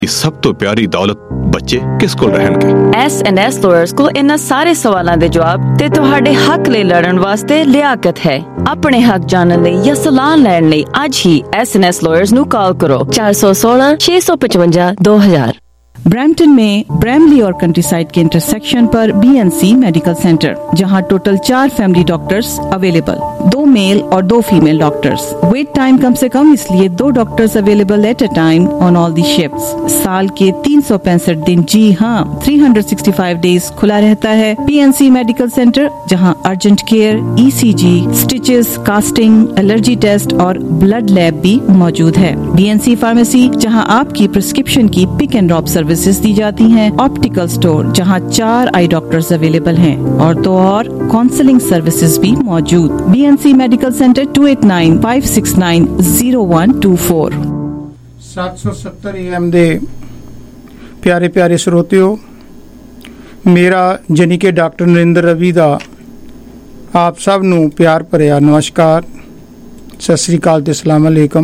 ਸਭ ਤੋਂ ਪਿਆਰੀ ਦੌਲਤ ਬੱਚੇ ਕਿਸ ਕੋਲ ਰਹਿਣਗੇ? S&S ਲਾਇਰਸ ਕੋਲ ਇਹਨਾਂ ਸਾਰੇ ਸਵਾਲਾਂ ਦੇ ਜਵਾਬ ਤੇ ਤੁਹਾਡੇ ਹੱਕ ਲਈ ਲੜਨ ਵਾਸਤੇ ਲਿਆਕਤ ਹੈ। ਆਪਣੇ ਹੱਕ ਜਾਣਨ ਲਈ ਜਾਂ ਸਲਾਹ ਲੈਣ ਲਈ ਅੱਜ ਹੀ S&S ਲਾਇਰਸ ਨੂੰ ਕਾਲ ਕਰੋ 416 655 2000। ब्रैम्पटन में ब्रैमली और कंट्रीसाइड के इंटरसेक्शन पर BNC मेडिकल सेंटर, जहां total 4 family doctors available, 2 male और 2 फीमेल डॉक्टर्स। वेट टाइम कम से कम, इसलिए 2 doctors available at a time on all the shifts. साल के 365 दिन, जी हाँ 365 डेज खुला रहता है BNC मेडिकल सेंटर, जहां urgent care, ECG, stitches, casting, allergy test और ब्लड लैब भी मौजूद है। BNC फार्मेसी, जहां आपकी प्रिस्क्रिप्शन की पिक एंड ड्रॉप सर्विसेज दी जाती हैं। ऑप्टिकल स्टोर, जहां 4 आई डॉक्टर्स अवेलेबल हैं, और तो और काउंसलिंग सर्विसेज भी मौजूद। BNC medical centre 2895690124। 770 AM ਦੇ ਪਿਆਰੇ ਪਿਆਰੇ ਸਰੋਤਿਓ, ਮੇਰਾ ਜਾਨੀ ਕਿ ਡਾਕਟਰ ਨਰਿੰਦਰ ਰਵੀ ਦਾ ਆਪ ਸਭ ਨੂੰ ਪਿਆਰ ਭਰਿਆ ਨਮਸਕਾਰ, ਸਤਿ ਸ੍ਰੀ ਅਕਾਲ ਤੇ ਸਲਾਮ ਅਲੈਕਮ।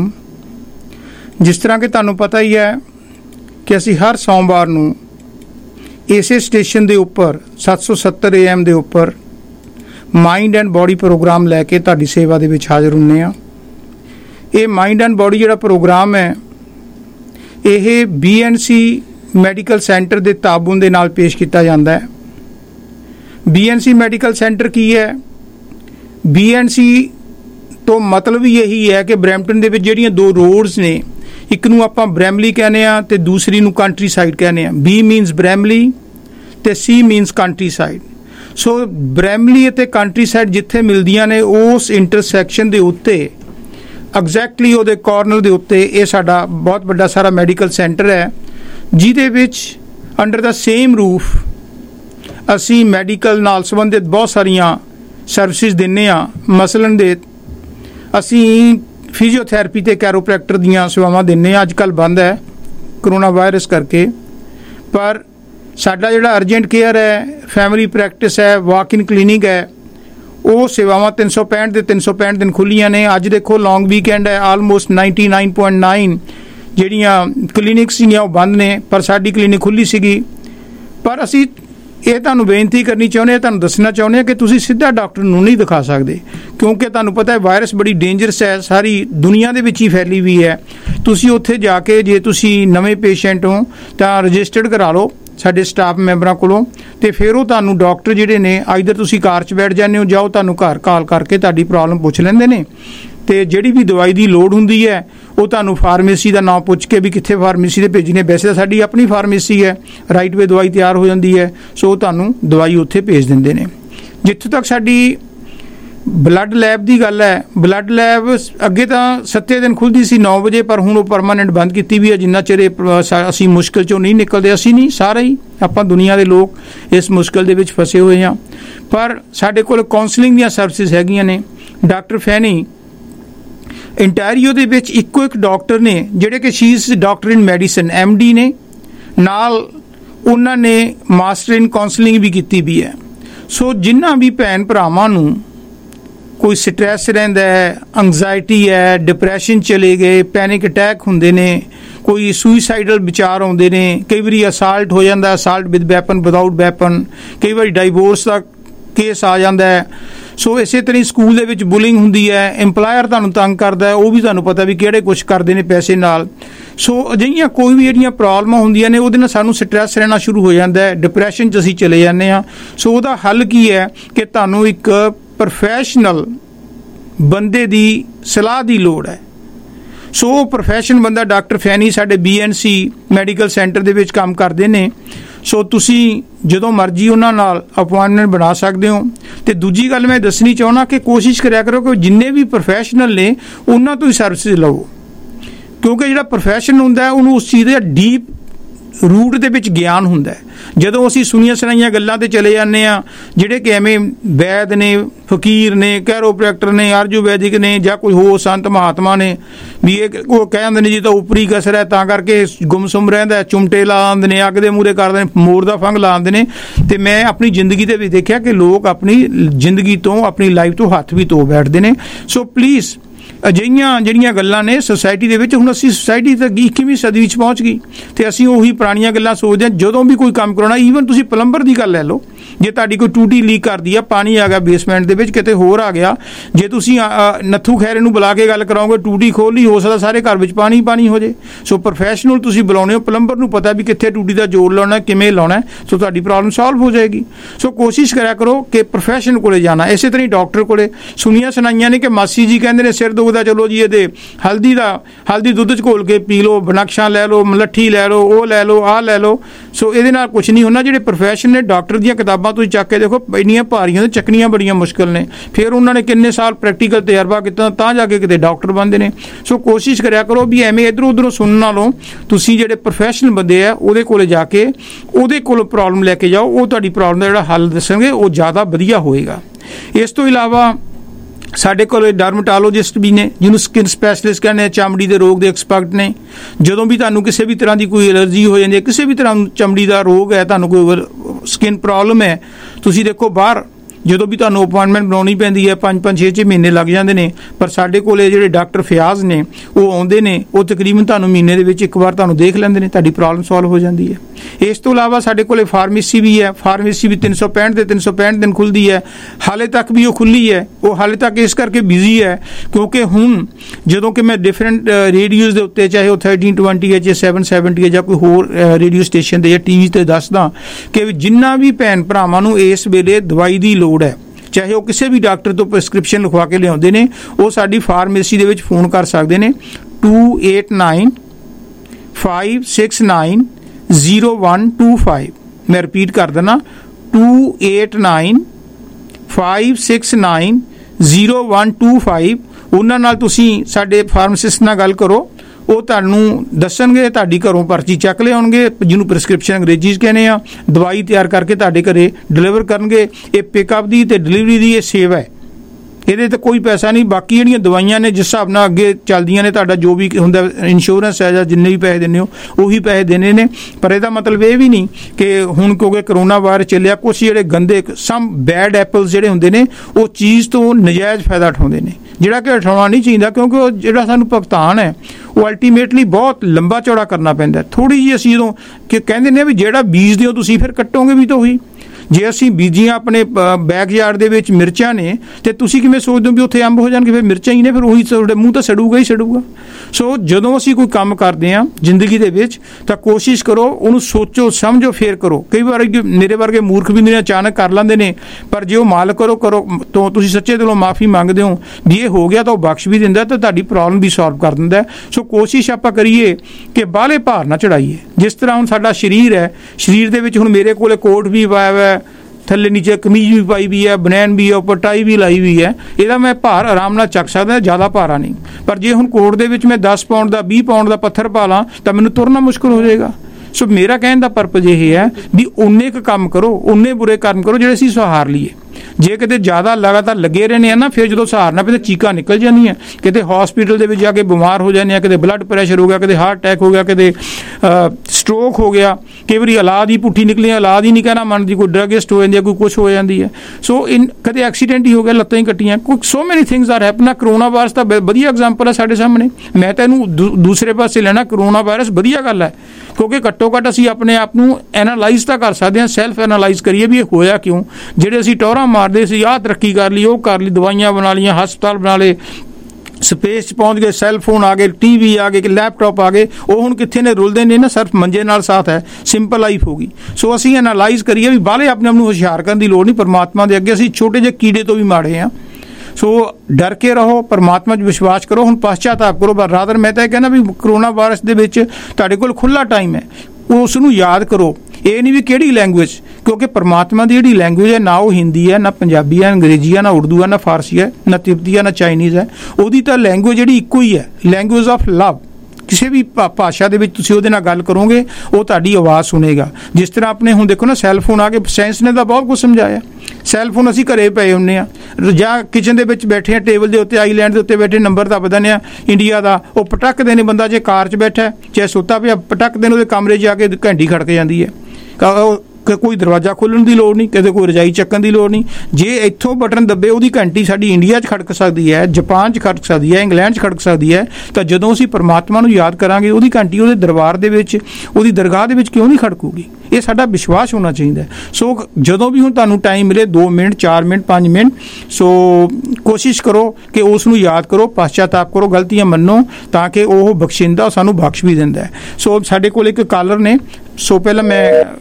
ਜਿਸ ਤਰ੍ਹਾਂ ਕਿ ਤੁਹਾਨੂੰ ਪਤਾ ਹੀ ਹੈ ਕਿ ਅਸੀਂ ਹਰ ਸੋਮਵਾਰ ਨੂੰ ਇਸੇ ਸਟੇਸ਼ਨ ਦੇ ਉੱਪਰ 770 AM ਦੇ ਉੱਪਰ ਮਾਈਂਡ ਐਂਡ ਬੋਡੀ ਪ੍ਰੋਗਰਾਮ ਲੈ ਕੇ ਤੁਹਾਡੀ ਸੇਵਾ ਦੇ ਵਿੱਚ ਹਾਜ਼ਰ ਹੁੰਦੇ ਹਾਂ। ਇਹ ਮਾਈਂਡ ਐਂਡ ਬੋਡੀ ਜਿਹੜਾ ਪ੍ਰੋਗਰਾਮ ਹੈ, ਇਹ BNC ਮੈਡੀਕਲ ਸੈਂਟਰ ਦੇ ਤਾਬੂਨ ਦੇ ਨਾਲ ਪੇਸ਼ ਕੀਤਾ ਜਾਂਦਾ ਹੈ। BNC ਮੈਡੀਕਲ ਸੈਂਟਰ ਕੀ ਹੈ? BNC ਤੋਂ ਮਤਲਬ ਹੀ ਇਹੀ ਹੈ ਕਿ ਬਰੈਂਪਟਨ ਦੇ ਵਿੱਚ ਜਿਹੜੀਆਂ 2 ਰੋਡਸ ਨੇ, ਇੱਕ ਨੂੰ ਆਪਾਂ ਬ੍ਰੈਮਲੀ ਕਹਿੰਦੇ ਆ ਤੇ ਦੂਸਰੀ ਨੂੰ ਕੰਟਰੀ ਸਾਈਡ ਕਹਿੰਦੇ ਆ। B ਮੀਨਸ ਬ੍ਰੈਮਲੀ ਤੇ C means Countryside. So Bramley ਅਤੇ ਕੰਟਰੀ ਸਾਈਡ ਜਿੱਥੇ ਮਿਲਦੀਆਂ ਨੇ, ਉਸ ਇੰਟਰਸੈਕਸ਼ਨ ਦੇ ਉੱਤੇ ਐਗਜ਼ੈਕਟਲੀ ਉਹਦੇ ਕਾਰਨਰ ਦੇ ਉੱਤੇ ਇਹ ਸਾਡਾ ਬਹੁਤ ਵੱਡਾ ਸਾਰਾ ਮੈਡੀਕਲ ਸੈਂਟਰ ਹੈ, ਜਿਹਦੇ ਵਿੱਚ ਅੰਡਰ ਦਾ ਸੇਮ ਰੂਫ ਅਸੀਂ ਮੈਡੀਕਲ ਨਾਲ ਸੰਬੰਧਿਤ ਬਹੁਤ ਸਾਰੀਆਂ ਸਰਵਿਸਿਜ਼ ਦਿੰਦੇ ਹਾਂ। ਮਸਲਨ ਦੇ ਅਸੀਂ ਫਿਜ਼ੀਓਥੈਰੇਪੀ ਤੇ ਕੈਰੋਪ੍ਰੈਕਟਰ ਦੀਆਂ ਸੇਵਾਵਾਂ ਦਿੰਦੇ ਹਾਂ। ਅੱਜ ਕੱਲ੍ਹ ਬੰਦ ਹੈ ਕਰੋਨਾ ਵਾਇਰਸ ਕਰਕੇ, ਪਰ ਸਾਡਾ ਜਿਹੜਾ ਅਰਜੈਂਟ ਕੇਅਰ ਹੈ, ਫੈਮਿਲੀ ਪ੍ਰੈਕਟਿਸ ਹੈ, ਵਾਕ ਇਨ ਕਲੀਨਿਕ ਹੈ, ਉਹ ਸੇਵਾਵਾਂ 365 ਦੇ 365 ਦਿਨ ਖੁੱਲ੍ਹੀਆਂ ਨੇ। ਅੱਜ ਦੇਖੋ ਲੌਂਗ ਵੀਕਐਂਡ ਹੈ, ਆਲਮੋਸਟ 99.9 ਜਿਹੜੀਆਂ ਕਲੀਨਿਕਸ ਸੀਗੀਆਂ ਉਹ ਬੰਦ ਨੇ, ਪਰ ਸਾਡੀ ਕਲੀਨਿਕ ਖੁੱਲ੍ਹੀ ਸੀਗੀ। ਪਰ ਅਸੀਂ ਇਹ ਤੁਹਾਨੂੰ ਬੇਨਤੀ ਕਰਨੀ ਚਾਹੁੰਦੇ ਹਾਂ, ਤੁਹਾਨੂੰ ਦੱਸਣਾ ਚਾਹੁੰਦੇ ਹਾਂ ਕਿ ਤੁਸੀਂ ਸਿੱਧਾ ਡਾਕਟਰ ਨੂੰ ਨਹੀਂ ਦਿਖਾ ਸਕਦੇ, ਕਿਉਂਕਿ ਤੁਹਾਨੂੰ ਪਤਾ ਹੈ ਵਾਇਰਸ ਬੜੀ ਡੇਂਜਰਸ ਹੈ, ਸਾਰੀ ਦੁਨੀਆ ਦੇ ਵਿੱਚ ਹੀ ਫੈਲੀ ਵੀ ਹੈ। ਤੁਸੀਂ ਉੱਥੇ ਜਾ ਕੇ ਜੇ ਤੁਸੀਂ ਨਵੇਂ ਪੇਸ਼ੈਂਟ ਹੋ ਤਾਂ ਰਜਿਸਟਰਡ ਕਰਾ ਲਓ ਸਾਡੇ ਸਟਾਫ ਮੈਂਬਰਾਂ ਕੋਲੋਂ, ਤੇ ਫਿਰ ਉਹ ਤੁਹਾਨੂੰ ਡਾਕਟਰ ਜਿਹੜੇ ਨੇ, ਆਈਦਰ ਤੁਸੀਂ ਕਾਰ 'ਚ ਬੈਠ ਜਾਂਦੇ ਹੋ ਜਾਂ ਉਹ ਤੁਹਾਨੂੰ ਘਰ ਕਾਲ ਕਰਕੇ ਤੁਹਾਡੀ ਪ੍ਰੋਬਲਮ ਪੁੱਛ ਲੈਂਦੇ ਨੇ, ਤੇ ਜਿਹੜੀ ਵੀ ਦਵਾਈ ਦੀ ਲੋੜ ਹੁੰਦੀ ਹੈ ਉਹ ਤੁਹਾਨੂੰ ਫਾਰਮੇਸੀ ਦਾ ਨਾਮ ਪੁੱਛ ਕੇ ਵੀ ਕਿੱਥੇ ਫਾਰਮੇਸੀ ਦੇ ਭੇਜਣੀ। ਵੈਸੇ ਤਾਂ ਸਾਡੀ ਆਪਣੀ ਫਾਰਮੇਸੀ ਹੈ, ਰਾਈਟ ਵੇ ਦਵਾਈ ਤਿਆਰ ਹੋ ਜਾਂਦੀ ਹੈ, ਸੋ ਉਹ ਤੁਹਾਨੂੰ ਦਵਾਈ ਉੱਥੇ ਭੇਜ ਦਿੰਦੇ ਨੇ। ਜਿੱਥੋਂ ਤੱਕ ਸਾਡੀ ਬਲੱਡ ਲੈਬ ਦੀ ਗੱਲ ਹੈ, ਬਲੱਡ ਲੈਬ ਅੱਗੇ ਤਾਂ 7 ਦਿਨ ਖੁੱਲ੍ਹਦੀ ਸੀ 9 ਵਜੇ, ਪਰ ਹੁਣ ਉਹ ਪਰਮਾਨੈਂਟ ਬੰਦ ਕੀਤੀ ਵੀ ਹੈ। ਜਿੰਨਾ ਚਿਰ ਅਸੀਂ ਮੁਸ਼ਕਿਲ 'ਚੋਂ ਨਹੀਂ ਨਿਕਲਦੇ, ਅਸੀਂ ਨਹੀਂ, ਸਾਰੇ ਹੀ ਆਪਾਂ ਦੁਨੀਆ ਦੇ ਲੋਕ ਇਸ ਮੁਸ਼ਕਿਲ ਦੇ ਵਿੱਚ ਫਸੇ ਹੋਏ ਹਾਂ। ਪਰ ਸਾਡੇ ਕੋਲ ਕਾਉਂਸਲਿੰਗ ਦੀਆਂ ਸਰਵਿਸਿਜ਼ ਹੈਗੀਆਂ ਨੇ। ਡਾਕਟਰ ਫੈਨੀ ਇੰਟੈਰੀਓ ਦੇ ਵਿੱਚ ਇੱਕੋ ਇੱਕ ਡਾਕਟਰ ਨੇ ਜਿਹੜੇ ਕਿ she is doctor in medicine, MD ਨੇ, ਨਾਲ ਉਹਨਾਂ ਨੇ ਮਾਸਟਰ ਇਨ ਕਾਉਂਸਲਿੰਗ ਵੀ ਕੀਤੀ ਵੀ ਹੈ। ਸੋ ਜਿਨ੍ਹਾਂ ਵੀ ਭੈਣ ਭਰਾਵਾਂ ਨੂੰ ਕੋਈ ਸਟ੍ਰੈਸ ਰਹਿੰਦਾ ਹੈ, ਐਂਗਜ਼ਾਇਟੀ ਹੈ, ਡਿਪਰੈਸ਼ਨ ਚਲੇ ਗਏ, ਪੈਨਿਕ ਅਟੈਕ ਹੁੰਦੇ ਨੇ, ਕੋਈ ਸੁਈਸਾਈਡਲ ਵਿਚਾਰ ਆਉਂਦੇ ਨੇ, ਕਈ ਵਾਰੀ ਅਸਾਲਟ ਹੋ ਜਾਂਦਾ, assault with weapon, without weapon, ਕਈ ਵਾਰੀ ਡਾਈਵੋਰਸ ਦਾ ਕੇਸ ਆ ਜਾਂਦਾ ਹੈ। ਸੋ ਇਸੇ ਤਰ੍ਹਾਂ ਸਕੂਲ ਦੇ ਵਿੱਚ ਬੁਲਿੰਗ ਹੁੰਦੀ ਹੈ, ਇੰਪਲਾਇਰ ਤੁਹਾਨੂੰ ਤੰਗ ਕਰਦਾ ਹੈ, ਉਹ ਵੀ ਤੁਹਾਨੂੰ ਪਤਾ ਵੀ ਕਿਹੜੇ ਕੁਛ ਕਰਦੇ ਨੇ ਪੈਸੇ ਨਾਲ। ਸੋ ਅਜਿਹੀਆਂ ਕੋਈ ਵੀ ਜਿਹੜੀਆਂ ਪ੍ਰੋਬਲਮਾਂ ਹੁੰਦੀਆਂ ਨੇ, ਉਹਦੇ ਨਾਲ ਸਾਨੂੰ ਸਟ੍ਰੈਸ ਰਹਿਣਾ ਸ਼ੁਰੂ ਹੋ ਜਾਂਦਾ ਹੈ, ਡਿਪਰੈਸ਼ਨ 'ਚ ਅਸੀਂ ਚਲੇ ਜਾਂਦੇ ਹਾਂ। ਸੋ ਉਹਦਾ ਹੱਲ ਕੀ ਹੈ ਕਿ ਤੁਹਾਨੂੰ ਇੱਕ ਪ੍ਰੋਫੈਸ਼ਨਲ ਬੰਦੇ ਦੀ ਸਲਾਹ ਦੀ ਲੋੜ ਹੈ। ਸੋ ਉਹ ਪ੍ਰੋਫੈਸ਼ਨਲ ਬੰਦਾ ਡਾਕਟਰ ਫੈਨੀ ਸਾਡੇ BNC ਮੈਡੀਕਲ ਸੈਂਟਰ ਦੇ ਵਿੱਚ ਕੰਮ ਕਰਦੇ ਨੇ। ਸੋ ਤੁਸੀਂ ਜਦੋਂ ਮਰਜ਼ੀ ਉਹਨਾਂ ਨਾਲ ਅਪੁਆਇੰਟਮੈਂਟ ਬਣਾ ਸਕਦੇ ਹੋ। ਅਤੇ ਦੂਜੀ ਗੱਲ ਮੈਂ ਦੱਸਣੀ ਚਾਹੁੰਦਾ ਕਿ ਕੋਸ਼ਿਸ਼ ਕਰਿਆ ਕਰੋ ਕਿ ਜਿੰਨੇ ਵੀ ਪ੍ਰੋਫੈਸ਼ਨਲ ਨੇ ਉਹਨਾਂ ਤੋਂ ਹੀ ਸਰਵਿਸਿਜ਼ ਲਵੋ, ਕਿਉਂਕਿ ਜਿਹੜਾ ਪ੍ਰੋਫੈਸ਼ਨ ਹੁੰਦਾ ਉਹਨੂੰ ਉਸ ਚੀਜ਼ ਦਾ ਡੀਪ ਰੂਟ ਦੇ ਵਿੱਚ ਗਿਆਨ ਹੁੰਦਾ ਹੈ। ਜਦੋਂ ਅਸੀਂ ਸੁਣੀਆਂ ਸੁਣਾਈਆਂ ਗੱਲਾਂ 'ਤੇ ਚਲੇ ਜਾਂਦੇ ਹਾਂ, ਜਿਹੜੇ ਕਿ ਐਵੇਂ ਵੈਦ ਨੇ, ਫਕੀਰ ਨੇ, ਕੈਰੋਪ੍ਰੈਕਟਰ ਨੇ, ਆਯੁਰਵੈਦਿਕ ਨੇ, ਜਾਂ ਕੋਈ ਹੋਰ ਸੰਤ ਮਹਾਤਮਾ ਨੇ, ਵੀ ਇਹ ਉਹ ਕਹਿ ਦਿੰਦੇ ਨੇ ਜੀ ਤਾਂ ਉਪਰੀ ਕਸਰ ਹੈ ਤਾਂ ਕਰਕੇ ਗੁੰਮਸੁੰਮ ਰਹਿੰਦਾ, ਚੁੰਮਟੇ ਲਾ ਆਉਂਦੇ ਨੇ, ਅੱਗ ਦੇ ਮੂਹਰੇ ਕਰਦੇ ਨੇ, ਮੋਰ ਦਾ ਫੰਗ ਲਾ ਆਉਂਦੇ ਨੇ। ਅਤੇ ਮੈਂ ਆਪਣੀ ਜ਼ਿੰਦਗੀ ਦੇ ਵਿੱਚ ਦੇਖਿਆ ਕਿ ਲੋਕ ਆਪਣੀ ਜ਼ਿੰਦਗੀ ਤੋਂ, ਆਪਣੀ ਲਾਈਫ ਤੋਂ ਹੱਥ ਵੀ ਧੋ ਬੈਠਦੇ ਨੇ। ਸੋ ਪਲੀਜ਼ ਅਜਿਹੀਆਂ ਜਿਹੜੀਆਂ ਗੱਲਾਂ ਨੇ ਸੁਸਾਇਟੀ ਦੇ ਵਿੱਚ, ਹੁਣ ਅਸੀਂ ਸੁਸਾਇਟੀ ਤਾਂ 21ਵੀਂ ਸਦੀ ਵਿੱਚ ਪਹੁੰਚ ਗਈ ਅਤੇ ਅਸੀਂ ਉਹੀ ਪੁਰਾਣੀਆਂ ਗੱਲਾਂ ਸੋਚਦੇ ਹਾਂ। ਜਦੋਂ ਵੀ ਕੋਈ ਕੰਮ ਕਰਾਉਣਾ, ਈਵਨ ਤੁਸੀਂ ਪਲੰਬਰ ਦੀ ਗੱਲ ਲੈ ਲਓ, ਜੇ ਤੁਹਾਡੀ ਕੋਈ ਟੂਟੀ ਲੀਕ ਕਰਦੀ ਆ, ਪਾਣੀ ਆ ਗਿਆ ਬੇਸਮੈਂਟ ਦੇ ਵਿੱਚ, ਕਿਤੇ ਹੋਰ ਆ ਗਿਆ, ਜੇ ਤੁਸੀਂ ਨੱਥੂ ਖੈਰੇ ਨੂੰ ਬੁਲਾ ਕੇ ਗੱਲ ਕਰਾਓਗੇ, ਟੂਟੀ ਖੋਲ੍ਹੀ, ਹੋ ਸਕਦਾ ਸਾਰੇ ਘਰ ਵਿੱਚ ਪਾਣੀ ਪਾਣੀ ਹੋ ਜੇ। ਸੋ ਪ੍ਰੋਫੈਸ਼ਨਲ ਤੁਸੀਂ ਬੁਲਾਉਣੇ ਹੋ, ਪਲੰਬਰ ਨੂੰ ਪਤਾ ਵੀ ਕਿੱਥੇ ਟੂਟੀ ਦਾ ਜੋੜ ਲਾਉਣਾ, ਕਿਵੇਂ ਲਾਉਣਾ, ਸੋ ਤੁਹਾਡੀ ਪ੍ਰੋਬਲਮ ਸੋਲਵ ਹੋ ਜਾਏਗੀ। ਸੋ ਕੋਸ਼ਿਸ਼ ਕਰਿਆ ਕਰੋ ਕਿ ਪ੍ਰੋਫੈਸ਼ਨ ਕੋਲੇ ਜਾਣਾ। ਇਸੇ ਤਰ੍ਹਾਂ ਹੀ ਡਾਕਟਰ ਕੋਲੇ ਸੁਣੀਆਂ ਸੁਣਾਈਆਂ ਨੇ ਕਿ ਮਾਸੀ ਜੀ ਕਹਿੰਦੇ ਨੇ ਸਿਰ ਦੁਖਦਾ, ਚਲੋ ਜੀ ਇਹਦੇ ਹਲਦੀ ਦੁੱਧ 'ਚ ਘੋਲ ਕੇ ਪੀ ਲਓ, ਬਨਕਸ਼ਾਂ ਲੈ ਲਓ, ਮਲੱਠੀ ਲੈ ਲਓ, ਉਹ ਲੈ ਲਓ, ਆਹ ਲੈ ਲਓ। ਸੋ ਇਹਦੇ ਨਾਲ ਕੁਛ ਨਹੀਂ ਹੋਣਾ। ਜਿਹੜੇ ਪ੍ਰੋਫੈਸ਼ਨ ਨੇ, ਡਾਕਟਰ ਦੀਆਂ ਕਿਤਾਬਾਂ ਤੁਸੀਂ ਚੱਕ ਕੇ ਦੇਖੋ, ਇੰਨੀਆਂ ਭਾਰੀਆਂ ਤੇ ਚੱਕਣੀਆਂ ਬੜੀਆਂ ਮੁਸ਼ਕਿਲ ਨੇ। ਫਿਰ ਉਹਨਾਂ ਨੇ ਕਿੰਨੇ ਸਾਲ ਪ੍ਰੈਕਟੀਕਲ ਤਜਰਬਾ ਕੀਤਾ ਤਾਂ ਜਾ ਕੇ ਕਿਤੇ ਡਾਕਟਰ ਬਣਦੇ ਨੇ। ਸੋ ਕੋਸ਼ਿਸ਼ ਕਰਿਆ ਕਰੋ ਵੀ ਐਵੇਂ ਇੱਧਰੋਂ ਉੱਧਰੋਂ ਸੁਣਨ ਨਾਲੋਂ ਤੁਸੀਂ ਜਿਹੜੇ ਪ੍ਰੋਫੈਸ਼ਨਲ ਬੰਦੇ ਆ ਉਹਦੇ ਕੋਲ ਜਾ ਕੇ ਉਹਦੇ ਕੋਲ ਪ੍ਰੋਬਲਮ ਲੈ ਕੇ ਜਾਓ, ਉਹ ਤੁਹਾਡੀ ਪ੍ਰੋਬਲਮ ਦਾ ਜਿਹੜਾ ਹੱਲ ਦੱਸਣਗੇ ਉਹ ਜ਼ਿਆਦਾ ਵਧੀਆ ਹੋਏਗਾ। ਇਸ ਤੋਂ ਇਲਾਵਾ ਸਾਡੇ ਕੋਲ ਡਰਮਟੋਲੋਜਿਸਟ ਵੀ ਨੇ, ਜਿਹਨੂੰ ਸਕਿਨ ਸਪੈਸ਼ਲਿਸਟ ਕਹਿੰਦੇ ਆ, ਚਮੜੀ ਦੇ ਰੋਗ ਦੇ ਐਕਸਪਰਟ ਨੇ। ਜਦੋਂ ਵੀ ਤੁਹਾਨੂੰ ਕਿਸੇ ਵੀ ਤਰ੍ਹਾਂ ਦੀ ਕੋਈ ਐਲਰਜੀ ਹੋ ਜਾਂਦੀ ਹੈ, ਕਿਸੇ ਵੀ ਤਰ੍ਹਾਂ ਚਮੜੀ ਦਾ ਰੋਗ ਹੈ, ਤੁਹਾਨੂੰ ਕੋਈ ਸਕਿਨ ਪ੍ਰੋਬਲਮ ਹੈ, ਤੁਸੀਂ ਦੇਖੋ ਬਾਹਰ ਜਦੋਂ ਵੀ ਤੁਹਾਨੂੰ ਅਪੁਆਇੰਟਮੈਂਟ ਬਣਾਉਣੀ ਪੈਂਦੀ ਹੈ, 5-5 6-6 ਮਹੀਨੇ ਲੱਗ ਜਾਂਦੇ ਨੇ। ਪਰ ਸਾਡੇ ਕੋਲ ਜਿਹੜੇ ਡਾਕਟਰ ਫਿਆਜ਼ ਨੇ ਉਹ ਆਉਂਦੇ ਨੇ, ਉਹ ਤਕਰੀਬਨ ਤੁਹਾਨੂੰ ਮਹੀਨੇ ਦੇ ਵਿੱਚ ਇੱਕ ਵਾਰ ਤੁਹਾਨੂੰ ਦੇਖ ਲੈਂਦੇ ਨੇ, ਤੁਹਾਡੀ ਪ੍ਰੋਬਲਮ ਸੋਲਵ ਹੋ ਜਾਂਦੀ ਹੈ। ਇਸ ਤੋਂ ਇਲਾਵਾ ਸਾਡੇ ਕੋਲ ਫਾਰਮੇਸੀ ਵੀ ਹੈ। ਫਾਰਮੇਸੀ ਵੀ 365 ਦੇ 365 ਦਿਨ ਖੁੱਲ੍ਹਦੀ ਹੈ। ਹਾਲੇ ਤੱਕ ਵੀ ਉਹ ਖੁੱਲ੍ਹੀ ਹੈ। ਉਹ ਹਾਲੇ ਤੱਕ ਇਸ ਕਰਕੇ ਬਿਜ਼ੀ ਹੈ ਕਿਉਂਕਿ ਹੁਣ ਜਦੋਂ ਕਿ ਮੈਂ ਡਿਫਰੈਂਟ ਰੇਡੀਓਜ਼ ਦੇ ਉੱਤੇ, ਚਾਹੇ ਉਹ 1320 ਹੈ, ਚਾਹੇ 770 ਹੈ, ਜਾਂ ਕੋਈ ਹੋਰ ਰੇਡੀਓ ਸਟੇਸ਼ਨ 'ਤੇ ਜਾਂ TV 'ਤੇ ਦੱਸਦਾ ਕਿ ਜਿੰਨਾ ਵੀ ਭੈਣ ਭਰਾਵਾਂ ਨੂੰ ਇਸ ਵੇਲੇ ਦਵਾਈ ਦੀ ਲੋੜ ਹੈ, ਚਾਹੇ ਉਹ ਕਿਸੇ ਵੀ ਡਾਕਟਰ ਤੋਂ ਪ੍ਰੈਸਕ੍ਰਿਪਸ਼ਨ ਲਿਖਵਾ ਕੇ ਲਿਆਉਂਦੇ ਨੇ, ਉਹ ਸਾਡੀ ਫਾਰਮੇਸੀ ਦੇ ਵਿੱਚ ਫੋਨ ਕਰ ਸਕਦੇ ਨੇ 289-569-0125। ਮੈਂ ਰਿਪੀਟ ਕਰ ਦਿੰਦਾ 289-569-0125। ਉਹਨਾਂ ਨਾਲ ਤੁਸੀਂ ਸਾਡੇ ਫਾਰਮਾਸਿਸਟ ਨਾਲ ਗੱਲ ਕਰੋ, ਉਹ ਤੁਹਾਨੂੰ ਦੱਸਣਗੇ, ਤੁਹਾਡੀ ਘਰੋਂ ਪਰਚੀ ਚੱਕ ਲਿਆਉਣਗੇ, ਜਿਹਨੂੰ ਪ੍ਰੈਸਕ੍ਰਿਪਸ਼ਨ ਅੰਗਰੇਜ਼ੀ 'ਚ ਕਹਿੰਦੇ ਆ, ਦਵਾਈ ਤਿਆਰ ਕਰਕੇ ਤੁਹਾਡੇ ਘਰੇ ਡਿਲੀਵਰ ਕਰਨਗੇ। ਇਹ ਪਿਕਅਪ ਦੀ ਤੇ ਡਿਲੀਵਰੀ ਦੀ ਇਹ ਸੇਵਾ ਹੈ, ਇਹਦੇ ਤੇ ਕੋਈ ਪੈਸਾ ਨਹੀਂ। ਬਾਕੀ ਜਿਹੜੀਆਂ ਦਵਾਈਆਂ ਨੇ ਜਿਸ ਹਿਸਾਬ ਨਾਲ ਅੱਗੇ ਚੱਲਦੀਆਂ ਨੇ, ਤੁਹਾਡਾ ਜੋ ਵੀ ਹੁੰਦਾ ਇੰਸ਼ੋਰੈਂਸ ਹੈ ਜਾਂ ਜਿੰਨੇ ਵੀ ਪੈਸੇ ਦਿੰਦੇ ਹੋ ਉਹੀ ਪੈਸੇ ਦੇਣੇ ਨੇ। ਪਰ ਇਹਦਾ ਮਤਲਬ ਇਹ ਵੀ ਨਹੀਂ ਕਿ ਹੁਣ ਕਿਉਂਕਿ ਕਰੋਨਾ ਵਾਇਰਸ ਚੱਲਿਆ, ਕੁਛ ਜਿਹੜੇ ਗੰਦੇ ਸਮ ਬੈਡ ਐਪਲਸ ਜਿਹੜੇ ਹੁੰਦੇ ਨੇ ਉਹ ਚੀਜ਼ ਤੋਂ ਨਜਾਇਜ਼ ਫਾਇਦਾ ਉਠਾਉਂਦੇ ਨੇ, ਜਿਹੜਾ ਕਿ ਉਠਾਉਣਾ ਨਹੀਂ ਚਾਹੀਦਾ ਕਿਉਂਕਿ ਉਹ ਜਿਹੜਾ ਸਾਨੂੰ ਭੁਗਤਾਨ ਹੈ ਉਹ ਅਲਟੀਮੇਟਲੀ ਬਹੁਤ ਲੰਬਾ ਚੌੜਾ ਕਰਨਾ ਪੈਂਦਾ। ਥੋੜ੍ਹੀ ਜਿਹੀ ਅਸੀਂ ਜਦੋਂ ਕਿ ਕਹਿੰਦੇ ਨੇ ਵੀ ਜਿਹੜਾ ਬੀਜਦੇ ਹੋ ਤੁਸੀਂ ਫਿਰ ਕੱਟੋਗੇ ਵੀ ਤਾਂ ਉਹੀ। ਜੇ ਅਸੀਂ ਬੀਜੀਆਂ ਆਪਣੇ ਬੈਕਯਾਰਡ ਦੇ ਵਿੱਚ ਮਿਰਚਾਂ ਨੇ ਤੇ ਤੁਸੀਂ ਕਿਵੇਂ ਸੋਚਦੇ ਹੋ ਵੀ ਉੱਥੇ ਅੰਬ ਹੋ ਜਾਣਗੇ? ਫਿਰ ਮਿਰਚਾਂ ਹੀ ਨੇ, ਫਿਰ ਉਹੀ ਤੁਹਾਡੇ ਮੂੰਹ ਤਾਂ ਸੜੂਗਾ ਹੀ ਸੜੂਗਾ। ਸੋ ਜਦੋਂ ਅਸੀਂ ਕੋਈ ਕੰਮ ਕਰਦੇ ਹਾਂ ਜ਼ਿੰਦਗੀ ਦੇ ਵਿੱਚ ਤਾਂ ਕੋਸ਼ਿਸ਼ ਕਰੋ ਉਹਨੂੰ ਸੋਚੋ ਸਮਝੋ ਫਿਰ ਕਰੋ। ਕਈ ਵਾਰ ਮੇਰੇ ਵਰਗੇ ਮੂਰਖ ਵੀ ਨਹੀਂ ਅਚਾਨਕ ਕਰ ਲੈਂਦੇ ਨੇ, ਪਰ ਜੇ ਉਹ ਮਾਲ ਕਰੋ ਤਾਂ ਤੁਸੀਂ ਸੱਚੇ ਦਿਲੋਂ ਮਾਫੀ ਮੰਗਦੇ ਹੋ ਵੀ ਇਹ ਹੋ ਗਿਆ ਤਾਂ ਉਹ ਬਖਸ਼ ਵੀ ਦਿੰਦਾ ਤੇ ਤੁਹਾਡੀ ਪ੍ਰੋਬਲਮ ਵੀ ਸੋਲਵ ਕਰ ਦਿੰਦਾ। ਸੋ ਕੋਸ਼ਿਸ਼ ਆਪਾਂ ਕਰੀਏ ਕਿ ਬਾਹਲੇ ਭਾਰ ਨਾ ਚੜਾਈਏ। ਜਿਸ ਤਰ੍ਹਾਂ ਹੁਣ ਸਾਡਾ ਸਰੀਰ ਹੈ, ਸਰੀਰ ਦੇ ਵਿੱਚ ਹੁਣ ਮੇਰੇ ਕੋਲ ਕੋਟ ਵੀ ਪਾਇਆ ਹੋਇਆ, ਥੱਲੇ ਨੀਚੇ ਕਮੀਜ਼ ਵੀ ਪਾਈ ਵੀ ਹੈ, ਬਨੈਨ ਵੀ ਹੈ, ਉੱਪਰ ਟਾਈ ਵੀ ਲਾਈ ਵੀ ਹੈ, ਇਹਦਾ ਮੈਂ ਭਾਰ ਆਰਾਮ ਨਾਲ ਚੱਕ ਸਕਦਾ, ਜ਼ਿਆਦਾ ਭਾਰਾ ਨਹੀਂ। ਪਰ ਜੇ ਹੁਣ ਕੋਟ ਦੇ ਵਿੱਚ ਮੈਂ 10 ਪਾਉਂਡ ਦਾ 20 ਪਾਉਂਡ ਦਾ ਪੱਥਰ ਪਾ ਲਾਂ ਤਾਂ ਮੈਨੂੰ ਤੁਰਨਾ ਮੁਸ਼ਕਿਲ ਹੋ ਜਾਏਗਾ। ਸੋ ਮੇਰਾ ਕਹਿਣ ਦਾ ਪਰਪਸ ਇਹ ਹੈ ਵੀ ਉਨੇ ਕੁ ਕੰਮ ਕਰੋ, ਉਨੇ ਬੁਰੇ ਕੰਮ ਕਰੋ ਜਿਹੜੇ ਅਸੀਂ ਸਹਾਰ ਲਈਏ। ਜੇ ਕਿਤੇ ਜ਼ਿਆਦਾ ਲਗਾਤਾਰ ਲੱਗੇ ਰਹਿੰਦੇ ਆ ਨਾ, ਫਿਰ ਜਦੋਂ ਸਹਾਰਨਾ ਪਏ ਤਾਂ ਚੀਕਾਂ ਨਿਕਲ ਜਾਂਦੀਆਂ, ਕਿਤੇ ਹਸਪੀਟਲ ਦੇ ਵਿੱਚ ਜਾ ਕੇ ਬਿਮਾਰ ਹੋ ਜਾਂਦੇ ਆ, ਕਿਤੇ ਬਲੱਡ ਪ੍ਰੈਸ਼ਰ ਹੋ ਗਿਆ, ਕਿਤੇ ਹਾਰਟ ਅਟੈਕ ਹੋ ਗਿਆ, ਕਿਤੇ ਸਟ੍ਰੋਕ ਹੋ ਗਿਆ, ਕਈ ਵਾਰੀ ਔਲਾਦ ਹੀ ਪੁੱਠੀ ਨਿਕਲੀ, ਔਲਾਦ ਹੀ ਨਹੀਂ ਕਹਿਣਾ ਮੰਨਦੀ, ਕੋਈ ਡਰੱਗਿਸਟ ਹੋ ਜਾਂਦੀ ਹੈ, ਕੋਈ ਕੁਛ ਹੋ ਜਾਂਦੀ ਹੈ। ਸੋ ਕਦੇ ਐਕਸੀਡੈਂਟ ਹੀ ਹੋ ਗਿਆ, ਲੱਤਾਂ ਹੀ ਕੱਟੀਆਂ, so many things are happen. Corona virus ਤਾਂ ਵਧੀਆ ਐਗਜ਼ਾਮਪਲ ਹੈ ਸਾਡੇ ਸਾਹਮਣੇ। ਮੈਂ ਤਾਂ ਇਹਨੂੰ ਦੂਸਰੇ ਪਾਸੇ ਲੈਣਾ, ਕਰੋਨਾ ਵਾਇਰਸ ਵਧੀਆ ਗੱਲ ਹੈ ਕਿਉਂਕਿ ਘੱਟੋ ਘੱਟ ਅਸੀਂ ਆਪਣੇ ਆਪ ਨੂੰ ਐਨਾਲਾਈਜ਼ ਤਾਂ ਕਰ ਸਕਦੇ ਹਾਂ, ਸੈਲਫ ਐਨਾਲਾਈਜ਼ ਕਰੀਏ ਵੀ ਇਹ ਹੋਇਆ ਕਿਉਂ। ਜਿਹੜੇ ਅਸੀਂ ਟੌਰਾਂ ਮਾਰਦੇ ਸੀ, ਆਹ ਤਰੱਕੀ ਕਰ ਲਈ, ਉਹ ਕਰ ਲਈ, ਦਵਾਈਆਂ ਬਣਾ ਲਈਆਂ, ਹਸਪਤਾਲ ਬਣਾ ਲਏ, ਸਪੇਸ 'ਚ ਪਹੁੰਚ ਗਏ, ਸੈੱਲਫੋਨ ਆ ਗਏ, TV ਆ ਗਏ, ਲੈਪਟਾਪ ਆ ਗਏ, ਉਹ ਹੁਣ ਕਿੱਥੇ ਨੇ? ਰੁਲਦੇ ਨੇ ਨਾ, ਸਿਰਫ ਮੰਜੇ ਨਾਲ ਸਾਥ ਹੈ, ਸਿੰਪਲ ਲਾਈਫ ਹੋ ਗਈ। ਸੋ ਅਸੀਂ ਐਨਾਲਾਈਜ਼ ਕਰੀਏ ਵੀ ਬਾਹਲੇ ਆਪਣੇ ਆਪ ਨੂੰ ਹੁਸ਼ਿਆਰ ਕਰਨ ਦੀ ਲੋੜ ਨਹੀਂ। ਪਰਮਾਤਮਾ ਦੇ ਅੱਗੇ ਅਸੀਂ ਛੋਟੇ ਜਿਹੇ ਕੀੜੇ ਤੋਂ ਵੀ ਮਾੜੇ ਹਾਂ। ਸੋ ਡਰ ਕੇ ਰਹੋ, ਪਰਮਾਤਮਾ 'ਚ ਵਿਸ਼ਵਾਸ ਕਰੋ, ਹੁਣ ਪਛਤਾਪ ਕਰੋ। ਪਰ ਰਾਦਰ ਮੈਂ ਤਾਂ ਇਹ ਕਹਿੰਦਾ ਵੀ ਕਰੋਨਾ ਵਾਇਰਸ ਦੇ ਵਿੱਚ ਤੁਹਾਡੇ ਕੋਲ ਖੁੱਲ੍ਹਾ ਟਾਈਮ ਹੈ, ਉਸ ਨੂੰ ਯਾਦ ਕਰੋ। ਇਹ ਨਹੀਂ ਵੀ ਕਿਹੜੀ ਲੈਂਗੁਏਜ, ਕਿਉਂਕਿ ਪਰਮਾਤਮਾ ਦੀ ਜਿਹੜੀ ਲੈਂਗੁਏਜ ਹੈ ਨਾ ਉਹ ਹਿੰਦੀ ਹੈ, ਨਾ ਪੰਜਾਬੀ ਹੈ, ਅੰਗਰੇਜ਼ੀ ਹੈ, ਨਾ ਉਰਦੂ ਹੈ, ਨਾ ਫਾਰਸੀ ਹੈ, ਨਾ ਤਿੱਬਤੀ ਹੈ, ਨਾ ਚਾਈਨੀਜ਼ ਹੈ। ਉਹਦੀ ਤਾਂ ਲੈਂਗੁਏਜ ਜਿਹੜੀ ਇੱਕੋ ਹੀ ਹੈ, ਲੈਂਗੁਏਜ ਆਫ ਲਵ। ਕਿਸੇ ਵੀ ਭਾਸ਼ਾ ਦੇ ਵਿੱਚ ਤੁਸੀਂ ਉਹਦੇ ਨਾਲ ਗੱਲ ਕਰੋਗੇ ਉਹ ਤੁਹਾਡੀ ਆਵਾਜ਼ ਸੁਣੇਗਾ। ਜਿਸ ਤਰ੍ਹਾਂ ਆਪਣੇ ਹੁਣ ਦੇਖੋ ਨਾ ਸੈੱਲਫੋਨ ਆ ਕੇ, ਸਾਇੰਸ ਨੇ ਤਾਂ ਬਹੁਤ ਕੁਝ ਸਮਝਾਇਆ। ਸੈੱਲਫੋਨ ਅਸੀਂ ਘਰੇ ਪਏ ਹੁੰਦੇ ਹਾਂ ਜਾਂ ਕਿਚਨ ਦੇ ਵਿੱਚ ਬੈਠੇ ਹਾਂ, ਟੇਬਲ ਦੇ ਉੱਤੇ, ਆਈਲੈਂਡ ਦੇ ਉੱਤੇ ਬੈਠੇ, ਨੰਬਰ ਦੱਬ ਦਿੰਦੇ ਹਾਂ ਇੰਡੀਆ ਦਾ, ਉਹ ਪਟਕਦੇ ਨੇ। ਬੰਦਾ ਜੇ ਕਾਰ 'ਚ ਬੈਠਾ ਚਾਹੇ ਸੁੱਤਾ ਪਿਆ, ਪਟਕਦੇ ਨੇ, ਉਹਦੇ ਕਮਰੇ 'ਚ ਜਾ ਕੇ ਘੰਟੀ ਖੜਕ ਜਾਂਦੀ ਹੈ। ਕੋਈ ਦਰਵਾਜ਼ਾ ਖੋਲ੍ਹਣ ਦੀ ਲੋੜ ਨਹੀਂ, ਕਿਤੇ ਕੋਈ ਰਜਾਈ ਚੱਕਣ ਦੀ ਲੋੜ ਨਹੀਂ। ਜੇ ਇੱਥੋਂ ਬਟਨ ਦੱਬੇ ਉਹਦੀ ਘੰਟੀ ਸਾਡੀ ਇੰਡੀਆ 'ਚ ਖੜਕ ਸਕਦੀ ਹੈ, ਜਾਪਾਨ 'ਚ ਖੜਕ ਸਕਦੀ ਹੈ, ਇੰਗਲੈਂਡ 'ਚ ਖੜਕ ਸਕਦੀ ਹੈ, ਤਾਂ ਜਦੋਂ ਅਸੀਂ ਪਰਮਾਤਮਾ ਨੂੰ ਯਾਦ ਕਰਾਂਗੇ ਉਹਦੀ ਘੰਟੀ ਉਹਦੇ ਦਰਬਾਰ ਦੇ ਵਿੱਚ, ਉਹਦੀ ਦਰਗਾਹ ਦੇ ਵਿੱਚ ਕਿਉਂ ਨਹੀਂ ਖੜਕੂਗੀ? ਇਹ ਸਾਡਾ ਵਿਸ਼ਵਾਸ ਹੋਣਾ ਚਾਹੀਦਾ। ਸੋ ਜਦੋਂ ਵੀ ਹੁਣ ਤੁਹਾਨੂੰ ਟਾਈਮ ਮਿਲੇ 2 ਮਿੰਟ 4 ਮਿੰਟ 5 ਮਿੰਟ, ਸੋ ਕੋਸ਼ਿਸ਼ ਕਰੋ ਕਿ ਉਸ ਨੂੰ ਯਾਦ ਕਰੋ, ਪਛਤਾਪ ਕਰੋ, ਗਲਤੀਆਂ ਮੰਨੋ, ਤਾਂ ਕਿ ਉਹ ਬਖਸ਼ਿੰਦਾ ਸਾਨੂੰ ਬਖਸ਼ ਵੀ ਦਿੰਦਾ ਹੈ। ਸੋ ਸਾਡੇ ਕੋਲ ਇੱਕ ਕਾਲਰ ਨੇ, ਸੋ ਪਹਿਲਾਂ ਮੈਂ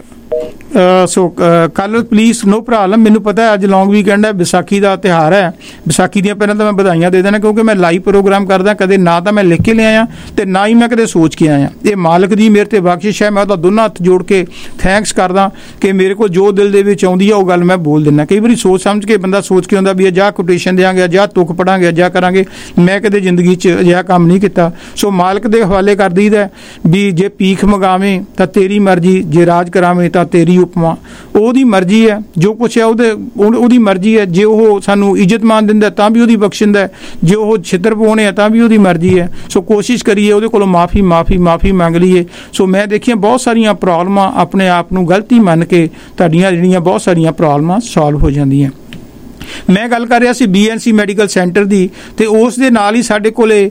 ਕਾਲਰ ਪਲੀਜ਼, ਨੋ ਪ੍ਰੋਬਲਮ। ਮੈਨੂੰ ਪਤਾ ਅੱਜ ਲੌਂਗ ਵੀਕਐਂਡ ਹੈ, ਵਿਸਾਖੀ ਦਾ ਤਿਉਹਾਰ ਹੈ। ਵਿਸਾਖੀ ਦੀਆਂ ਪਹਿਲਾਂ ਤਾਂ ਮੈਂ ਵਧਾਈਆਂ ਦੇ ਦੇਣਾ, ਕਿਉਂਕਿ ਮੈਂ ਲਾਈਵ ਪ੍ਰੋਗਰਾਮ ਕਰਦਾ, ਕਦੇ ਨਾ ਤਾਂ ਮੈਂ ਲਿਖ ਕੇ ਲਿਆਇਆ ਤੇ ਨਾ ਹੀ ਮੈਂ ਕਦੇ ਸੋਚ ਕੇ ਆਇਆ। ਇਹ ਮਾਲਕ ਦੀ ਮੇਰੇ ਤੇ ਬਖਸ਼ਿਸ਼ ਹੈ। ਮੈਂ ਉਹਦਾ ਦੋਨਾਂ ਹੱਥ ਜੋੜ ਕੇ ਥੈਂਕਸ ਕਰਦਾ ਕਿ ਮੇਰੇ ਕੋਲ ਜੋ ਦਿਲ ਦੇ ਵਿੱਚ ਆਉਂਦੀ ਹੈ ਉਹ ਗੱਲ ਮੈਂ ਬੋਲ ਦਿੰਦਾ। ਕਈ ਵਾਰੀ ਸੋਚ ਸਮਝ ਕੇ ਬੰਦਾ ਸੋਚ ਕੇ ਆਉਂਦਾ ਵੀ ਜਾਂ ਕੋਟੇਸ਼ਨ ਦਿਆਂਗੇ, ਜਾਂ ਤੁਕ ਪੜਾਂਗੇ, ਜਾਂ ਕਰਾਂਗੇ। ਮੈਂ ਕਦੇ ਜ਼ਿੰਦਗੀ 'ਚ ਅਜਿਹਾ ਕੰਮ ਨਹੀਂ ਕੀਤਾ। ਸੋ ਮਾਲਕ ਦੇ ਹਵਾਲੇ ਕਰ ਦਈਦਾ ਵੀ ਜੇ ਭੀਖ ਮੰਗਾਵੇਂ ਤਾਂ ਤੇਰੀ ਮਰਜ਼ੀ, ਜੇ ਰਾਜ ਕਰਾਵੇਂ ਤਾਂ ਤੇਰੀ ਉਪਮਾ। ਉਹਦੀ ਮਰਜ਼ੀ ਹੈ, ਜੋ ਕੁਛ ਹੈ ਉਹਦੀ ਮਰਜ਼ੀ ਹੈ। ਜੇ ਉਹ ਸਾਨੂੰ ਇੱਜ਼ਤ ਮਾਨ ਦਿੰਦਾ ਤਾਂ ਵੀ ਉਹਦੀ ਬਖਸ਼ਿੰਦਾ ਹੈ, ਜੇ ਉਹ ਛਿੱਤਰ ਪਾਉਣੇ ਆ ਤਾਂ ਵੀ ਉਹਦੀ ਮਰਜ਼ੀ ਹੈ। ਸੋ ਕੋਸ਼ਿਸ਼ ਕਰੀਏ ਉਹਦੇ ਕੋਲੋਂ ਮਾਫੀ ਮੰਗ ਲਈਏ। ਸੋ ਮੈਂ ਦੇਖੀਆਂ ਬਹੁਤ ਸਾਰੀਆਂ ਪ੍ਰੋਬਲਮਾਂ ਆਪਣੇ ਆਪ ਨੂੰ ਗਲਤੀ ਮੰਨ ਕੇ ਤੁਹਾਡੀਆਂ ਜਿਹੜੀਆਂ ਬਹੁਤ ਸਾਰੀਆਂ ਪ੍ਰੋਬਲਮਾਂ ਸੋਲਵ ਹੋ ਜਾਂਦੀਆਂ। ਮੈਂ ਗੱਲ ਕਰ ਰਿਹਾ ਸੀ BNC ਮੈਡੀਕਲ ਸੈਂਟਰ ਦੀ, ਤੇ ਉਸ ਦੇ ਨਾਲ ਹੀ ਸਾਡੇ ਕੋਲੇ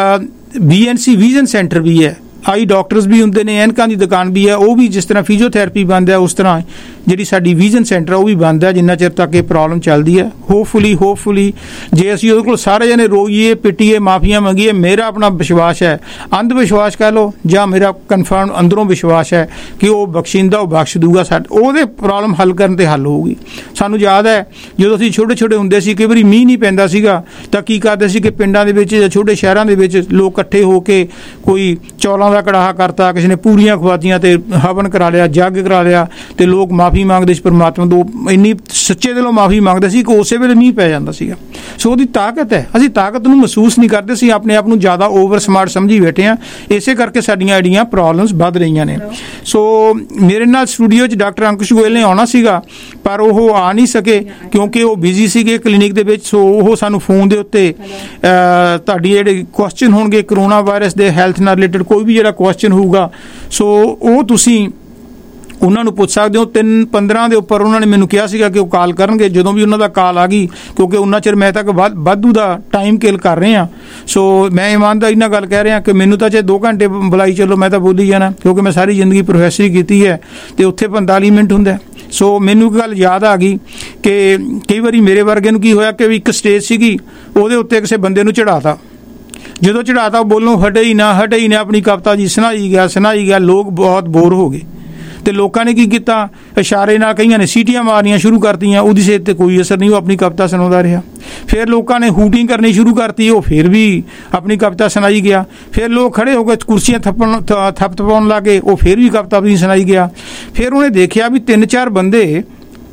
BNC ਵਿਜ਼ਨ ਸੈਂਟਰ ਵੀ ਹੈ। ਆਈ ਡਾਕਟਰਸ ਵੀ ਹੁੰਦੇ ਨੇ, ਐਨਕਾਂ ਦੀ ਦੁਕਾਨ ਵੀ ਹੈ। ਉਹ ਵੀ ਜਿਸ ਤਰ੍ਹਾਂ ਫਿਜ਼ੀਓਥੈਰੇਪੀ ਬੰਦ ਹੈ, ਉਸ ਤਰ੍ਹਾਂ ਜਿਹੜੀ ਸਾਡੀ ਵਿਜ਼ਨ ਸੈਂਟਰ ਉਹ ਵੀ ਬੰਦ ਹੈ ਜਿੰਨਾ ਚਿਰ ਤੱਕ ਇਹ ਪ੍ਰੋਬਲਮ ਚੱਲਦੀ ਹੈ। ਹੋਪਫੁਲੀ ਜੇ ਅਸੀਂ ਉਹਦੇ ਕੋਲ ਸਾਰੇ ਜਣੇ ਰੋਈਏ, ਪਿੱਟੀਏ, ਮਾਫੀਆਂ ਮੰਗੀਏ, ਮੇਰਾ ਆਪਣਾ ਵਿਸ਼ਵਾਸ ਹੈ, ਅੰਧ ਵਿਸ਼ਵਾਸ ਕਹਿ ਲਓ ਜਾਂ ਮੇਰਾ ਕਨਫਰਮ ਅੰਦਰੋਂ ਵਿਸ਼ਵਾਸ ਹੈ ਕਿ ਉਹ ਬਖਸ਼ਿੰਦਾ, ਉਹ ਬਖਸ਼ ਦੂਗਾ। ਉਹਦੇ ਪ੍ਰੋਬਲਮ ਹੱਲ ਕਰਨ ਤੇ ਹੱਲ ਹੋਊਗੀ। ਸਾਨੂੰ ਯਾਦ ਹੈ ਜਦੋਂ ਅਸੀਂ ਛੋਟੇ ਹੁੰਦੇ ਸੀ, ਕਈ ਵਾਰੀ ਮੀਂਹ ਨਹੀਂ ਪੈਂਦਾ ਸੀਗਾ ਤਾਂ ਕੀ ਕਰਦੇ ਸੀ ਕਿ ਪਿੰਡਾਂ ਦੇ ਵਿੱਚ ਜਾਂ ਛੋਟੇ ਸ਼ਹਿਰਾਂ ਦੇ ਵਿੱਚ ਲੋਕ ਇਕੱਠੇ ਹੋ ਕੇ ਕੋਈ ਚੌਲਾਂ ਦਾ ਕੜਾਹਾ ਕਰਤਾ, ਕਿਸੇ ਨੇ ਪੂਰੀਆਂ ਖਵਾਤੀਆਂ ਤੇ ਹਵਨ ਕਰਾ ਲਿਆ, ਜੱਗ ਕਰਾ ਲਿਆ, ਤੇ ਲੋਕ ਮਾਫੀ ਮੰਗਦੇ ਸੀ ਪਰਮਾਤਮਾ ਤੋਂ, ਇੰਨੀ ਸੱਚੇ ਦਿਲੋਂ ਮਾਫੀ ਮੰਗਦੇ ਸੀ ਕਿ ਉਸੇ ਵੇਲੇ ਮੀਂਹ ਪੈ ਜਾਂਦਾ ਸੀਗਾ। ਸੋ ਉਹਦੀ ਤਾਕਤ ਹੈ। ਅਸੀਂ ਤਾਕਤ ਨੂੰ ਮਹਿਸੂਸ ਨਹੀਂ ਕਰਦੇ ਸੀ, ਆਪਣੇ ਆਪ ਨੂੰ ਜ਼ਿਆਦਾ ਓਵਰ ਸਮਾਰਟ ਸਮਝੀ ਬੈਠੇ ਹਾਂ। ਇਸੇ ਕਰਕੇ ਸਾਡੀਆਂ ਜਿਹੜੀਆਂ ਪ੍ਰੋਬਲਮਸ ਵੱਧ ਰਹੀਆਂ ਨੇ। ਸੋ ਮੇਰੇ ਨਾਲ ਸਟੂਡੀਓ 'ਚ ਡਾਕਟਰ ਅੰਕੁਸ਼ ਗੋਇਲ ਨੇ ਆਉਣਾ ਸੀਗਾ, ਪਰ ਉਹ ਆ ਨਹੀਂ ਸਕੇ ਕਿਉਂਕਿ ਉਹ ਬਿਜ਼ੀ ਸੀਗੇ ਕਲੀਨਿਕ ਦੇ ਵਿੱਚ। ਸੋ ਉਹ ਸਾਨੂੰ ਫੋਨ ਦੇ ਉੱਤੇ ਤੁਹਾਡੀ ਜਿਹੜੇ ਕੁਐਸਚਨ ਹੋਣਗੇ ਕਰੋਨਾ ਵਾਇਰਸ ਦੇ ਹੈਲਥ ਨਾਲ ਰਿਲੇਟਡ, ਕੋਈ ਵੀ ਜਿਹੜਾ ਕੁਐਸਚਨ ਹੋਊਗਾ, ਸੋ ਉਹ ਤੁਸੀਂ ਉਹਨਾਂ ਨੂੰ ਪੁੱਛ ਸਕਦੇ ਹੋ। 3:15 ਦੇ ਉੱਪਰ ਉਹਨਾਂ ਨੇ ਮੈਨੂੰ ਕਿਹਾ ਸੀਗਾ ਕਿ ਉਹ ਕਾਲ ਕਰਨਗੇ। ਜਦੋਂ ਵੀ ਉਹਨਾਂ ਦਾ ਕਾਲ ਆ ਗਈ, ਕਿਉਂਕਿ ਉਹਨਾਂ ਚਿਰ ਮੈਂ ਤੱਕ ਵਾਧੂ ਦਾ ਟਾਈਮ ਕਿਲ ਕਰ ਰਹੇ ਹਾਂ। ਸੋ ਮੈਂ ਇਮਾਨਦਾਰੀ ਨਾਲ ਗੱਲ ਕਹਿ ਰਿਹਾ ਕਿ ਮੈਨੂੰ ਤਾਂ ਚਾਹੇ 2 ਘੰਟੇ ਬੁਲਾਈ ਚੱਲੋ, ਮੈਂ ਤਾਂ ਬੋਲੀ ਜਾਣਾ, ਕਿਉਂਕਿ ਮੈਂ ਸਾਰੀ ਜ਼ਿੰਦਗੀ ਪ੍ਰੋਫੈਸਰੀ ਕੀਤੀ ਹੈ ਤੇ ਉੱਥੇ 45 ਮਿੰਟ ਹੁੰਦਾ। ਸੋ ਮੈਨੂੰ ਗੱਲ ਯਾਦ ਆ ਗਈ ਕਿ ਕਈ ਵਾਰੀ ਮੇਰੇ ਵਰਗੇ ਨੂੰ ਕੀ ਹੋਇਆ ਕਿ ਇੱਕ ਸਟੇਜ ਸੀਗੀ, ਉਹਦੇ ਉੱਤੇ ਕਿਸੇ ਬੰਦੇ ਨੂੰ ਚੜਾਤਾ। ਜਦੋਂ ਚੜਾਤਾ ਬੋਲੋਂ ਹਟੇ ਹੀ ਨਾ, ਆਪਣੀ ਕਵਿਤਾ ਜੀ ਸੁਣਾਈ ਗਿਆ। ਲੋਕ ਬਹੁਤ ਬੋਰ ਹੋ ਗਏ ਤੇ ਲੋਕਾਂ ਨੇ ਕੀ ਕੀਤਾ, ਇਸ਼ਾਰੇ ਨਾਲ ਕਈਆਂ ਨੇ ਸੀਟੀਆਂ ਮਾਰਨੀਆਂ ਸ਼ੁਰੂ ਕਰਤੀਆਂ। ਉਹਦੀ ਸਿਹਤ ਤੇ ਕੋਈ ਅਸਰ ਨਹੀਂ, ਉਹ ਆਪਣੀ ਕਵਿਤਾ ਸੁਣਾਉਂਦਾ ਰਿਹਾ। ਫਿਰ ਲੋਕਾਂ ਨੇ ਹੂਟਿੰਗ ਕਰਨੀ ਸ਼ੁਰੂ ਕਰਤੀ, ਉਹ ਫਿਰ ਵੀ ਆਪਣੀ ਕਵਿਤਾ ਸੁਣਾਈ ਗਿਆ। ਫਿਰ ਲੋਕ ਖੜੇ ਹੋ ਕੇ ਕੁਰਸੀਆਂ ਥਪਥਪਾਉਣ ਲੱਗੇ, ਉਹ ਫਿਰ ਵੀ ਕਵਿਤਾ ਵੀ ਸੁਣਾਈ ਗਿਆ। ਫਿਰ ਉਹਨੇ ਦੇਖਿਆ ਵੀ 3-4 ਬੰਦੇ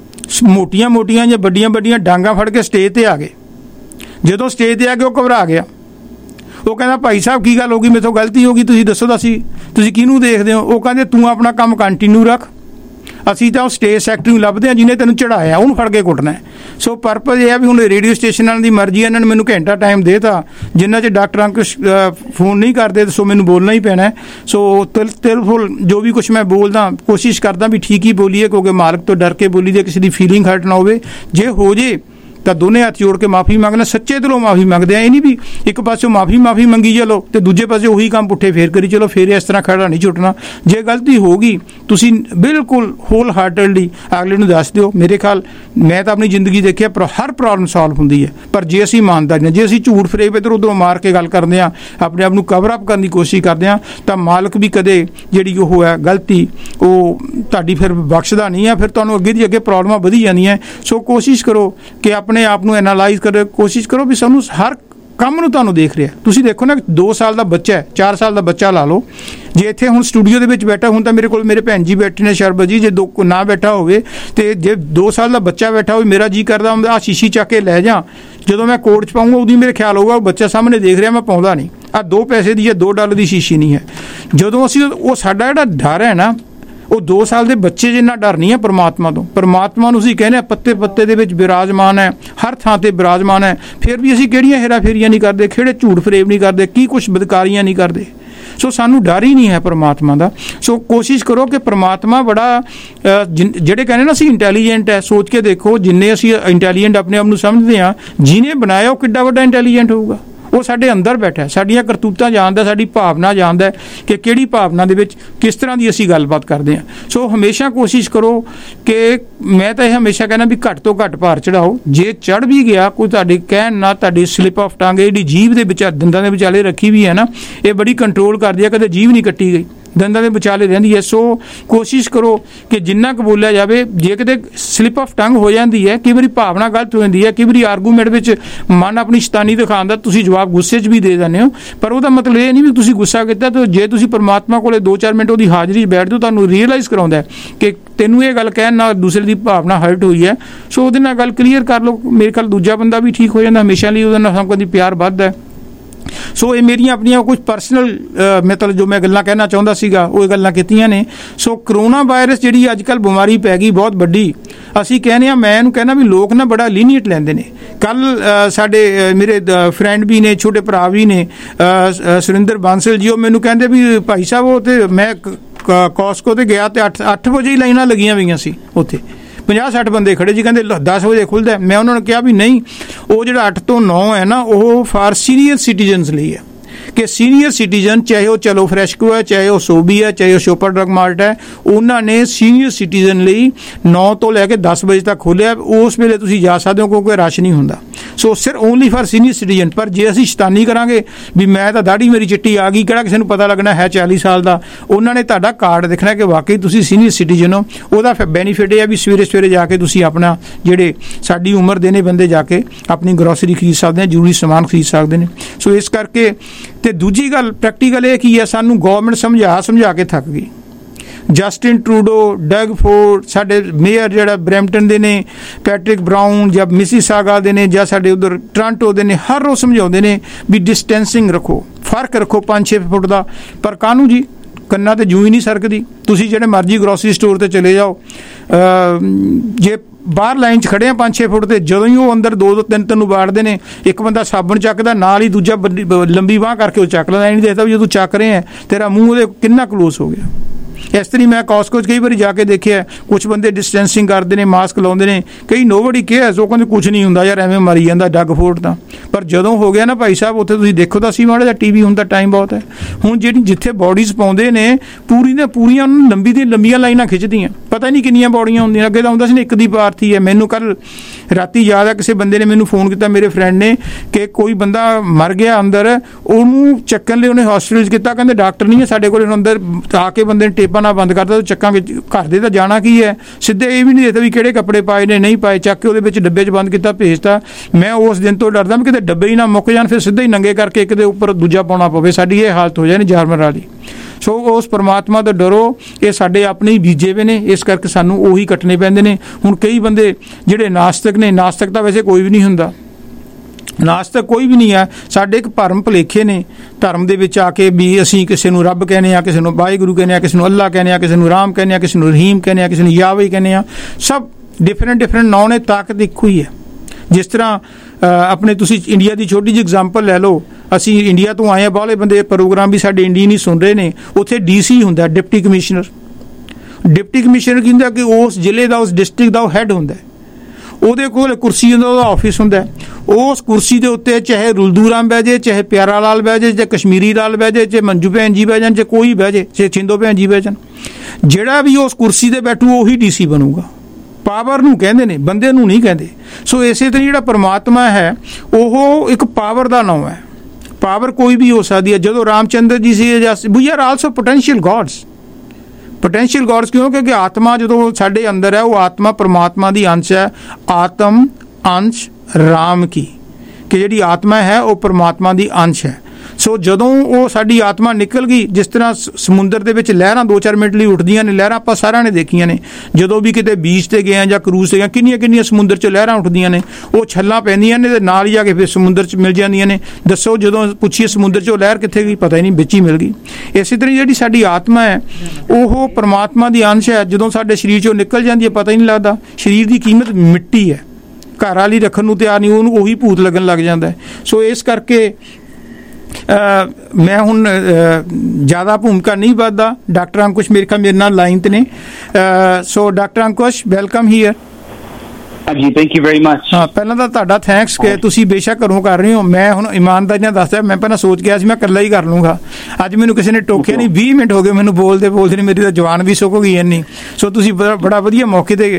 ਮੋਟੀਆਂ ਜਾਂ ਵੱਡੀਆਂ ਡਾਂਗਾਂ ਫੜ ਕੇ ਸਟੇਜ ਤੇ ਆ ਗਏ। ਜਦੋਂ ਸਟੇਜ ਤੇ ਆ ਕੇ ਉਹ ਘਬਰਾ ਗਿਆ। ਉਹ ਕਹਿੰਦਾ ਭਾਈ ਸਾਹਿਬ ਕੀ ਗੱਲ ਹੋ ਗਈ, ਮੇਥੋਂ ਗਲਤੀ ਹੋ ਗਈ, ਤੁਸੀਂ ਦੱਸੋ ਤੁਸੀਂ ਕਿਹਨੂੰ ਦੇਖਦੇ ਹੋ? ਉਹ ਕਹਿੰਦੇ ਤੂੰ ਆਪਣਾ ਕੰਮ ਕੰਟੀਨਿਊ ਰੱਖ, ਅਸੀਂ ਤਾਂ ਉਹ ਸਟੇਜ ਸੈਕਟਰੀ ਨੂੰ ਲੱਭਦੇ ਹਾਂ ਜਿਹਨੇ ਤੈਨੂੰ ਚੜਾਇਆ, ਉਹਨੂੰ ਫੜ ਕੇ ਕੁੱਟਣਾ। ਸੋ ਪਰਪਸ ਇਹ ਹੈ ਵੀ ਹੁਣ ਰੇਡੀਓ ਸਟੇਸ਼ਨਾਂ ਦੀ ਮਰਜ਼ੀ ਹੈ, ਇਹਨਾਂ ਨੇ ਮੈਨੂੰ ਘੰਟਾ ਟਾਈਮ ਦੇਤਾ, ਜਿੰਨਾ 'ਚ ਡਾਕਟਰ ਅੰਕੁਸ਼ ਫੋਨ ਨਹੀਂ ਕਰਦੇ, ਸੋ ਮੈਨੂੰ ਬੋਲਣਾ ਹੀ ਪੈਣਾ। ਸੋ ਤਿਲਫੁਲ ਜੋ ਵੀ ਕੁਛ ਮੈਂ ਬੋਲਦਾ ਕੋਸ਼ਿਸ਼ ਕਰਦਾ ਵੀ ਠੀਕ ਹੀ ਬੋਲੀਏ, ਕਿਉਂਕਿ ਮਾਲਕ ਤੋਂ ਡਰ ਕੇ ਬੋਲੀ ਦੇ, ਕਿਸੇ ਦੀ ਫੀਲਿੰਗ ਹਰਟ ਨਾ ਹੋਵੇ। ਜੇ ਹੋ ਜੇ ਤਾਂ ਦੋਨੇ ਹੱਥ ਜੋੜ ਕੇ ਮਾਫੀ ਮੰਗਣਾ, ਸੱਚੇ ਦਿਲੋਂ ਮਾਫੀ ਮੰਗਦੇ ਆ। ਇਹ ਨਹੀਂ ਵੀ ਇੱਕ ਪਾਸੇ ਮਾਫੀ ਮੰਗੀ ਚਲੋ ਤੇ ਦੂਜੇ ਪਾਸੇ ਉਹੀ ਕੰਮ ਪੁੱਠੇ ਫੇਰ ਕਰੀ ਚਲੋ, ਫੇਰ ਇਸ ਤਰ੍ਹਾਂ ਖੜਾ ਨਹੀਂ ਛੁੱਟਣਾ। ਜੇ ਗਲਤੀ ਹੋ ਗਈ ਤੁਸੀਂ ਬਿਲਕੁਲ ਹੋਲ ਹਾਰਟਡਲੀ ਅਗਲੇ ਨੂੰ ਦੱਸ ਦਿਓ। ਮੇਰੇ ਖਿਆਲ ਮੈਂ ਤਾਂ ਆਪਣੀ ਜ਼ਿੰਦਗੀ ਦੇਖਿਆ ਹਰ ਪ੍ਰੋਬਲਮ ਸੋਲਵ ਹੁੰਦੀ ਹੈ, ਪਰ ਜੇ ਅਸੀਂ ਇਮਾਨਦਾਰੀ ਨਾਲ, ਜੇ ਅਸੀਂ ਝੂਠ ਫਰੇਬ ਇੱਧਰ ਉੱਧਰੋਂ ਮਾਰ ਕੇ ਗੱਲ ਕਰਦੇ ਹਾਂ, ਆਪਣੇ ਆਪ ਨੂੰ ਕਵਰ ਅਪ ਕਰਨ ਦੀ ਕੋਸ਼ਿਸ਼ ਕਰਦੇ ਹਾਂ, ਤਾਂ ਮਾਲਕ ਵੀ ਕਦੇ ਜਿਹੜੀ ਉਹ ਹੈ ਗਲਤੀ ਉਹ ਤੁਹਾਡੀ ਫਿਰ ਬਖਸ਼ਦਾ ਨਹੀਂ ਹੈ। ਫਿਰ ਤੁਹਾਨੂੰ ਅੱਗੇ ਦੀ ਅੱਗੇ ਪ੍ਰੋਬਲਮਾਂ ਵਧੀ ਜਾਂਦੀਆਂ। ਸੋ ਕੋਸ਼ਿਸ਼ ਕਰੋ ਕਿ ਆਪਣੇ ਆਪ ਨੂੰ ਐਨਾਲਾਈਜ਼ ਕਰੋ, ਕੋਸ਼ਿਸ਼ ਕਰੋ ਵੀ ਸਾਨੂੰ ਹਰ ਕੰਮ ਨੂੰ ਤੁਹਾਨੂੰ ਦੇਖ ਰਿਹਾ। ਤੁਸੀਂ ਦੇਖੋ ਨਾ 2 ਸਾਲ ਦਾ ਬੱਚਾ ਹੈ, 4 ਸਾਲ ਦਾ ਬੱਚਾ ਲਾ ਲਓ, ਜੇ ਇੱਥੇ ਹੁਣ ਸਟੂਡੀਓ ਦੇ ਵਿੱਚ ਬੈਠਾ, ਹੁਣ ਤਾਂ ਮੇਰੇ ਕੋਲ ਮੇਰੇ ਭੈਣ ਜੀ ਬੈਠੇ ਨੇ ਸ਼ਰਬਤ ਜੀ, ਜੇ ਨਾ ਬੈਠਾ ਹੋਵੇ ਤੇ ਜੇ 2 ਸਾਲ ਦਾ ਬੱਚਾ ਬੈਠਾ ਹੋਵੇ, ਮੇਰਾ ਜੀ ਕਰਦਾ ਹੁੰਦਾ ਆਹ ਸ਼ੀਸ਼ੀ ਚੱਕ ਕੇ ਲੈ ਜਾ, ਜਦੋਂ ਮੈਂ ਕੋਰਟ 'ਚ ਪਾਊਂਗਾ ਉਹਦੀ ਮੇਰੇ ਖਿਆਲ ਹੋਊਗਾ ਉਹ ਬੱਚਾ ਸਾਹਮਣੇ ਦੇਖ ਰਿਹਾ, ਮੈਂ ਪਾਉਂਦਾ ਨਹੀਂ। ਆਹ 2 ਪੈਸੇ ਦੀ ਜਾਂ $2 ਦੀ ਸ਼ੀਸ਼ੀ ਨਹੀਂ ਹੈ। ਜਦੋਂ ਅਸੀਂ ਉਹ ਸਾਡਾ ਜਿਹੜਾ ਡਰ ਹੈ ਨਾ, ਉਹ 2 ਸਾਲ ਦੇ ਬੱਚੇ ਜਿੰਨਾ ਡਰ ਨਹੀਂ ਹੈ ਪਰਮਾਤਮਾ ਤੋਂ। ਪਰਮਾਤਮਾ ਨੂੰ ਅਸੀਂ ਕਹਿੰਦੇ ਪੱਤੇ ਦੇ ਵਿੱਚ ਬਿਰਾਜਮਾਨ ਹੈ, ਹਰ ਥਾਂ ਤੇ ਬਿਰਾਜਮਾਨ ਹੈ। ਫਿਰ ਵੀ ਅਸੀਂ ਕਿਹੜੀਆਂ ਹੇਰਾ ਫੇਰੀਆਂ ਨਹੀਂ ਕਰਦੇ, ਕਿਹੜੇ ਝੂਠ ਫਰੇਬ ਨਹੀਂ ਕਰਦੇ, ਕੀ ਕੁਛ ਬਦਕਾਰੀਆਂ ਨਹੀਂ ਕਰਦੇ। ਸੋ ਸਾਨੂੰ ਡਰ ਹੀ ਨਹੀਂ ਹੈ ਪਰਮਾਤਮਾ ਦਾ। ਸੋ ਕੋਸ਼ਿਸ਼ ਕਰੋ ਕਿ ਪਰਮਾਤਮਾ ਬੜਾ ਜਿਹੜੇ ਕਹਿੰਦੇ ਨਾ ਅਸੀਂ ਇੰਟੈਲੀਜੈਂਟ ਹੈ, ਸੋਚ ਕੇ ਦੇਖੋ ਜਿੰਨੇ ਅਸੀਂ ਇੰਟੈਲੀਜੈਂਟ ਆਪਣੇ ਆਪ ਨੂੰ ਸਮਝਦੇ ਹਾਂ, ਜਿਹਨੇ ਬਣਾਇਆ ਉਹ ਕਿੱਡਾ ਵੱਡਾ ਇੰਟੈਲੀਜੈਂਟ ਹੋਊਗਾ। ਉਹ ਸਾਡੇ ਅੰਦਰ ਬੈਠਾ, ਸਾਡੀਆਂ ਕਰਤੂਤਾਂ ਜਾਣਦਾ, ਸਾਡੀ ਭਾਵਨਾ ਜਾਣਦਾ ਕਿ ਕਿਹੜੀ ਭਾਵਨਾ ਦੇ ਵਿੱਚ ਕਿਸ ਤਰ੍ਹਾਂ ਦੀ ਅਸੀਂ ਗੱਲਬਾਤ ਕਰਦੇ ਹਾਂ। ਸੋ ਹਮੇਸ਼ਾ ਕੋਸ਼ਿਸ਼ ਕਰੋ ਕਿ ਮੈਂ ਤਾਂ ਇਹ ਹਮੇਸ਼ਾ ਕਹਿੰਦਾ ਵੀ ਘੱਟ ਤੋਂ ਘੱਟ ਭਾਰ ਚੜਾਓ। ਜੇ ਚੜ ਵੀ ਗਿਆ ਕੋਈ ਤੁਹਾਡੇ ਕਹਿਣ ਨਾਲ, ਤੁਹਾਡੀ ਸਲਿਪ ਆਫ ਟੰਗ ਜਿਹੜੀ ਜੀਭ ਦੇ ਵਿੱਚ ਦੰਦਾਂ ਦੇ ਵਿਚਾਲੇ ਰੱਖੀ ਵੀ ਹੈ ਨਾ, ਇਹ ਬੜੀ ਕੰਟਰੋਲ ਕਰਦੀ ਹੈ, ਕਦੇ ਜੀਭ ਨਹੀਂ ਕੱਟੀ ਗਈ, ਦੰਦਾਂ ਦੇ ਵਿਚਾਲੇ ਰਹਿੰਦੀ ਹੈ। ਸੋ ਕੋਸ਼ਿਸ਼ ਕਰੋ ਕਿ ਜਿੰਨਾ ਕੁ ਬੋਲਿਆ ਜਾਵੇ। ਜੇ ਕਿਤੇ ਸਲਿਪ ਆਫ ਟੰਗ ਹੋ ਜਾਂਦੀ ਹੈ, ਕਈ ਵਾਰੀ ਭਾਵਨਾ ਗਲਤ ਹੋ ਜਾਂਦੀ ਹੈ, ਕਈ ਵਾਰੀ ਆਰਗੂਮੈਂਟ ਵਿੱਚ ਮਨ ਆਪਣੀ ਸ਼ੈਤਾਨੀ ਦਿਖਾਉਂਦਾ, ਤੁਸੀਂ ਜਵਾਬ ਗੁੱਸੇ 'ਚ ਵੀ ਦੇ ਦਿੰਦੇ ਹੋ, ਪਰ ਉਹਦਾ ਮਤਲਬ ਇਹ ਨਹੀਂ ਵੀ ਤੁਸੀਂ ਗੁੱਸਾ ਕੀਤਾ। ਤਾਂ ਜੇ ਤੁਸੀਂ ਪਰਮਾਤਮਾ ਕੋਲੇ 2-4 ਮਿੰਟ ਉਹਦੀ ਹਾਜ਼ਰੀ 'ਚ ਬੈਠ ਜਾਓ, ਤੁਹਾਨੂੰ ਰੀਅਲਾਈਜ਼ ਕਰਾਉਂਦਾ ਕਿ ਤੈਨੂੰ ਇਹ ਗੱਲ ਕਹਿਣ ਨਾਲ ਦੂਸਰੇ ਦੀ ਭਾਵਨਾ ਹਰਟ ਹੋਈ ਹੈ, ਸੋ ਉਹਦੇ ਨਾਲ ਗੱਲ ਕਲੀਅਰ ਕਰ ਲਓ। ਮੇਰੇ ਖਿਆਲ ਦੂਜਾ ਬੰਦਾ ਵੀ ਠੀਕ ਹੋ ਜਾਂਦਾ, ਹਮੇਸ਼ਾ ਲਈ ਉਹਦੇ ਨਾਲ ਸਾਨੂੰ ਕਦੀ ਪਿਆਰ ਵੱਧਦਾ ਹੈ। ਸੋ ਇਹ ਮੇਰੀਆਂ ਆਪਣੀਆਂ ਕੁਝ ਪਰਸਨਲ ਮਤਲਬ ਜੋ ਮੈਂ ਗੱਲਾਂ ਕਹਿਣਾ ਚਾਹੁੰਦਾ ਸੀਗਾ, ਉਹ ਗੱਲਾਂ ਕੀਤੀਆਂ ਨੇ। ਸੋ ਕਰੋਨਾ ਵਾਇਰਸ ਜਿਹੜੀ ਅੱਜ ਕੱਲ੍ਹ ਬਿਮਾਰੀ ਪੈ ਗਈ ਬਹੁਤ ਵੱਡੀ, ਅਸੀਂ ਕਹਿੰਦੇ ਹਾਂ, ਮੈਂ ਇਹਨੂੰ ਕਹਿੰਦਾ ਵੀ ਲੋਕ ਨਾ ਬੜਾ ਲੀਨੀਅਟ ਲੈਂਦੇ ਨੇ। ਕੱਲ ਸਾਡੇ ਮੇਰੇ ਫਰੈਂਡ ਵੀ ਨੇ, ਛੋਟੇ ਭਰਾ ਵੀ ਨੇ, ਸੁਰਿੰਦਰ ਬਾਂਸਲ ਜੀ, ਉਹ ਮੈਨੂੰ ਕਹਿੰਦੇ ਵੀ ਭਾਈ ਸਾਹਿਬ ਉਹ ਤੇ ਮੈਂ ਕਾਸਕੋ ਤੇ ਗਿਆ ਤੇ 8 ਵਜੇ ਹੀ ਲਾਈਨਾਂ ਲੱਗੀਆਂ ਹੋਈਆਂ ਸੀ, ਉੱਥੇ 50-60 ਬੰਦੇ ਖੜੇ ਜੀ, ਕਹਿੰਦੇ 10 ਵਜੇ ਖੁੱਲ੍ਹਦਾ। ਮੈਂ ਉਹਨਾਂ ਨੂੰ ਕਿਹਾ ਵੀ ਨਹੀਂ, ਉਹ ਜਿਹੜਾ 8 ਤੋਂ 9 ਹੈ ਨਾ, ਉਹ ਫਾਰ ਸੀਨੀਅਰ ਸਿਟੀਜ਼ਨਸ ਲਈ ਹੈ, ਕਿ ਸੀਨੀਅਰ ਸਿਟੀਜ਼ਨ ਚਾਹੇ ਉਹ ਚਲੋ ਫਰੈਸ਼ਕੋ ਹੈ, ਚਾਹੇ ਉਹ ਸੋਬੀ ਹੈ, ਚਾਹੇ ਉਹ ਸ਼ੋਪਰ ਡਰਗ ਮਾਰਟ ਹੈ, ਉਹਨਾਂ ਨੇ ਸੀਨੀਅਰ ਸਿਟੀਜ਼ਨ ਲਈ 9 ਤੋਂ ਲੈ ਕੇ 10 ਵਜੇ ਤੱਕ ਖੋਲ੍ਹਿਆ। ਉਸ ਵੇਲੇ ਤੁਸੀਂ ਜਾ ਸਕਦੇ ਹੋ ਕਿਉਂਕਿ ਰਸ਼ ਨਹੀਂ ਹੁੰਦਾ। ਸੋ ਸਿਰਫ ਓਨਲੀ ਫਾਰ ਸੀਨੀਅਰ ਸਿਟੀਜ਼ਨ। ਪਰ ਜੇ ਅਸੀਂ ਸ਼ੈਤਾਨੀ ਕਰਾਂਗੇ ਵੀ ਮੈਂ ਤਾਂ ਦਾੜੀ ਮੇਰੀ ਚਿੱਟੀ ਆ ਗਈ, ਕਿਹੜਾ ਕਿਸੇ ਨੂੰ ਪਤਾ ਲੱਗਣਾ ਹੈ 40 ਸਾਲ ਦਾ। ਉਹਨਾਂ ਨੇ ਤੁਹਾਡਾ ਕਾਰਡ ਦੇਖਣਾ ਕਿ ਵਾਕਈ ਤੁਸੀਂ ਸੀਨੀਅਰ ਸਿਟੀਜ਼ਨ ਹੋ। ਉਹਦਾ ਬੈਨੀਫਿਟ ਇਹ ਹੈ ਵੀ ਸਵੇਰੇ ਜਾ ਕੇ ਤੁਸੀਂ ਆਪਣਾ ਜਿਹੜੇ ਸਾਡੀ ਉਮਰ ਦੇ ਨੇ ਬੰਦੇ ਜਾ ਕੇ ਆਪਣੀ ਗਰੋਸਰੀ ਖਰੀਦ ਸਕਦੇ ਨੇ, ਜ਼ਰੂਰੀ ਸਮਾਨ ਖਰੀਦ ਸਕਦੇ ਨੇ। ਸੋ ਇਸ ਕਰਕੇ ਤੇ ਦੂਜੀ ਗੱਲ ਪ੍ਰੈਕਟੀਕਲ ਇਹ ਕੀ ਹੈ, ਸਾਨੂੰ ਗੌਰਮੈਂਟ ਸਮਝਾ ਕੇ ਥੱਕ ਗਈ। ਜਸਟਿਨ ਟਰੂਡੋ, ਡਗ ਫੋਰਡ, ਸਾਡੇ ਮੇਅਰ ਜਿਹੜਾ ਬਰੈਂਪਟਨ ਦੇ ਨੇ, ਪੈਟਰਿਕ ਬਰਾਊਨ, ਜਾਂ ਮਿਸੀਸਾਗਾ ਦੇ ਨੇ, ਜਾਂ ਸਾਡੇ ਉਧਰ ਟੋਰਾਂਟੋ ਦੇ ਨੇ, ਹਰ ਰੋਜ਼ ਸਮਝਾਉਂਦੇ ਨੇ ਵੀ ਡਿਸਟੈਂਸਿੰਗ ਰੱਖੋ, ਫਰਕ ਰੱਖੋ 5-6 ਫੁੱਟ ਦਾ। ਪਰ ਕਾਹਨੂੰ ਜੀ, ਕੰਨਾਂ ਤੇ ਜੂੰ ਹੀ ਨਹੀਂ ਸਰਕਦੀ। ਤੁਸੀਂ ਜਿਹੜੇ ਮਰਜ਼ੀ ਗਰੋਸਰੀ ਸਟੋਰ ਤੇ ਚਲੇ ਜਾਓ, ਜੇ ਬਾਹਰ ਲਾਈਨ 'ਚ ਖੜੇ ਆ 5-6 ਫੁੱਟ ਤੇ, ਜਦੋਂ ਹੀ ਉਹ ਅੰਦਰ 2-3 ਨੂੰ ਵਾੜਦੇ ਨੇ, ਇੱਕ ਬੰਦਾ ਸਾਬਣ ਚੱਕਦਾ, ਨਾਲ ਹੀ ਦੂਜਾ ਲੰਬੀ ਬਾਂਹ ਕਰਕੇ ਉਹ ਚੱਕ ਲੈਂਦਾ। ਇਹ ਨਹੀਂ ਦੇਖਦਾ ਵੀ ਜਦੋਂ ਚੱਕ ਰਹੇ ਆ ਤੇਰਾ ਮੂੰਹ ਉਹਦੇ ਕਿੰਨਾ ਕਲੋਜ਼ ਹੋ ਗਿਆ। ਇਸ ਤਰ੍ਹਾਂ ਮੈਂ ਕਾਸਕੋ 'ਚ ਕਈ ਵਾਰੀ ਜਾ ਕੇ ਦੇਖਿਆ, ਕੁਝ ਬੰਦੇ ਡਿਸਟੈਂਸਿੰਗ ਕਰਦੇ ਨੇ, ਮਾਸਕ ਲਾਉਂਦੇ ਨੇ, ਕਈ ਨੋਬਡੀ ਕੇਅਰਸ, ਉਹ ਕਹਿੰਦੇ ਕੁਝ ਨਹੀਂ ਹੁੰਦਾ ਯਾਰ, ਐਵੇਂ ਮਰੀ ਜਾਂਦਾ ਡਗ ਫੋਰਡ ਤਾਂ। ਪਰ ਜਦੋਂ ਹੋ ਗਿਆ ਨਾ ਭਾਈ ਸਾਹਿਬ, ਉੱਥੇ ਤੁਸੀਂ ਦੇਖੋ ਤਾਂ ਸੀ ਮਾੜਾ ਜਿਹਾ TV ਹੁੰਦਾ, ਟਾਈਮ ਬਹੁਤ ਹੈ। ਹੁਣ ਜਿਹੜੀ ਜਿੱਥੇ ਬੋਡੀਜ਼ ਪਾਉਂਦੇ ਨੇ ਪੂਰੀਆਂ ਉਹਨਾਂ ਨੂੰ ਲੰਬੀ ਦੀਆਂ ਲੰਬੀਆਂ ਲਾਈਨਾਂ ਖਿੱਚਦੀਆਂ, ਪਤਾ ਨਹੀਂ ਕਿੰਨੀਆਂ ਬੋਡੀਆਂ ਹੁੰਦੀਆਂ। ਅੱਗੇ ਤਾਂ ਹੁੰਦਾ ਸੀ ਨਾ ਇੱਕ ਦੀ ਪਾਰਥੀ ਹੈ। ਮੈਨੂੰ ਕੱਲ ਰਾਤੀ ਯਾਦ ਹੈ, ਕਿਸੇ ਬੰਦੇ ਨੇ ਮੈਨੂੰ ਫੋਨ ਕੀਤਾ, ਮੇਰੇ ਫਰੈਂਡ ਨੇ, ਕਿ ਕੋਈ ਬੰਦਾ ਮਰ ਗਿਆ ਅੰਦਰ, ਉਹਨੂੰ ਚੱਕਣ ਲਈ ਉਹਨੇ ਹਸਪੀਟਲ 'ਚ ਕੀਤਾ, ਕਹਿੰਦੇ ਡਾਕਟਰ ਨਹੀਂ ਹੈ ਸਾਡੇ ਕੋਲ, ਅੰਦਰ ਆ ਕੇ ਬੰਦੇ ਨੇ ਟੇਪਾਂ ਨਾਲ ਬੰਦ ਕਰਦਾ, ਚੱਕਾਂਗੇ। ਘਰ ਦੇ ਤਾਂ ਜਾਣਾ ਕੀ ਹੈ, ਸਿੱਧੇ ਇਹ ਵੀ ਨਹੀਂ ਦੇਖਦਾ ਵੀ ਕਿਹੜੇ ਕੱਪੜੇ ਪਾਏ ਨੇ, ਨਹੀਂ ਪਾਏ, ਚੱਕ ਕੇ ਉਹਦੇ ਵਿੱਚ ਡੱਬੇ 'ਚ ਬੰਦ ਕੀਤਾ, ਭੇਜਤਾ। ਮੈਂ ਉਸ ਦਿਨ ਤੋਂ ਡਰਦਾ ਵੀ ਕਿਤੇ ਡੱਬੇ ਹੀ ਨਾ ਮੁੱਕ ਜਾਣ, ਫਿਰ ਸਿੱਧੇ ਹੀ ਨੰਗੇ ਕਰਕੇ ਇੱਕ ਦੇ ਉੱਪਰ ਦੂਜਾ ਪਾਉਣਾ ਪਵੇ, ਸਾਡੀ ਇਹ ਹਾਲਤ ਹੋ ਜਾਏ ਜਾਨਵਰ ਵਾਲੀ। ਸੋ ਉਸ ਪਰਮਾਤਮਾ ਤੋਂ ਡਰੋ, ਇਹ ਸਾਡੇ ਆਪਣੇ ਹੀ ਬੀਜੇ ਵੇ ਨੇ, ਇਸ ਕਰਕੇ ਸਾਨੂੰ ਉਹੀ ਕੱਟਣੇ ਪੈਂਦੇ ਨੇ। ਹੁਣ ਕਈ ਬੰਦੇ ਜਿਹੜੇ ਨਾਸਤਕ ਨੇ, ਨਾਸਤਕ ਤਾਂ ਵੈਸੇ ਕੋਈ ਵੀ ਨਹੀਂ ਹੁੰਦਾ, ਨਾਸਤਕ ਕੋਈ ਵੀ ਨਹੀਂ ਹੈ। ਸਾਡੇ ਇੱਕ ਭਰਮ ਭੁਲੇਖੇ ਨੇ ਧਰਮ ਦੇ ਵਿੱਚ ਆ ਕੇ ਵੀ ਅਸੀਂ ਕਿਸੇ ਨੂੰ ਰੱਬ ਕਹਿੰਦੇ ਹਾਂ, ਕਿਸੇ ਨੂੰ ਵਾਹਿਗੁਰੂ ਕਹਿੰਦੇ ਹਾਂ, ਕਿਸੇ ਨੂੰ ਅੱਲਾ ਕਹਿੰਦੇ ਹਾਂ, ਕਿਸੇ ਨੂੰ ਰਾਮ ਕਹਿੰਦੇ ਹਾਂ, ਕਿਸੇ ਨੂੰ ਰਹੀਮ ਕਹਿੰਦੇ ਹਾਂ, ਕਿਸੇ ਨੂੰ ਯਾਹਵੇ ਕਹਿੰਦੇ ਹਾਂ। ਸਭ ਡਿਫਰੈਂਟ ਨਾਂ ਨੇ, ਤਾਕਤ ਇੱਕੋ ਹੀ ਹੈ। ਜਿਸ ਤਰ੍ਹਾਂ ਆਪਣੇ ਤੁਸੀਂ ਇੰਡੀਆ ਦੀ ਛੋਟੀ ਜਿਹੀ ਐਗਜ਼ਾਮਪਲ ਲੈ ਲਓ, ਅਸੀਂ ਇੰਡੀਆ ਤੋਂ ਆਏ ਹਾਂ, ਬਾਹਲੇ ਬੰਦੇ ਪ੍ਰੋਗਰਾਮ ਵੀ ਸਾਡੇ ਇੰਡੀਅਨ ਹੀ ਸੁਣ ਰਹੇ ਨੇ। ਉੱਥੇ DC ਹੁੰਦਾ, ਡਿਪਟੀ ਕਮਿਸ਼ਨਰ। ਡਿਪਟੀ ਕਮਿਸ਼ਨਰ ਕੀ ਹੁੰਦਾ ਕਿ ਉਸ ਜ਼ਿਲ੍ਹੇ ਦਾ, ਉਸ ਡਿਸਟ੍ਰਿਕਟ ਦਾ ਉਹ ਹੈੱਡ ਹੁੰਦਾ। ਉਹਦੇ ਕੋਲ ਕੁਰਸੀ ਹੁੰਦਾ, ਉਹਦਾ ਆਫਿਸ ਹੁੰਦਾ। ਉਸ ਕੁਰਸੀ ਦੇ ਉੱਤੇ ਚਾਹੇ ਰੁਲਦੂ ਰਾਮ ਬਹਿ ਜਾਏ, ਚਾਹੇ ਪਿਆਰਾ ਲਾਲ ਬਹਿ ਜਾਏ, ਚਾਹੇ ਕਸ਼ਮੀਰੀ ਲਾਲ ਬਹਿ ਜਾਏ, ਚਾਹੇ ਮੰਜੂ ਭੈਣ ਜੀ ਬਹਿ ਜਾਣ, ਚਾਹੇ ਕੋਈ ਬਹਿ ਜਾਏ, ਚਾਹੇ ਛਿੰਦੋ ਭੈਣ ਜੀ ਬਹਿ ਜਾਣ, ਜਿਹੜਾ ਵੀ ਉਸ ਕੁਰਸੀ ਤੇ ਬੈਠੂ ਉਹੀ DC ਬਣੂਗਾ। ਪਾਵਰ ਨੂੰ ਕਹਿੰਦੇ ਨੇ, ਬੰਦੇ ਨੂੰ ਨਹੀਂ ਕਹਿੰਦੇ। ਸੋ ਇਸੇ ਤਰ੍ਹਾਂ ਜਿਹੜਾ ਪਰਮਾਤਮਾ ਹੈ ਉਹ ਇੱਕ ਪਾਵਰ ਦਾ ਨਾਮ ਹੈ। ਪਾਵਰ ਕੋਈ ਵੀ ਹੋ ਸਕਦੀ ਹੈ। ਜਦੋਂ ਰਾਮਚੰਦਰ ਜੀ ਸੀ, we are also potential gods. Potential gods ਕਿਉਂ? ਕਿਉਂਕਿ ਆਤਮਾ ਜਦੋਂ ਸਾਡੇ ਅੰਦਰ ਹੈ, ਉਹ ਆਤਮਾ ਪਰਮਾਤਮਾ ਦੀ ਅੰਸ਼ ਹੈ। ਆਤਮ ਅੰਸ਼ ਰਾਮ ਕੀ, ਕਿ ਜਿਹੜੀ ਆਤਮਾ ਹੈ ਉਹ ਪਰਮਾਤਮਾ ਦੀ ਅੰਸ਼ ਹੈ। ਸੋ ਜਦੋਂ ਉਹ ਸਾਡੀ ਆਤਮਾ ਨਿਕਲ ਗਈ, ਜਿਸ ਤਰ੍ਹਾਂ ਸਮੁੰਦਰ ਦੇ ਵਿੱਚ ਲਹਿਰਾਂ 2-4 ਮਿੰਟ ਲਈ ਉੱਠਦੀਆਂ ਨੇ, ਲਹਿਰਾਂ ਆਪਾਂ ਸਾਰਿਆਂ ਨੇ ਦੇਖੀਆਂ ਨੇ। ਜਦੋਂ ਵੀ ਕਿਤੇ ਬੀਚ ਤੇ ਗਏ ਜਾਂ ਕਰੂਜ਼ ਤੇ ਗਏ, ਕਿੰਨੀਆਂ ਸਮੁੰਦਰ 'ਚ ਲਹਿਰਾਂ ਉੱਠਦੀਆਂ ਨੇ, ਉਹ ਛੱਲਾਂ ਪੈਂਦੀਆਂ ਨੇ ਤੇ ਨਾਲ ਹੀ ਜਾ ਕੇ ਫਿਰ ਸਮੁੰਦਰ 'ਚ ਮਿਲ ਜਾਂਦੀਆਂ ਨੇ। ਦੱਸੋ ਜਦੋਂ ਪੁੱਛੀਏ ਸਮੁੰਦਰ 'ਚ ਉਹ ਲਹਿਰ ਕਿੱਥੇ ਗਈ, ਪਤਾ ਹੀ ਨਹੀਂ, ਵਿੱਚ ਹੀ ਮਿਲ ਗਈ। ਇਸੇ ਤਰ੍ਹਾਂ ਜਿਹੜੀ ਸਾਡੀ ਆਤਮਾ ਹੈ ਉਹ ਪਰਮਾਤਮਾ ਦੀ ਅੰਸ਼ ਹੈ। ਜਦੋਂ ਸਾਡੇ ਸਰੀਰ 'ਚੋਂ ਨਿਕਲ ਜਾਂਦੀ ਹੈ ਪਤਾ ਹੀ ਨਹੀਂ ਲੱਗਦਾ। ਸਰੀਰ ਦੀ ਕੀਮਤ ਮਿੱਟੀ ਹੈ, ਘਰ ਵਾਲੀ ਰੱਖਣ ਨੂੰ ਤਿਆਰ ਨਹੀਂ, ਉਹਨੂੰ ਉਹੀ ਭੂਤ ਲੱਗਣ ਲੱਗ ਜਾਂਦਾ ਹੈ। ਸੋ ਇਸ ਕਰਕੇ ਮੈਂ ਹੁਣ ਜ਼ਿਆਦਾ ਭੂਮਿਕਾ ਨਹੀਂ ਵਧਦਾ। ਡਾਕਟਰ ਅੰਕੁਸ਼ ਮੇਰੇ ਨਾਲ ਲਾਈਨ ਤੇ ਨੇ। So doctor Ankush, welcome here. ਜੀ ਥੈਂਕ ਯੂ ਵੈਰੀ ਮਚ। ਹਾਂ, ਪਹਿਲਾਂ ਤਾਂ ਤੁਹਾਡਾ ਥੈਂਕਸ ਕਿ ਤੁਸੀਂ ਬੇਸ਼ੱਕ ਘਰੋਂ ਕਰ ਰਹੇ ਹੋ। ਮੈਂ ਹੁਣ ਇਮਾਨਦਾਰੀ ਨਾਲ ਦੱਸਦਾ, ਮੈਂ ਪਹਿਲਾਂ ਸੋਚ ਗਿਆ ਸੀ ਮੈਂ ਇਕੱਲਾ ਹੀ ਕਰ ਲੂੰਗਾ। ਅੱਜ ਮੈਨੂੰ ਕਿਸੇ ਨੇ ਟੋਕਿਆ ਨਹੀਂ। 20 ਮਿੰਟ ਹੋ ਗਏ ਮੈਨੂੰ ਬੋਲਦੇ ਨਹੀਂ, ਮੇਰੀ ਤਾਂ ਜਵਾਨ ਵੀ ਸੁੱਕ ਗਈ ਇੰਨੀ। ਸੋ ਤੁਸੀਂ ਬੜਾ ਵਧੀਆ ਮੌਕੇ 'ਤੇ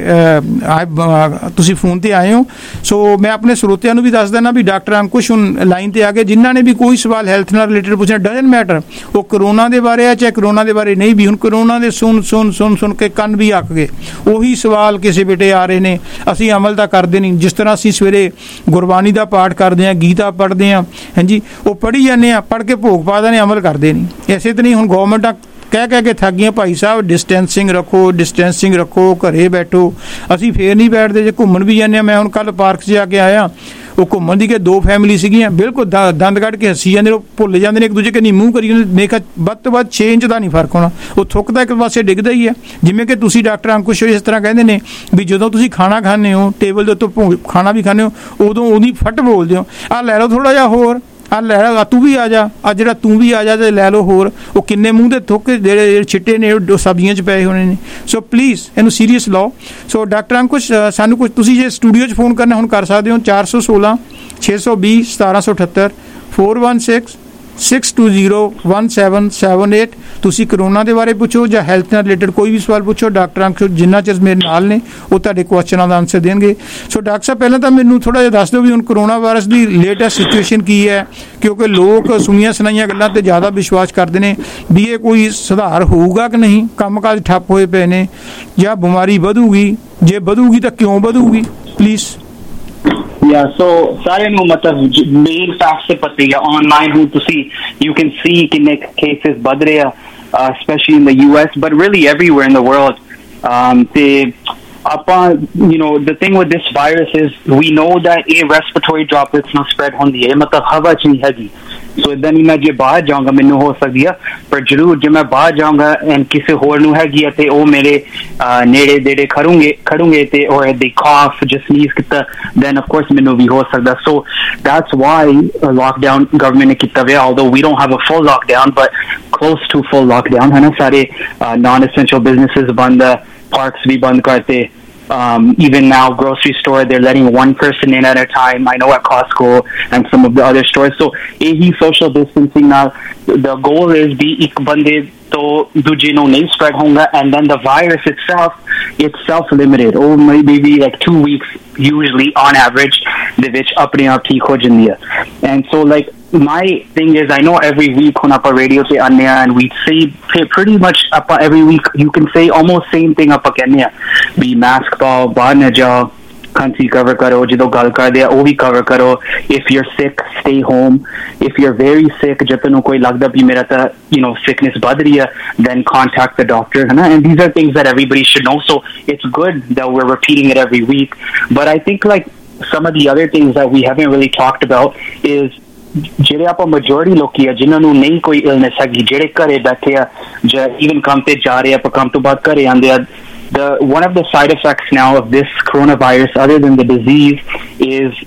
ਤੁਸੀਂ ਫੋਨ 'ਤੇ ਆਏ ਹੋ। ਸੋ ਮੈਂ ਆਪਣੇ ਸਰੋਤਿਆਂ ਨੂੰ ਵੀ ਦੱਸ ਦੇਣਾ ਵੀ ਡਾਕਟਰ ਅੰਕੁਸ਼ ਹੁਣ ਲਾਈਨ 'ਤੇ ਆ ਗਏ। ਜਿਨ੍ਹਾਂ ਨੇ ਵੀ ਕੋਈ ਸਵਾਲ ਹੈਲਥ ਨਾਲ ਰਿਲੇਟਡ ਪੁੱਛਣਾ, ਡਜ਼ਨਟ ਮੈਟਰ ਉਹ ਕਰੋਨਾ ਦੇ ਬਾਰੇ ਆ ਚਾਹੇ ਕਰੋਨਾ ਦੇ ਬਾਰੇ ਨਹੀਂ ਵੀ। ਹੁਣ ਕਰੋਨਾ ਦੇ ਸੁਣ ਕੇ ਕੰਨ ਵੀ ਅੱਕ ਗਏ। ਉਹੀ ਸਵਾਲ ਕਿਸੇ ਬੇਟੇ ਆ ਰਹੇ ਨੇ, ਅਸੀਂ ਅਮਲ ਤਾਂ ਕਰਦੇ ਨਹੀਂ। ਜਿਸ ਤਰ੍ਹਾਂ ਅਸੀਂ ਸਵੇਰੇ ਗੁਰਬਾਣੀ ਦਾ ਪਾਠ ਕਰਦੇ ਹਾਂ, ਗੀਤਾ ਪੜ੍ਹਦੇ ਹਾਂ, ਹਾਂਜੀ, ਉਹ ਪੜ੍ਹੀ ਜਾਂਦੇ ਹਾਂ, ਪੜ੍ਹ ਕੇ ਭੋਗ ਪਾ ਦਿੰਦੇ, ਅਮਲ ਕਰਦੇ ਨਹੀਂ। ਇਸੇ ਤਰ੍ਹਾਂ ਹੀ ਹੁਣ ਗੌਰਮੈਂਟਾਂ ਕਹਿ ਕੇ ਥੱਕ ਗਈਆਂ, ਭਾਈ ਸਾਹਿਬ ਡਿਸਟੈਂਸਿੰਗ ਰੱਖੋ, ਘਰੇ ਬੈਠੋ। ਅਸੀਂ ਫੇਰ ਨਹੀਂ ਬੈਠਦੇ। ਜੇ ਘੁੰਮਣ ਵੀ ਜਾਂਦੇ ਹਾਂ, ਮੈਂ ਹੁਣ ਕੱਲ ਪਾਰਕ 'ਚ ਜਾ ਕੇ ਆਇਆ, ਉਹ ਘੁੰਮਣ ਦੀ ਕਿ 2 ਫੈਮਿਲੀ ਸੀਗੀਆਂ, ਬਿਲਕੁਲ ਦੰਦ ਕੱਢ ਕੇ ਹੱਸੀ ਜਾਂਦੇ। ਉਹ ਭੁੱਲ ਜਾਂਦੇ ਨੇ ਇੱਕ ਦੂਜੇ ਕਨੀ ਮੂੰਹ ਕਰੀ ਜਾਂਦੇ। ਮੇਕਾ ਵੱਧ ਤੋਂ ਵੱਧ 6 ਇੰਚ ਦਾ ਨਹੀਂ ਫਰਕ ਹੋਣਾ। ਉਹ ਥੁੱਕਦਾ ਇੱਕ ਪਾਸੇ ਡਿੱਗਦਾ ਹੀ ਹੈ। ਜਿਵੇਂ ਕਿ ਤੁਸੀਂ ਡਾਕਟਰ ਅੰਕੁਸ਼ ਇਸ ਤਰ੍ਹਾਂ ਕਹਿੰਦੇ ਨੇ ਵੀ ਜਦੋਂ ਤੁਸੀਂ ਖਾਣਾ ਖਾਂਦੇ ਹੋ, ਟੇਬਲ ਦੇ ਉੱਤੋਂ ਖਾਣਾ ਵੀ ਖਾਂਦੇ ਹੋ, ਉਦੋਂ ਉਹਦੀ ਫੱਟ ਬੋਲਦੇ ਹੋ, ਆਹ ਲੈ ਲਓ ਥੋੜ੍ਹਾ ਜਿਹਾ ਹੋਰ, ਆ ਲੈ ਆ ਤੂੰ ਵੀ ਆ ਜਾ, ਆ ਜਿਹੜਾ ਤੂੰ ਵੀ ਆ ਜਾ ਤੇ ਲੈ ਲਓ ਹੋਰ। ਉਹ ਕਿੰਨੇ ਮੂੰਹ ਦੇ ਥੁੱਕ ਜਿਹੜੇ ਛਿੱਟੇ ਨੇ ਉਹ ਸਬਜ਼ੀਆਂ 'ਚ ਪਏ ਹੋਣੇ ਨੇ। ਸੋ ਪਲੀਜ਼ ਇਹਨੂੰ ਸੀਰੀਅਸ ਲਓ। ਸੋ ਡਾਕਟਰ ਅੰਕੁਸ਼, ਸਾਨੂੰ ਕੁਝ ਤੁਸੀਂ ਜੇ ਸਟੂਡੀਓ 'ਚ ਫੋਨ ਕਰਨਾ ਹੁਣ ਕਰ ਸਕਦੇ ਹੋ। 416 620 1778 416 620 1778। ਤੁਸੀਂ ਕਰੋਨਾ ਦੇ ਬਾਰੇ ਪੁੱਛੋ ਜਾਂ ਹੈਲਥ ਨਾਲ ਰਿਲੇਟਡ ਕੋਈ ਵੀ ਸਵਾਲ ਪੁੱਛੋ। ਡਾਕਟਰ ਅੰਕੁਸ਼ ਜਿੰਨਾ ਚਿਰ ਮੇਰੇ ਨਾਲ ਨੇ ਉਹ ਤੁਹਾਡੇ ਕੁਐਸਚਨਾਂ ਦਾ ਆਨਸਰ ਦੇਣਗੇ। ਸੋ ਡਾਕਟਰ ਸਾਹਿਬ, ਪਹਿਲਾਂ ਤਾਂ ਮੈਨੂੰ ਥੋੜ੍ਹਾ ਜਿਹਾ ਦੱਸ ਦਿਓ ਵੀ ਹੁਣ ਕਰੋਨਾ ਵਾਇਰਸ ਦੀ ਲੇਟੈਸਟ ਸਿਚੁਏਸ਼ਨ ਕੀ ਹੈ, ਕਿਉਂਕਿ ਲੋਕ ਸੁਣੀਆਂ ਸੁਣਾਈਆਂ ਗੱਲਾਂ 'ਤੇ ਜ਼ਿਆਦਾ ਵਿਸ਼ਵਾਸ ਕਰਦੇ ਨੇ ਵੀ ਇਹ ਕੋਈ ਸੁਧਾਰ ਹੋਊਗਾ ਕਿ ਨਹੀਂ, ਕੰਮਕਾਜ ਠੱਪ ਹੋਏ ਪਏ ਨੇ ਜਾਂ ਬਿਮਾਰੀ ਵਧੂਗੀ, ਜੇ ਵਧੂਗੀ ਤਾਂ ਕਿਉਂ ਵਧੂਗੀ, ਪਲੀਜ਼। so ਸਾਰੇ ਨੂੰ ਮਤਲਬ ਮੇਨ ਫੈਕਟ ਤੇ ਪਤਾ ਹੀ ਆ। ਆਨਲਾਈਨ ਹੁਣ ਤੁਸੀਂ you can see ਕਿੰਨੇ ਕੇਸਿਸ ਵੱਧ ਰਹੇ ਆ, especially in the US but really everywhere in the world। ਤੇ ਆਪਾਂ the thing with this virus is we know that ਇਹ respiratory droplets ਨਾਲ spread ਹੁੰਦੀ ਹੈ, ਮਤਲਬ ਹਵਾ 'ਚ ਨਹੀਂ ਹੈਗੀ। ਸੋ ਇੱਦਾਂ ਨਹੀਂ ਮੈਂ ਜੇ ਬਾਹਰ ਜਾਊਂਗਾ ਮੈਨੂੰ ਹੋ ਸਕਦੀ ਆ, ਪਰ ਜ਼ਰੂਰ ਜੇ ਮੈਂ ਬਾਹਰ ਜਾਊਂਗਾ ਐਂਡ ਕਿਸੇ ਹੋਰ ਨੂੰ ਹੈਗੀ ਆ ਤੇ ਉਹ ਮੇਰੇ ਨੇੜੇ ਦੇੜੇ ਖੜੂਗੇ ਤੇ or they cough just sneeze ਕੀਤਾ, then of course ਮੈਨੂੰ ਵੀ ਹੋ ਸਕਦਾ। So that's why a lockdown government ਨੇ ਕੀਤਾ ਹੋਇਆ, although we don't have a full lockdown but close to full lockdown ਹੈ ਨਾ। ਸਾਰੇ non-essential businesses ਬੰਦ, parks ਵੀ ਬੰਦ ਕਰਤੇ। Even now grocery store they're letting one person in at a time, I know at Costco and some of the other stores। So ehi social distancing now the goal is be ek bande to duje no nahi spread honga, and then the virus it's self limited, or maybe like 2 weeks usually on average de vich apne aap theek ho jandi hai। And so like my thing is, I know every week on apa radio te anya and we say pretty much apa every week you can say almost same thing apa kehne be mask pao, bahar na jao, खांसी cover करो, जो गल कर दिया वो भी cover करो। if you're sick stay home, if you're very sick जब तक कोई लगता भी मेरा तो sickness बढ़ रही है, then contact the doctor, है ना। and these are things that everybody should know, so it's good that we're repeating it every week। but I think like some of the other things that we haven't really talked about is ਜਿਹੜੇ ਆਪਾਂ majority ਲੋਕੀ ਆ ਜਿਨ੍ਹਾਂ ਨੂੰ ਨਹੀਂ ਕੋਈ illness ਹੈਗੀ, ਜਿਹੜੇ ਘਰੇ ਬੈਠੇ ਆ ਜਾਂ even ਕੰਮ ਤੇ ਜਾ ਰਹੇ ਆ ਪਰ ਕੰਮ ਤੋਂ ਬਾਅਦ ਘਰੇ ਆਉਂਦੇ ਆ, one of the side effects now of this coronavirus other than the disease is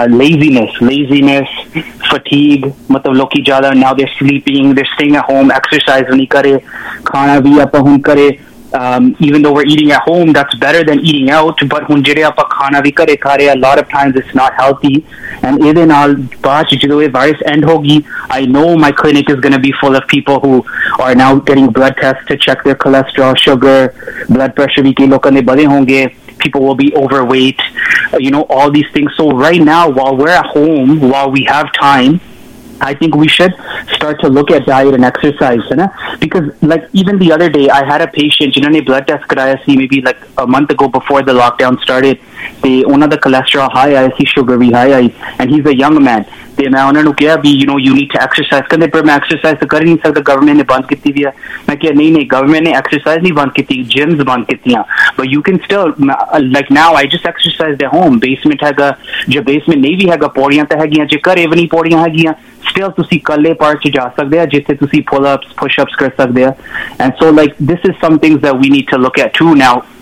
laziness, fatigue। matlab loki zyada now they're sleeping, they're staying at home, exercise nahi kare, khana bhi aapa hun kare। even though we're eating at home, that's better than eating out, but hun jehde aapa khana bhi kare kha rahe, a lot of times it's not healthy। and ede naal baad jadon ye virus end hogi, I know my clinic is going to be full of people who are now getting blood tests to check their cholesterol, sugar, blood pressure bhi ke lokan de bade honge, people will be overweight, all these things। so right now while we're at home, while we have time, I think we should start to look at diet and exercise, है ना। because like even the other day I had a patient जिन्होंने blood test कराया सी maybe like a month ago before the lockdown started, ते उन्हों दा cholesterol high आया सी, sugar भी high I, and he's a young man। ਤੇ ਮੈਂ ਉਹਨਾਂ ਨੂੰ ਕਿਹਾ ਵੀ you need to exercise, ਕਹਿੰਦੇ ਪਰ ਮੈਂ exercise ਤਾਂ ਕਰ ਹੀ ਨਹੀਂ ਸਕਦਾ, ਗਵਰਨਮੈਂਟ ਨੇ ਬੰਦ ਕੀਤੀ ਵੀ ਆ। ਮੈਂ ਕਿਹਾ ਨਹੀਂ ਗਵਰਨਮੈਂਟ ਨੇ exercise ਨਹੀਂ ਬੰਦ ਕੀਤੀ, gyms ਬੰਦ ਕੀਤੀਆਂ, but you can still like now I just exercise at home। basement ਹੈਗਾ, ਜੇ basement ਨਹੀਂ ਵੀ ਹੈਗਾ ਪੌੜੀਆਂ ਤਾਂ ਹੈਗੀਆਂ, ਜੇ ਘਰੇ ਵੀ ਨਹੀਂ ਪੌੜੀਆਂ ਹੈਗੀਆਂ still ਤੁਸੀਂ ਕੱਲੇ ਪਾਰਕ 'ਚ ਜਾ ਸਕਦੇ ਆ ਜਿੱਥੇ ਤੁਸੀਂ pull ups push ups ਕਰ ਸਕਦੇ ਆ। and so like this is some things that we need to look at too। now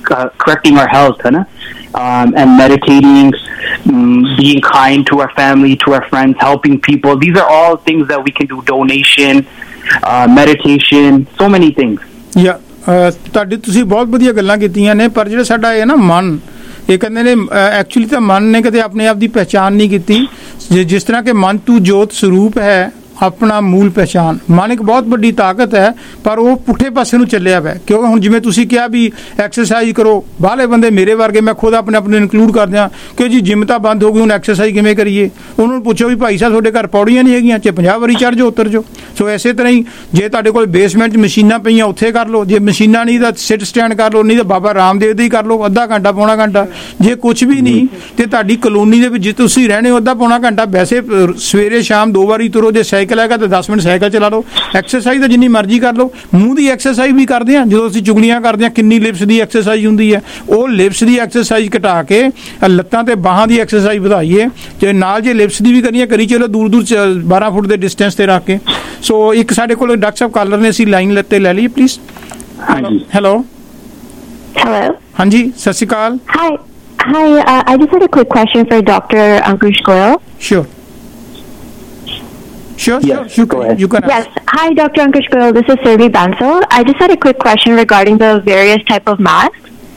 correcting our health, है ना? And meditating, being kind to our family, to our friends, helping people. These are all things that we can do. Donation, meditation, so many things. Yeah, ਤੁਹਾਡੀ ਤੁਸੀਂ ਬਹੁਤ ਵਧੀਆ ਗੱਲਾਂ ਕੀਤੀਆਂ ਨੇ, ਪਰ ਜਿਹੜਾ ਸਾਡਾ ਇਹ ਨਾ ਮਨ, ਇਹ ਕਹਿੰਦੇ ਨੇ ਐਕਚੁਅਲੀ ਤਾਂ ਮਨ ਨੇ ਕਦੇ ਆਪਣੇ ਆਪ ਦੀ ਪਹਿਚਾਣ ਨਹੀਂ ਕੀਤੀ। ਜਿਸ ਤਰ੍ਹਾਂ ਕਿ ਮਨ ਤੂੰ ਜੋਤ ਸਰੂਪ ਹੈ, ਆਪਣਾ ਮੂਲ ਪਹਿਚਾਨ। ਮਨ ਇੱਕ ਬਹੁਤ ਵੱਡੀ ਤਾਕਤ ਹੈ, ਪਰ ਉਹ ਪੁੱਠੇ ਪਾਸੇ ਨੂੰ ਚੱਲਿਆ ਪਿਆ। ਕਿਉਂਕਿ ਹੁਣ ਜਿਵੇਂ ਤੁਸੀਂ ਕਿਹਾ ਵੀ ਐਕਸਰਸਾਈਜ਼ ਕਰੋ, ਬਾਹਲੇ ਬੰਦੇ ਮੇਰੇ ਵਰਗੇ, ਮੈਂ ਖੁਦ ਆਪਣੇ ਆਪ ਨੂੰ ਇਨਕਲੂਡ ਕਰਦੇ ਹਾਂ ਕਿ ਜੀ ਜਿੰਮ ਤਾਂ ਬੰਦ ਹੋ ਗਈ, ਹੁਣ ਐਕਸਰਸਾਈਜ਼ ਕਿਵੇਂ ਕਰੀਏ? ਉਹਨਾਂ ਨੂੰ ਪੁੱਛੋ ਵੀ ਭਾਈ ਸਾਹਿਬ ਤੁਹਾਡੇ ਘਰ ਪੌੜੀਆਂ ਨਹੀਂ ਹੈਗੀਆਂ, 50 ਵਾਰੀ ਚੜ੍ਹ ਜਾਓ, ਉਤਰ ਜਾਓ। ਸੋ ਇਸੇ ਤਰ੍ਹਾਂ ਹੀ ਜੇ ਤੁਹਾਡੇ ਕੋਲ ਬੇਸਮੈਂਟ 'ਚ ਮਸ਼ੀਨਾਂ ਪਈਆਂ ਉੱਥੇ ਕਰ ਲਓ, ਜੇ ਮਸ਼ੀਨਾਂ ਨਹੀਂ ਤਾਂ ਸਿਟ ਸਟੈਂਡ ਕਰ ਲਓ, ਨਹੀਂ ਤਾਂ ਬਾਬਾ ਰਾਮਦੇਵ ਦੇ ਹੀ ਕਰ ਲਓ, ਅੱਧਾ ਘੰਟਾ ਪੌਣਾ ਘੰਟਾ। ਜੇ ਕੁਛ ਵੀ ਨਹੀਂ ਤੇ ਤੁਹਾਡੀ ਕਲੋਨੀ ਦੇ ਵਿੱਚ ਜੇ ਤੁਸੀਂ ਰਹਿਣੇ ਹੋ, ਅੱਧਾ ਪੌਣਾ ਘੰਟਾ ਵੈਸੇ ਸਵੇਰੇ ਸ਼ਾਮ 2 ਵਾਰੀ ਤੁਰੋ। ਜੇ ਸਾਈਕਲ ਹੈਗਾ ਤਾਂ 10 ਮਿੰਟ ਸਾਈਕਲ ਚਲਾ ਲਓ। ਐਕਸਰਸਾਈਜ਼ ਤਾਂ ਜਿੰਨੀ ਮਰਜ਼ੀ ਕਰ ਲਓ। ਮੂੰਹ ਦੀ ਐਕਸਰਸਾਈਜ਼ ਵੀ ਕਰਦੇ ਹਾਂ, ਜਦੋਂ ਅਸੀਂ ਚੁਗਲੀਆਂ ਕਰਦੇ ਹਾਂ ਕਿੰਨੀ ਲਿਪਸ ਦੀ ਐਕਸਰਸਾਈਜ਼ ਹੁੰਦੀ ਹੈ। ਉਹ ਲਿਪਸ ਦੀ ਐਕਸਰਸਾਈਜ਼ ਘਟਾ ਕੇ ਲੱਤਾਂ ਤੇ ਬਾਹਾਂ ਦੀ ਐਕਸਰਸਾਈਜ਼ ਵਧਾਈਏ, ਤੇ ਨਾਲ ਜੇ ਲਿਪਸ ਦੀ ਵੀ ਕਰੀ ਚਲੋ ਦੂਰ 12 ਫੁੱਟ ਦੇ ਡਿਸਟੈਂਸ ਤੇ ਰੱਖ ਕੇ। ਸੋ ਇੱਕ ਸਾਡੇ ਕੋਲ ਡਾਕਟਰ ਸਾਹਿਬ ਕਾਲਰ ਨੇ, ਅਸੀਂ ਲਾਈਨ ਤੇ ਲੈ ਲਈਏ ਪਲੀਜ਼। ਹੈਲੋ ਹਾਂਜੀ, ਸਤਿ ਸ਼੍ਰੀ ਅਕਾਲ। Hi, I just had a quick question for Dr. Ankush Goyal. Sure. Yes, You go can. ahead. You can. Yes. Hi, Dr. Ankush Goyal. This is Survi Bansal. I just had a quick question regarding the various type of masks.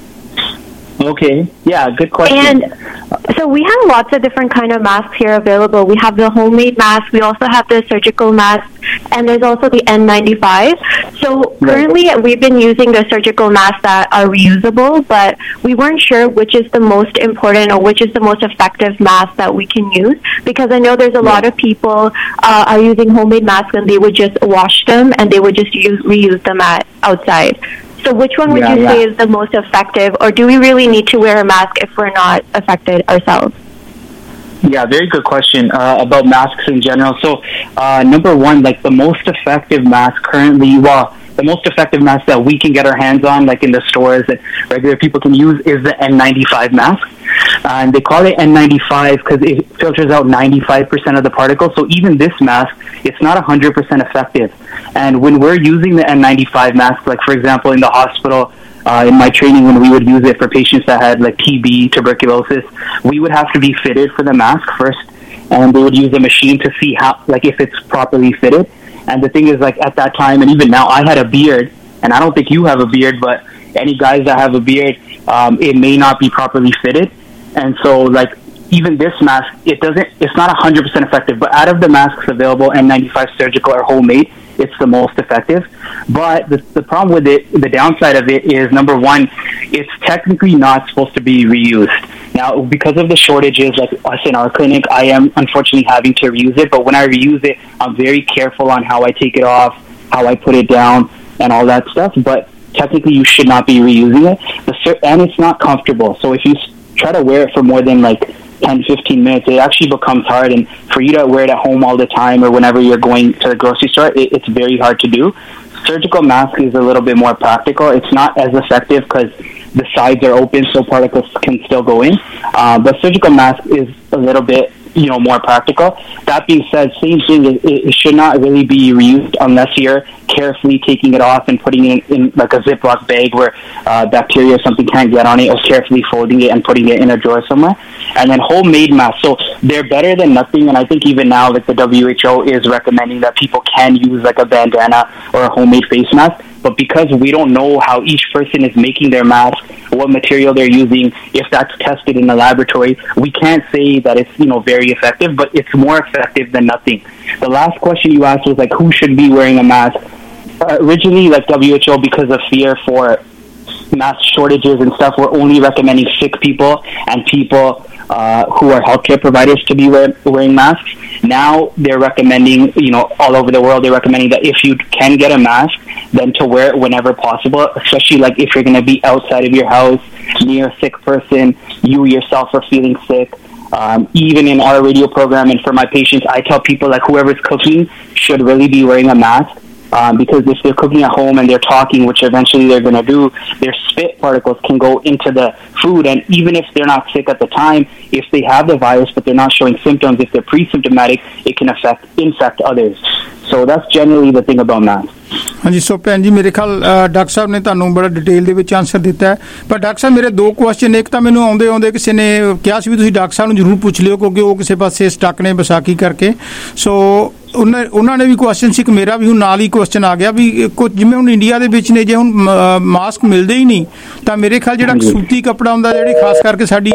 Okay, yeah, good question. And so we have lots of different kind of masks here available. We have the homemade mask. We also have the surgical mask, and there's also the N95. So currently we've been using the surgical masks that are reusable, but we weren't sure which is the most important or which is the most effective mask that we can use, because I know there's a lot of people are using homemade masks and they would just wash them and they would just reuse them outside. So which one would you say is the most effective, or do we really need to wear a mask if we're not affected ourselves? Yeah, very good question about masks in general. So number one, like the most effective mask currently, the most effective mask that we can get our hands on, like in the stores that regular people can use, is the N95 mask. And they call it N95 because it filters out 95% of the particles. So even this mask, it's not 100% effective. And when we're using the N95 mask, like for example in the hospital, in my training when we would use it for patients that had like TB, tuberculosis, we would have to be fitted for the mask first, and they would use a machine to see how, like if it's properly fitted. And the thing is, like at that time, and even now, I had a beard, and I don't think you have a beard, but any guys that have a beard, it may not be properly fitted. And so like even this mask, it's not 100% effective, but out of the masks available, N95 surgical or homemade, it's the most effective. But the problem with it, the downside of it is, number one, it's technically not supposed to be reused. Now, because of the shortages, like us in our clinic, I am unfortunately having to reuse it. But when I reuse it, I'm very careful on how I take it off, how I put it down, and all that stuff. But technically, you should not be reusing it. And it's not comfortable. So if you try to wear it for more than like 10-15 minutes, it actually becomes hard, and for you to wear it at home all the time or whenever you're going to the grocery store, it's very hard to do. Surgical mask is a little bit more practical. It's not as effective because the sides are open so particles can still go in, but surgical mask is a little bit more practical. That being said, same thing, it should not really be reused unless you're carefully taking it off and putting it in like a Ziploc bag where bacteria or something can't get on it, or carefully folding it and putting it in a drawer somewhere. And then homemade masks, so they're better than nothing. And I think even now, like the WHO is recommending that people can use like a bandana or a homemade face mask. But because we don't know how each person is making their mask, what material they're using, if that's tested in the laboratory, we can't say that it's very effective, but it's more effective than nothing. The last question you asked was like who should be wearing a mask. Originally, like WHO, because of fear for mask shortages and stuff, we're only recommending sick people and people who are healthcare providers to be wearing masks. Now they're recommending, all over the world, they're recommending that if you can get a mask, then to wear it whenever possible, especially like if you're going to be outside of your house, near a sick person, you yourself are feeling sick. Even in our radio program and for my patients, I tell people like whoever's cooking should really be wearing a mask. Because if they're cooking at home and they're talking, which eventually they're going to do, their spit particles can go into the food, and even if they're not sick at the time, if they have the virus but they're not showing symptoms, if they're pre-symptomatic, it can infect others. So that's generally the thing about masks. ਹਾਂਜੀ ਸੋ ਭੈਣ ਜੀ ਮੇਰੇ ਖਿਆਲ doctor ਸਾਹਿਬ ਨੇ ਤੁਹਾਨੂੰ ਬੜਾ detail ਦੇ ਵਿੱਚ ਆਨਸਰ ਦਿੱਤਾ ਹੈ ਪਰ ਡਾਕਟਰ ਸਾਹਿਬ ਮੇਰੇ ਦੋ ਕੁਐਸਚਨ ਇੱਕ ਤਾਂ ਮੈਨੂੰ ਆਉਂਦੇ ਕਿਸੇ ਨੇ ਕਿਹਾ ਸੀ ਵੀ ਤੁਸੀਂ ਡਾਕਟਰ ਸਾਹਿਬ ਨੂੰ ਜ਼ਰੂਰ ਪੁੱਛ ਲਿਓ ਕਿਉਂਕਿ ਉਹ ਕਿਸੇ ਪਾਸੇ ਸਟਕ ਨੇ ਵਿਸਾਖੀ ਕਰਕੇ ਸੋ ਉਹਨਾਂ ਨੇ ਵੀ ਕੁਐਸਚਨ ਸੀ ਕਿ ਮੇਰਾ ਵੀ ਹੁਣ ਨਾਲ ਹੀ ਕੁਐਸਚਨ ਆ ਗਿਆ ਵੀ ਕੁਝ ਜਿਵੇਂ ਹੁਣ ਇੰਡੀਆ ਦੇ ਵਿੱਚ ਨੇ ਜੇ ਹੁਣ ਮਾਸਕ ਮਿਲਦੇ ਹੀ ਨਹੀਂ ਤਾਂ ਮੇਰੇ ਖਿਆਲ ਜਿਹੜਾ ਸੂਤੀ ਕੱਪੜਾ ਹੁੰਦਾ ਜਿਹੜੀ ਖਾਸ ਕਰਕੇ ਸਾਡੀ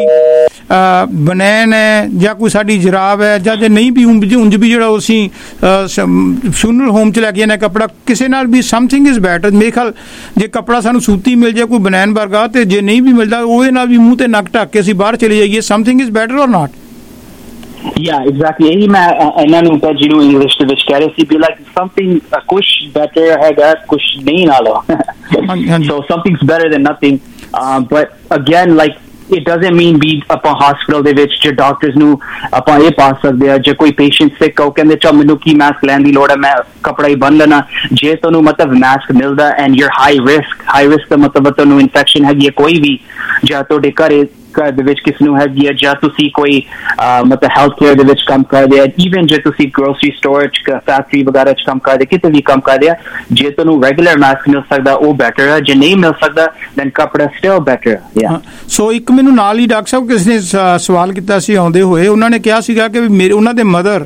ਬਨੈਨ ਹੈ ਜਾਂ ਕੋਈ ਸਾਡੀ ਜਰਾਬ ਹੈ ਜਾਂ ਜੇ ਨਹੀਂ ਵੀ ਉਂਝ ਵੀ ਜਿਹੜਾ ਅਸੀਂ ਫਿਊਨਰਲ ਹੋਮ 'ਚ ਲੈ ਕੇ ਜਾਂਦੇ ਕੱਪੜਾ ਕਿਸੇ ਨਾਲ ਵੀ ਸਮਥਿੰਗ ਇਜ਼ ਬੈਟਰ ਮੇਰੇ ਖਿਆਲ ਜੇ ਕੱਪੜਾ ਸਾਨੂੰ ਸੂਤੀ ਮਿਲ ਜਾਏ ਕੋਈ ਬਨੈਨ ਵਰਗਾ ਤੇ ਜੇ ਨਹੀਂ ਵੀ ਮਿਲਦਾ ਉਹਦੇ ਨਾਲ ਵੀ ਮੂੰਹ ਤੇ ਨੱਕ ਢੱਕ ਕੇ ਅਸੀਂ ਬਾਹਰ ਚਲੇ ਜਾਈਏ ਸਮਥਿੰਗ ਇਜ਼ ਬੈਟਰ ਔਰ ਨਾਟ Yeah, exactly. ਇਹੀ ਮੈਂ ਇਹਨਾਂ ਨੂੰ ਤਾਂ ਜਿਹਨੂੰ ਇੰਗਲਿਸ਼ ਦੇ ਵਿੱਚ ਕਹਿ ਰਹੇ ਸੀ ਵੀ ਲਾਈਕ ਸਮਥਿੰਗ ਕੁਛ ਬੈਟਰ ਹੈਗਾ ਕੁਛ ਨਹੀਂ ਨਾਲੋਂ so something's better than nothing but again like it doesn't mean be ਆਪਾਂ hospital ਦੇ ਵਿੱਚ ਜੇ ਡਾਕਟਰਸ ਨੂੰ ਆਪਾਂ ਇਹ ਪਾ ਸਕਦੇ ਆ ਜੇ ਕੋਈ ਪੇਸ਼ੈਂਟ ਸਿਕ ਉਹ ਕਹਿੰਦੇ ਚਾ ਮੈਨੂੰ ਕੀ ਮਾਸਕ ਲੈਣ ਦੀ ਲੋੜ ਹੈ ਮੈਂ ਕੱਪੜਾ ਹੀ ਬੰਨ ਲੈਣਾ ਜੇ ਤੁਹਾਨੂੰ ਮਤਲਬ ਮਾਸਕ ਮਿਲਦਾ ਐਂਡ ਯੂਰ ਹਾਈ ਰਿਸਕ ਦਾ ਮਤਲਬ ਤੁਹਾਨੂੰ ਇਨਫੈਕਸ਼ਨ ਹੈਗੀ ਹੈ ਕੋਈ ਵੀ ਜਾਂ ਤੁਹਾਡੇ ਘਰ ਦੇ ਵਿੱਚ ਕਿਸ ਨੂੰ ਹੈਗੀ ਹੈ ਜਾਂ ਤੁਸੀਂ ਕੋਈ ਮਤਲਬ ਹੈਲਥ ਕੇਅਰ ਦੇ ਵਿੱਚ ਕੰਮ ਕਰਦੇ ਆ ਈਵਨ ਜੇ ਤੁਸੀਂ ਗਰੋਸਰੀ ਸਟੋਰ 'ਚ ਫੈਕਟਰੀ ਵਗੈਰਾ 'ਚ ਕੰਮ ਕਰਦੇ ਕਿਤੇ ਵੀ ਕੰਮ ਕਰਦੇ ਆ ਜੇ ਤੁਹਾਨੂੰ ਰੈਗੂਲਰ ਮਾਸਕ ਮਿਲ ਸਕਦਾ ਉਹ ਬੈਟਰ ਹੈ ਜੇ ਨਹੀਂ ਮਿਲ ਸਕਦਾ ਦੈਨ ਕੱਪੜਾ ਸਟਿਲ ਬੈਟਰ ਹੈ ਸੋ ਇੱਕ ਮੈਨੂੰ ਨਾਲ ਹੀ ਡਾਕਟਰ ਸਾਹਿਬ ਕਿਸੇ ਨੇ ਸਵਾਲ ਕੀਤਾ ਸੀ ਆਉਂਦੇ ਹੋਏ ਉਹਨਾਂ ਨੇ ਕਿਹਾ ਸੀਗਾ ਕਿ ਮੇਰੇ ਉਹਨਾਂ ਦੇ mother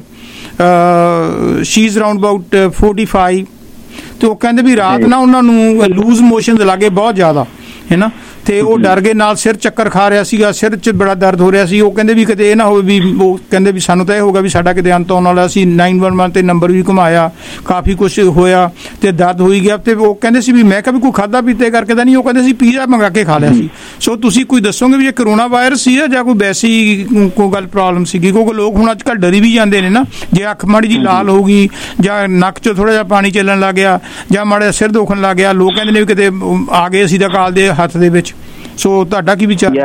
she is around about 45 ਤੇ ਉਹ ਕਹਿੰਦੇ ਵੀ ਰਾਤ ਨਾ ਉਹਨਾਂ ਨੂੰ ਲੂਜ਼ ਮੋਸ਼ਨ ਲੱਗੇ ਬਹੁਤ ਜ਼ਿਆਦਾ ਹੈ ਨਾ ਤੇ ਉਹ ਡਰ ਗਏ ਨਾਲ ਸਿਰ ਚੱਕਰ ਖਾ ਰਿਹਾ ਸੀਗਾ ਸਿਰ 'ਚ ਬੜਾ ਦਰਦ ਹੋ ਰਿਹਾ ਸੀ ਉਹ ਕਹਿੰਦੇ ਵੀ ਕਿਤੇ ਇਹ ਨਾ ਹੋਵੇ ਵੀ ਉਹ ਕਹਿੰਦੇ ਵੀ ਸਾਨੂੰ ਤਾਂ ਇਹ ਹੋਗਾ ਵੀ ਸਾਡਾ ਕਿਤੇ ਅੰਤ ਆਉਣ ਵਾਲਾ ਅਸੀਂ 911 ਤੇ ਨੰਬਰ ਵੀ ਘੁਮਾਇਆ ਕਾਫੀ ਕੁਛ ਹੋਇਆ ਤੇ ਦਰਦ ਹੋਈ ਗਿਆ ਤੇ ਉਹ ਕਹਿੰਦੇ ਸੀ ਵੀ ਮੈਂ ਕਿਹਾ ਵੀ ਕੋਈ ਖਾਧਾ ਪੀਤੇ ਕਰਕੇ ਤਾਂ ਨਹੀਂ ਉਹ ਕਹਿੰਦੇ ਸੀ ਪੀਜ਼ਾ ਮੰਗਾ ਕੇ ਖਾ ਲਿਆ ਸੀ ਸੋ ਤੁਸੀਂ ਕੋਈ ਦੱਸੋਗੇ ਵੀ ਇਹ ਕਰੋਨਾ ਵਾਇਰਸ ਸੀ ਜਾਂ ਕੋਈ ਵੈਸੀ ਕੋਈ ਗੱਲ ਪ੍ਰੋਬਲਮ ਸੀਗੀ ਕਿਉਂਕਿ ਲੋਕ ਹੁਣ ਅੱਜ ਕੱਲ੍ਹ ਡਰੀ ਵੀ ਜਾਂਦੇ ਨੇ ਨਾ ਜੇ ਅੱਖ ਮਾੜੀ ਜੀ ਲਾਲ ਹੋ ਗਈ ਜਾਂ ਨੱਕ 'ਚੋਂ ਥੋੜ੍ਹਾ ਜਿਹਾ ਪਾਣੀ ਚੱਲਣ ਲੱਗ ਗਿਆ ਜਾਂ ਮਾੜਾ ਸਿਰ ਦੁਖਣ ਲੱਗ ਗਿਆ ਲੋਕ ਕਹਿੰਦੇ ਨੇ ਵੀ ਕਿਤੇ ਆ ਗਏ ਅਸੀਂ ਤਾਂ ਕਾਲ ਦੇ ਹੱਥ ਦੇ ਵਿੱਚ ਸੋ ਤੁਹਾਡਾ ਕੀ ਵਿਚਾਰ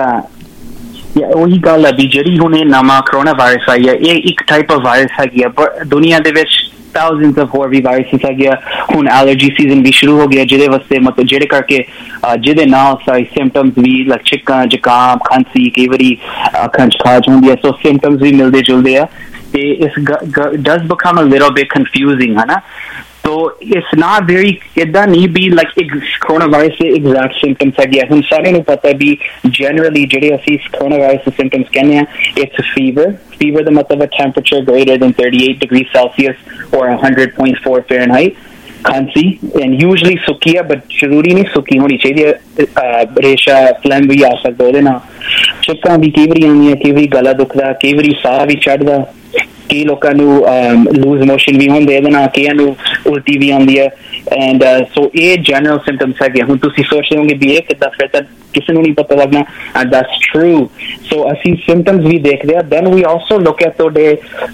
ਉਹੀ ਗੱਲ ਹੈ ਵੀ ਜਿਹੜੀ ਹੁਣ ਇਹ ਨਵਾਂ ਕਰੋਨਾ ਵਾਇਰਸ ਆਈ ਹੈ ਇਹ ਇੱਕ ਟਾਈਪ ਆਫ ਵਾਇਰਸ ਹੈਗੀ ਆ ਦੁਨੀਆ ਦੇ ਵਿੱਚ thousands of ਹੋਰ ਵੀ ਵਾਇਰਸਿਸ ਹੈਗੇ ਆ ਹੁਣ ਐਲਰਜੀ ਸੀਜ਼ਨ ਵੀ ਸ਼ੁਰੂ ਹੋ ਗਿਆ ਜਿਹਦੇ ਵਾਸਤੇ ਮਤਲਬ ਜਿਹੜੇ ਕਰਕੇ ਜਿਹਦੇ ਨਾਲ ਸਾਰੀ ਸਿੰਪਟਮਸ ਵੀ ਲਾਈਕ ਛਿੱਕਾਂ ਜ਼ੁਕਾਮ ਖਾਂਸੀ ਕਈ ਵਾਰੀ ਅੱਖਾਂ 'ਚ ਖਾਜ ਹੁੰਦੀ ਹੈ ਸੋ ਸਿੰਪਟਮਸ ਵੀ ਮਿਲਦੇ ਜੁਲਦੇ ਆ ਤੇ ਇਸ does become a little bit confusing ਹੈ ਨਾ So it's not very ida nahi be like coronavirus se exact symptoms hai gaya hun sare nu pata bhi generally jehde assi coronavirus symptoms kehne hain it's a fever the matlab a temperature greater than 38 degrees Celsius or 100.4 Fahrenheit khansi and usually sukhi hai but zaruri nahi sukhi honi chahiye resha phlegm bhi aa sakda ode na chikkan bhi kei vari aundiyan kei vari gala dukhda kei vari saah bhi chadda ਕਈ ਲੋਕਾਂ ਨੂੰ loose motion ਵੀ ਹੁੰਦੇ ਇਹਦੇ ਨਾਲ ਕਈਆਂ ਨੂੰ ਉਲਟੀ ਵੀ ਆਉਂਦੀ ਹੈ ਐਂਡ ਸੋ ਇਹ ਜਨਰਲ ਸਿੰਪਟਮਸ ਹੈਗੇ ਹੁਣ ਤੁਸੀਂ ਸੋਚਦੇ ਹੋਗੇ ਵੀ ਇਹ ਕਿੱਦਾਂ ਫਿਰ ਤਾਂ ਕਿਸੇ ਨੂੰ ਨਹੀਂ ਪਤਾ ਲੱਗਣਾ ਐਂਡ ਦੈਟਸ ਟਰੂ ਸੋ ਅਸੀਂ ਸਿੰਪਟਮਸ ਵੀ ਦੇਖਦੇ ਆ then we also look at ਤੁਹਾਡੇ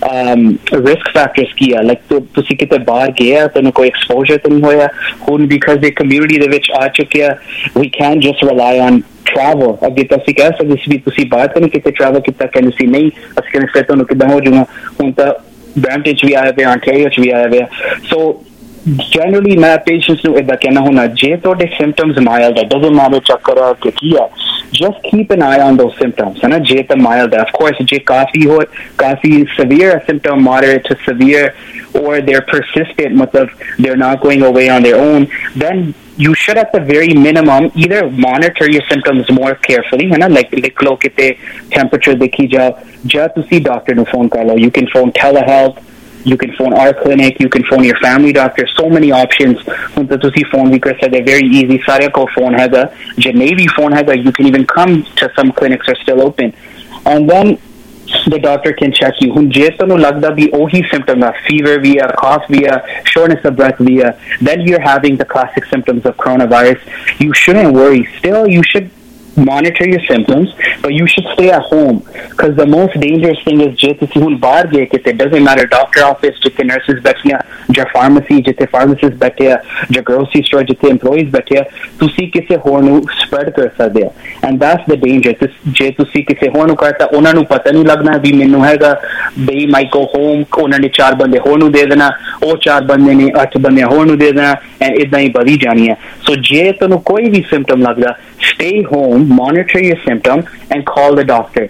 ਰਿਸਕ ਫੈਕਟਰਸ ਕੀ ਆ ਲਾਈਕ ਤੁਸੀਂ ਕਿਤੇ ਬਾਹਰ ਗਏ ਆ ਤੁਹਾਨੂੰ ਕੋਈ ਐਕਸਪੋਜ਼ਰ ਤਾਂ ਨਹੀਂ ਹੋਇਆ ਹੁਣ ਬਿਕਾਜ਼ ਇਹ ਕਮਿਊਨਿਟੀ ਦੇ ਵਿੱਚ ਆ ਚੁੱਕਿਆ we can just rely on travel ਅੱਗੇ ਤਾਂ ਅਸੀਂ ਕਹਿ ਸਕਦੇ ਸੀ ਵੀ ਤੁਸੀਂ ਬਾਹਰ ਤਾਂ ਨਹੀਂ ਕਿਤੇ ਟਰੈਵਲ ਕੀਤਾ ਕਹਿੰਦੇ ਸੀ ਨਹੀਂ ਅਸੀਂ ਕਹਿੰਦੇ ਫਿਰ ਤੁਹਾਨੂੰ ਕਿੱਦਾਂ ਹੋ ਜਾਊਗਾ ਹੁਣ ਤਾਂ ਬ੍ਰੈਂਟਨ 'ਚ ਵੀ ਆਇਆ ਪਿਆ ਆਂਟੇਰੀਓ 'ਚ ਵੀ ਆਇਆ ਪਿਆ ਸੋ generally ਮੈਂ ਪੇਸ਼ੈਂਟਸ ਨੂੰ ਇੱਦਾਂ ਕਹਿਣਾ ਹੁੰਦਾ ਜੇ ਤੁਹਾਡੇ ਸਿੰਪਟਮਸ ਮਾਈਲਡ ਹੈ ਡਜ਼ਨਟ ਮੈਟਰ ਚੱਕਰ ਆ ਕਿ ਕੀ ਆ just keep an eye on those symptoms ਹੈ ਨਾ ਜੇ ਤਾਂ mild ਹੈ of course ਜੇ ਕਾਫੀ severe symptom moderate to severe or they're persistent matlab they're not going away on their own then you should at the very minimum either monitor your symptoms more carefully है ना like लिख लो किते temperature देखी जा तुसी doctor nu phone कर लो you can phone telehealth you can phone our clinic you can phone your family doctor so many options hun ta tusi phone vi kar sakde very easy sare ko phone hai je nahi bhi phone hai you can even come to some clinics are still open and then the doctor can check you hun je tanu lagda bhi ohi symptom of fever via cough via shortness of breath via then you're having the classic symptoms of coronavirus you shouldn't worry still you should monitor your symptoms but you should stay at home because the most dangerous thing is je tusi hun bahar gaye kite doesn't matter doctor office jithe nurses baithiya ja pharmacy jithe pharmacists baithe ja grocery store jithe employees baithe tusi kise ਹੋਰ ਨੂੰ spread ਕਰ ਸਕਦੇ ਆ and that's the danger ਜੇ ਤੁਸੀਂ ਕਿਸੇ ਹੋਰ ਨੂੰ ਕਰਤਾ ਉਹਨਾਂ ਨੂੰ ਪਤਾ ਨਹੀਂ ਲੱਗਣਾ ਵੀ ਮੈਨੂੰ ਹੈਗਾ they might go home ਉਹਨਾਂ ਨੇ 4 ਬੰਦੇ ਹੋਰ ਨੂੰ ਦੇ ਦੇਣਾ ਉਹ 4 ਬੰਦੇ ਨੇ 8 ਬੰਦੇ ਹੋਰ ਨੂੰ ਦੇ ਦੇਣਾ and ਇਦਾਂ ਹੀ ਵਧੀ ਜਾਣੀ ਹੈ so ਜੇ ਤੁਹਾਨੂੰ ਕੋਈ ਵੀ symptom ਲੱਗਦਾ stay home, monitor your symptom, and call the doctor.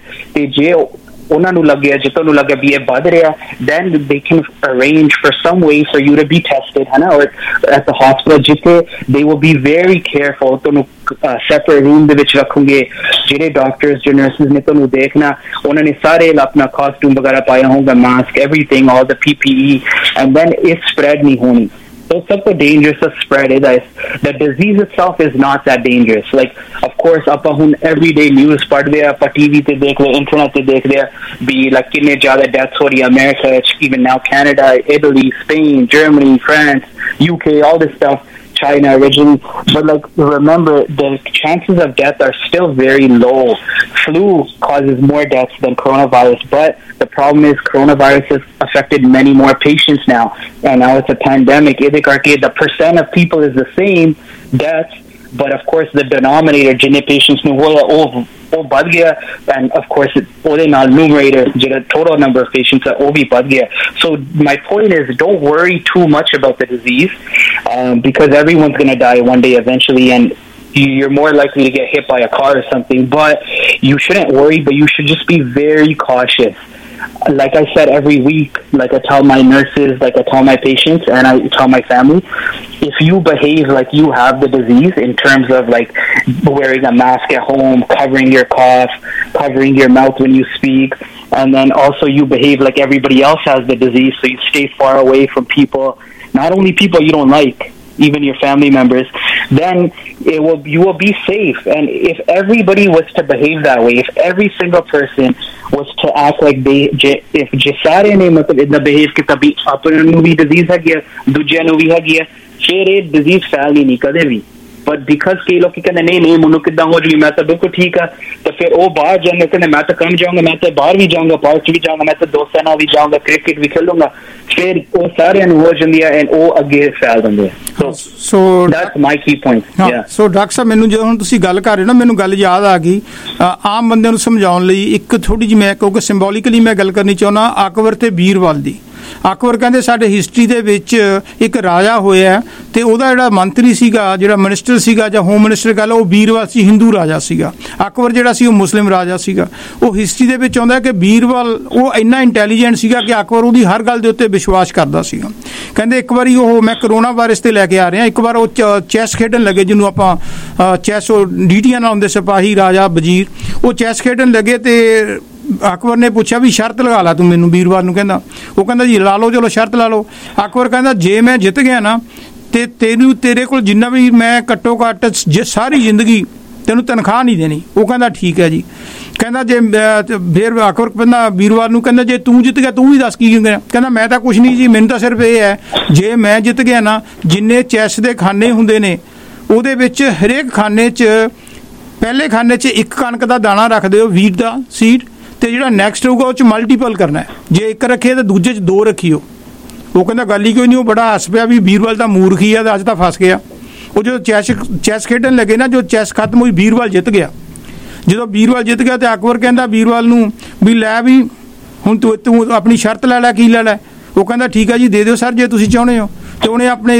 ਉਹਨਾਂ ਨੂੰ ਲੱਗਿਆ ਜੇ ਤੁਹਾਨੂੰ ਲੱਗਿਆ ਵੀ ਇਹ ਵੱਧ ਰਿਹਾ, then they can arrange for some way for you to be tested, ਹਨਾ, or at the hospital ਜਿੱਥੇ they will be very careful. ਤੁਹਾਨੂੰ separate room ਦੇ ਵਿੱਚ ਰੱਖੂਗੇ, ਜਿਹੜੇ doctors ਜੋ nurses ਨੇ ਤੁਹਾਨੂੰ ਦੇਖਣਾ, ਉਹਨਾਂ ਨੇ ਸਾਰੇ ਆਪਣਾ costume ਵਗੈਰਾ ਪਾਇਆ ਹੋਊਗਾ, mask, everything, all the PPE, and then it spread ਨਹੀਂ ਹੋਣੀ. So it's so dangerous to spread it. The disease itself is not that dangerous. Like, of course, ਆਪਾਂ ਹੁਣ everyday news ਪੜ੍ਹਦੇ ਆ, ਆਪਾਂ TV ਤੇ ਦੇਖਦੇ, internet ਤੇ ਦੇਖਦੇ ਆ ਵੀ like ਕਿੰਨੇ ਜ਼ਿਆਦਾ deaths ਹੋ ਰਹੀ ਆ America, even now Canada, Italy, Spain, Germany, France, UK, all this stuff. China originally, but like remember, the chances of death are still very low. Flu causes more deaths than coronavirus, but the problem is coronavirus has affected many more patients now, and now it's a pandemic. The percent of people is the same deaths, but of course the denominator, jinne patients nu hoya oh bad gaya, and of course ode naal numerator jehda total number of patients are bhi bad gaya. So my point is, don't worry too much about the disease, because everyone's going to die one day eventually, and you're more likely to get hit by a car or something, but you shouldn't worry, but you should just be very cautious. Like I said, every week, like I tell my nurses, like I tell my patients, and I tell my family, if you behave like you have the disease in terms of like wearing a mask at home, covering your cough, covering your mouth when you speak, and then also you behave like everybody else has the disease, so you stay far away from people, not only people you don't like, even your family members, then you will be safe. And if everybody was to behave that way, if every single person was to act like if sare ne matlab idna behave ki tabhi apne nu bhi disease hai gaya, dujje nu bhi hai gaya, fir ye disease fੈਲ nahi kade bhi. But because ਕਈ ਲੋਕੀ ਕਹਿੰਦੇ ਨਹੀਂ ਮੈਨੂੰ ਕਿੱਦਾਂ ਹੋ ਜੂਗੀ, ਮੈਂ ਤਾਂ ਬਿਲਕੁਲ ਠੀਕ ਆ, ਤਾਂ ਫਿਰ ਉਹ ਬਾਹਰ ਜਾਂਦੇ ਕਹਿੰਦੇ ਮੈਂ ਤਾਂ ਕੰਮ ਜਾਊਂਗਾ, ਮੈਂ ਤਾਂ ਬਾਹਰ ਵੀ ਜਾਊਂਗਾ, ਪਾਰਕ 'ਚ ਵੀ ਜਾਊਂਗਾ, ਮੈਂ ਤਾਂ ਦੋਸਤਾਂ ਨਾਲ ਵੀ ਜਾਊਂਗਾ, ਕ੍ਰਿਕਟ ਵੀ ਖੇਲੂੰਗਾ, ਫਿਰ ਉਹ ਸਾਰਿਆਂ ਨੂੰ ਹੋ ਜਾਂਦੀ ਹੈ and ਉਹ ਅੱਗੇ ਫੈਲ ਜਾਂਦੇ ਆ. So that's my key point. So doctor ਸਾਹਿਬ, ਮੈਨੂੰ ਜਦੋਂ ਹੁਣ ਤੁਸੀਂ ਗੱਲ ਕਰ ਰਹੇ ਹੋ ਨਾ, ਮੈਨੂੰ ਗੱਲ ਯਾਦ ਆ ਗਈ ਆਮ ਬੰਦਿਆਂ ਨੂੰ ਸਮਝਾਉਣ ਲਈ ਇੱਕ ਥੋੜੀ ਜਿਹੀ, ਮੈਂ ਕਿਉਂਕਿ ਸਿੰਬੋਲਿਕਲੀ ਮੈਂ ਗੱਲ ਕਰਨੀ ਚਾਹੁੰਦਾ ਅਕਬਰ ਤੇ ਬੀਰਬਲ ਦੀ. ਅਕਬਰ ਕਹਿੰਦੇ ਸਾਡੇ ਹਿਸਟਰੀ ਦੇ ਵਿੱਚ ਇੱਕ ਰਾਜਾ ਹੋਇਆ, ਤੇ ਉਹਦਾ ਜਿਹੜਾ ਮੰਤਰੀ ਸੀਗਾ, ਜਿਹੜਾ ਮਿਨਿਸਟਰ ਸੀਗਾ ਜਾਂ ਹੋਮ ਮਿਨਿਸਟਰ ਗੱਲ, ਉਹ ਬੀਰਬਲ ਸੀ, ਹਿੰਦੂ ਰਾਜਾ ਸੀਗਾ. ਅਕਬਰ ਜਿਹੜਾ ਸੀ ਉਹ ਮੁਸਲਿਮ ਰਾਜਾ ਸੀਗਾ. ਉਹ ਹਿਸਟਰੀ ਦੇ ਵਿੱਚ ਆਉਂਦਾ ਕਿ ਬੀਰਬਲ ਉਹ ਇੰਨਾ ਇੰਟੈਲੀਜੈਂਟ ਸੀਗਾ ਕਿ ਅਕਬਰ ਉਹਦੀ ਹਰ ਗੱਲ ਦੇ ਉੱਤੇ ਵਿਸ਼ਵਾਸ ਕਰਦਾ ਸੀਗਾ. ਕਹਿੰਦੇ ਇੱਕ ਵਾਰੀ ਉਹ, ਮੈਂ ਕਰੋਨਾ ਵਾਇਰਸ ਤੇ ਲੈ ਕੇ ਆ ਰਿਹਾ, ਇੱਕ ਵਾਰ ਉਹ ਚੈਸ ਖੇਡਣ ਲੱਗੇ, ਜਿਹਨੂੰ ਆਪਾਂ ਚੈਸ, ਉਹ ਡੀਟੀਆਂ ਨਾਲ ਹੁੰਦੇ ਸਿਪਾਹੀ ਰਾਜਾ ਵਜ਼ੀਰ, ਉਹ ਚੈਸ ਖੇਡਣ ਲੱਗੇ, ਤੇ ਅਕਬਰ ਨੇ ਪੁੱਛਿਆ ਵੀ ਸ਼ਰਤ ਲਗਾ ਲਾ ਤੂੰ ਮੈਨੂੰ, ਬੀਰਬਲ ਨੂੰ ਕਹਿੰਦਾ. ਉਹ ਕਹਿੰਦਾ ਜੀ ਲਾ ਲਓ, ਚਲੋ ਸ਼ਰਤ ਲਾ ਲਓ. ਅਕਬਰ ਕਹਿੰਦਾ ਜੇ ਮੈਂ ਜਿੱਤ ਗਿਆ ਨਾ, ਤੇ ਤੇਰੇ ਕੋਲ ਜਿੰਨਾ ਵੀ ਮੈਂ ਘੱਟੋ ਘੱਟ ਸਾਰੀ ਜ਼ਿੰਦਗੀ ਤੈਨੂੰ ਤਨਖਾਹ ਨਹੀਂ ਦੇਣੀ. ਉਹ ਕਹਿੰਦਾ ਠੀਕ ਹੈ ਜੀ. ਕਹਿੰਦਾ ਜੇ ਫਿਰ ਅਕਬਰ ਕਹਿੰਦਾ ਬੀਰਬਲ ਨੂੰ, ਕਹਿੰਦਾ ਜੇ ਤੂੰ ਜਿੱਤ ਗਿਆ ਤੂੰ ਵੀ ਦੱਸ ਕੀ ਗਿਆ. ਕਹਿੰਦਾ ਮੈਂ ਤਾਂ ਕੁਛ ਨਹੀਂ ਜੀ, ਮੈਨੂੰ ਤਾਂ ਸਿਰਫ ਇਹ ਹੈ, ਜੇ ਮੈਂ ਜਿੱਤ ਗਿਆ ਨਾ, ਜਿੰਨੇ ਚੈਸ ਦੇ ਖਾਨੇ ਹੁੰਦੇ ਨੇ ਉਹਦੇ ਵਿੱਚ ਹਰੇਕ ਖਾਨੇ 'ਚ, ਪਹਿਲੇ ਖਾਨੇ 'ਚ ਇੱਕ ਕਣਕ ਦਾ ਦਾਣਾ ਰੱਖ ਦਿਓ, ਵੀਟ ਦਾ ਸੀਡ, ਤੇ ਜਿਹੜਾ ਨੈਕਸਟ ਹੋਊਗਾ ਉਹ 'ਚ ਮਲਟੀਪਲ ਕਰਨਾ ਹੈ. ਜੇ ਇੱਕ ਰੱਖੇ ਤਾਂ ਦੂਜੇ 'ਚ 2 ਰੱਖੀਓ. ਉਹ ਕਹਿੰਦਾ ਗੱਲ ਹੀ ਕੋਈ ਨਹੀਂ. ਉਹ ਬੜਾ ਹੱਸ ਪਿਆ ਵੀ ਬੀਰਬਲ ਤਾਂ ਮੂਰਖ ਹੀ ਆ, ਅੱਜ ਤਾਂ ਫਸ ਗਿਆ. ਉਹ ਜਦੋਂ ਚੈਸ ਖੇਡਣ ਲੱਗੇ ਨਾ, ਜੋ ਚੈਸ ਖਤਮ ਹੋਈ, ਬੀਰਬਲ ਜਿੱਤ ਗਿਆ. ਜਦੋਂ ਬੀਰਬਲ ਜਿੱਤ ਗਿਆ ਤੇ ਅਕਬਰ ਕਹਿੰਦਾ ਬੀਰਬਲ ਨੂੰ ਵੀ ਲੈ ਵੀ ਹੁਣ ਤੂੰ ਆਪਣੀ ਸ਼ਰਤ ਲੈ ਲੈ, ਕੀ ਲੈ ਲੈ. ਉਹ ਕਹਿੰਦਾ ਠੀਕ ਹੈ ਜੀ, ਦੇ ਦਿਓ ਸਰ ਜੇ ਤੁਸੀਂ ਚਾਹੁੰਦੇ ਹੋ. ਤੇ ਉਹਨੇ ਆਪਣੇ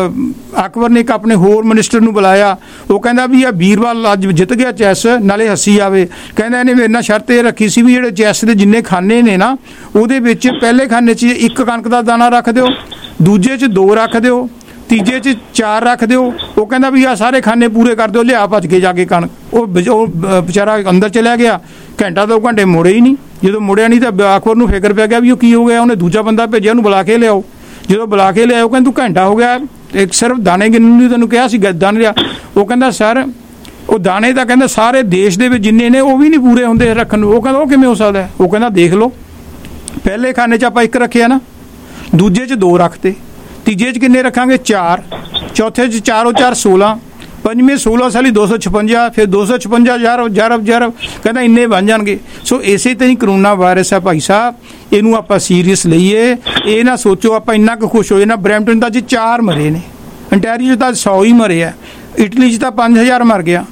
ਅਕਬਰ ਨੇ ਇੱਕ ਆਪਣੇ ਹੋਰ ਮਿਨਿਸਟਰ ਨੂੰ ਬੁਲਾਇਆ. ਉਹ ਕਹਿੰਦਾ ਵੀ ਇਹ ਬੀਰਬਲ ਅੱਜ ਜਿੱਤ ਗਿਆ ਚੈਸ, ਨਾਲੇ ਹੱਸੀ ਆਵੇ. ਕਹਿੰਦਾ ਇਹਨੇ ਮੇਰੇ ਨਾਲ ਸ਼ਰਤ ਇਹ ਰੱਖੀ ਸੀ ਵੀ ਜਿਹੜੇ ਚੈਸ ਦੇ ਜਿੰਨੇ ਖਾਨੇ ਨੇ ਨਾ, ਉਹਦੇ ਵਿੱਚ ਪਹਿਲੇ ਖਾਨੇ 'ਚ ਇੱਕ ਕਣਕ ਦਾ ਦਾਣਾ ਰੱਖ ਦਿਓ, ਦੂਜੇ 'ਚ 2 ਰੱਖ ਦਿਓ, ਤੀਜੇ 'ਚ 4 ਰੱਖ ਦਿਓ. ਉਹ ਕਹਿੰਦਾ ਵੀ ਆਹ ਸਾਰੇ ਖਾਨੇ ਪੂਰੇ ਕਰ ਦਿਓ, ਲਿਆ ਭੱਜ ਕੇ ਜਾ ਕੇ ਕਣਕ. ਉਹ ਵਿਚਾਰਾ ਅੰਦਰ ਚਲਿਆ ਗਿਆ, ਘੰਟਾ 2 ਘੰਟੇ ਮੁੜੇ ਹੀ ਨਹੀਂ. ਜਦੋਂ ਮੁੜਿਆ ਨਹੀਂ ਤਾਂ ਅਕਬਰ ਨੂੰ ਫਿਕਰ ਪੈ ਗਿਆ ਵੀ ਉਹ ਕੀ ਹੋ ਗਿਆ. ਉਹਨੇ ਦੂਜਾ ਬੰਦਾ ਭੇਜਿਆ, ਉਹਨੂੰ ਬੁਲਾ ਕੇ ਲਿਆਓ. ਜਦੋਂ ਬੁਲਾ ਕੇ ਲਿਆਓ, ਕਹਿੰਦਾ ਤੂੰ ਘੰਟਾ ਹੋ ਗਿਆ, ਇੱਕ ਸਿਰਫ ਦਾਣੇ ਗਿਣਨ ਨੂੰ ਤੈਨੂੰ ਕਿਹਾ ਸੀ, ਦਾਣੇ ਲਿਆ. ਉਹ ਕਹਿੰਦਾ ਸਰ ਉਹ ਦਾਣੇ ਤਾਂ ਕਹਿੰਦਾ ਸਾਰੇ ਦੇਸ਼ ਦੇ ਵਿੱਚ ਜਿੰਨੇ ਨੇ ਉਹ ਵੀ ਨਹੀਂ ਪੂਰੇ ਹੁੰਦੇ ਰੱਖਣ ਨੂੰ. ਉਹ ਕਹਿੰਦਾ ਉਹ ਕਿਵੇਂ ਹੋ ਸਕਦਾ. ਉਹ ਕਹਿੰਦਾ ਦੇਖ ਲਓ, ਪਹਿਲੇ ਖਾਨੇ 'ਚ ਆਪਾਂ 1 ਰੱਖਿਆ ਨਾ, ਦੂਜੇ 'ਚ 2 ਰੱਖਤੇ, ਤੀਜੇ 'ਚ ਕਿੰਨੇ ਰੱਖਾਂਗੇ 4, ਚੌਥੇ 'ਚ 4 4 16, ਪੰਜਵੇਂ 16 ਸਾਲੀ 256, ਫਿਰ 256 ਜਰਬ ਕਹਿੰਦਾ ਇੰਨੇ ਬਣ ਜਾਣਗੇ. ਸੋ ਇਸੇ ਤਰ੍ਹਾਂ ਹੀ ਕਰੋਨਾ ਵਾਇਰਸ ਹੈ ਭਾਈ ਸਾਹਿਬ, ਇਹਨੂੰ ਆਪਾਂ ਸੀਰੀਅਸ ਲਈਏ. ਇਹ ਨਾ ਸੋਚੋ ਆਪਾਂ ਇੰਨਾ ਕੁ ਖੁਸ਼ ਹੋਏ ਨਾ. ਬਰੈਂਪਟਨ ਦਾ ਅੱਜ 4 ਮਰੇ ਨੇ, ਅੰਟੈਰੀਓ 'ਚ ਤਾਂ 100 ਹੀ ਮਰੇ ਆ, ਇਟਲੀ 'ਚ ਤਾਂ 5000 ਮਰ ਗਿਆ.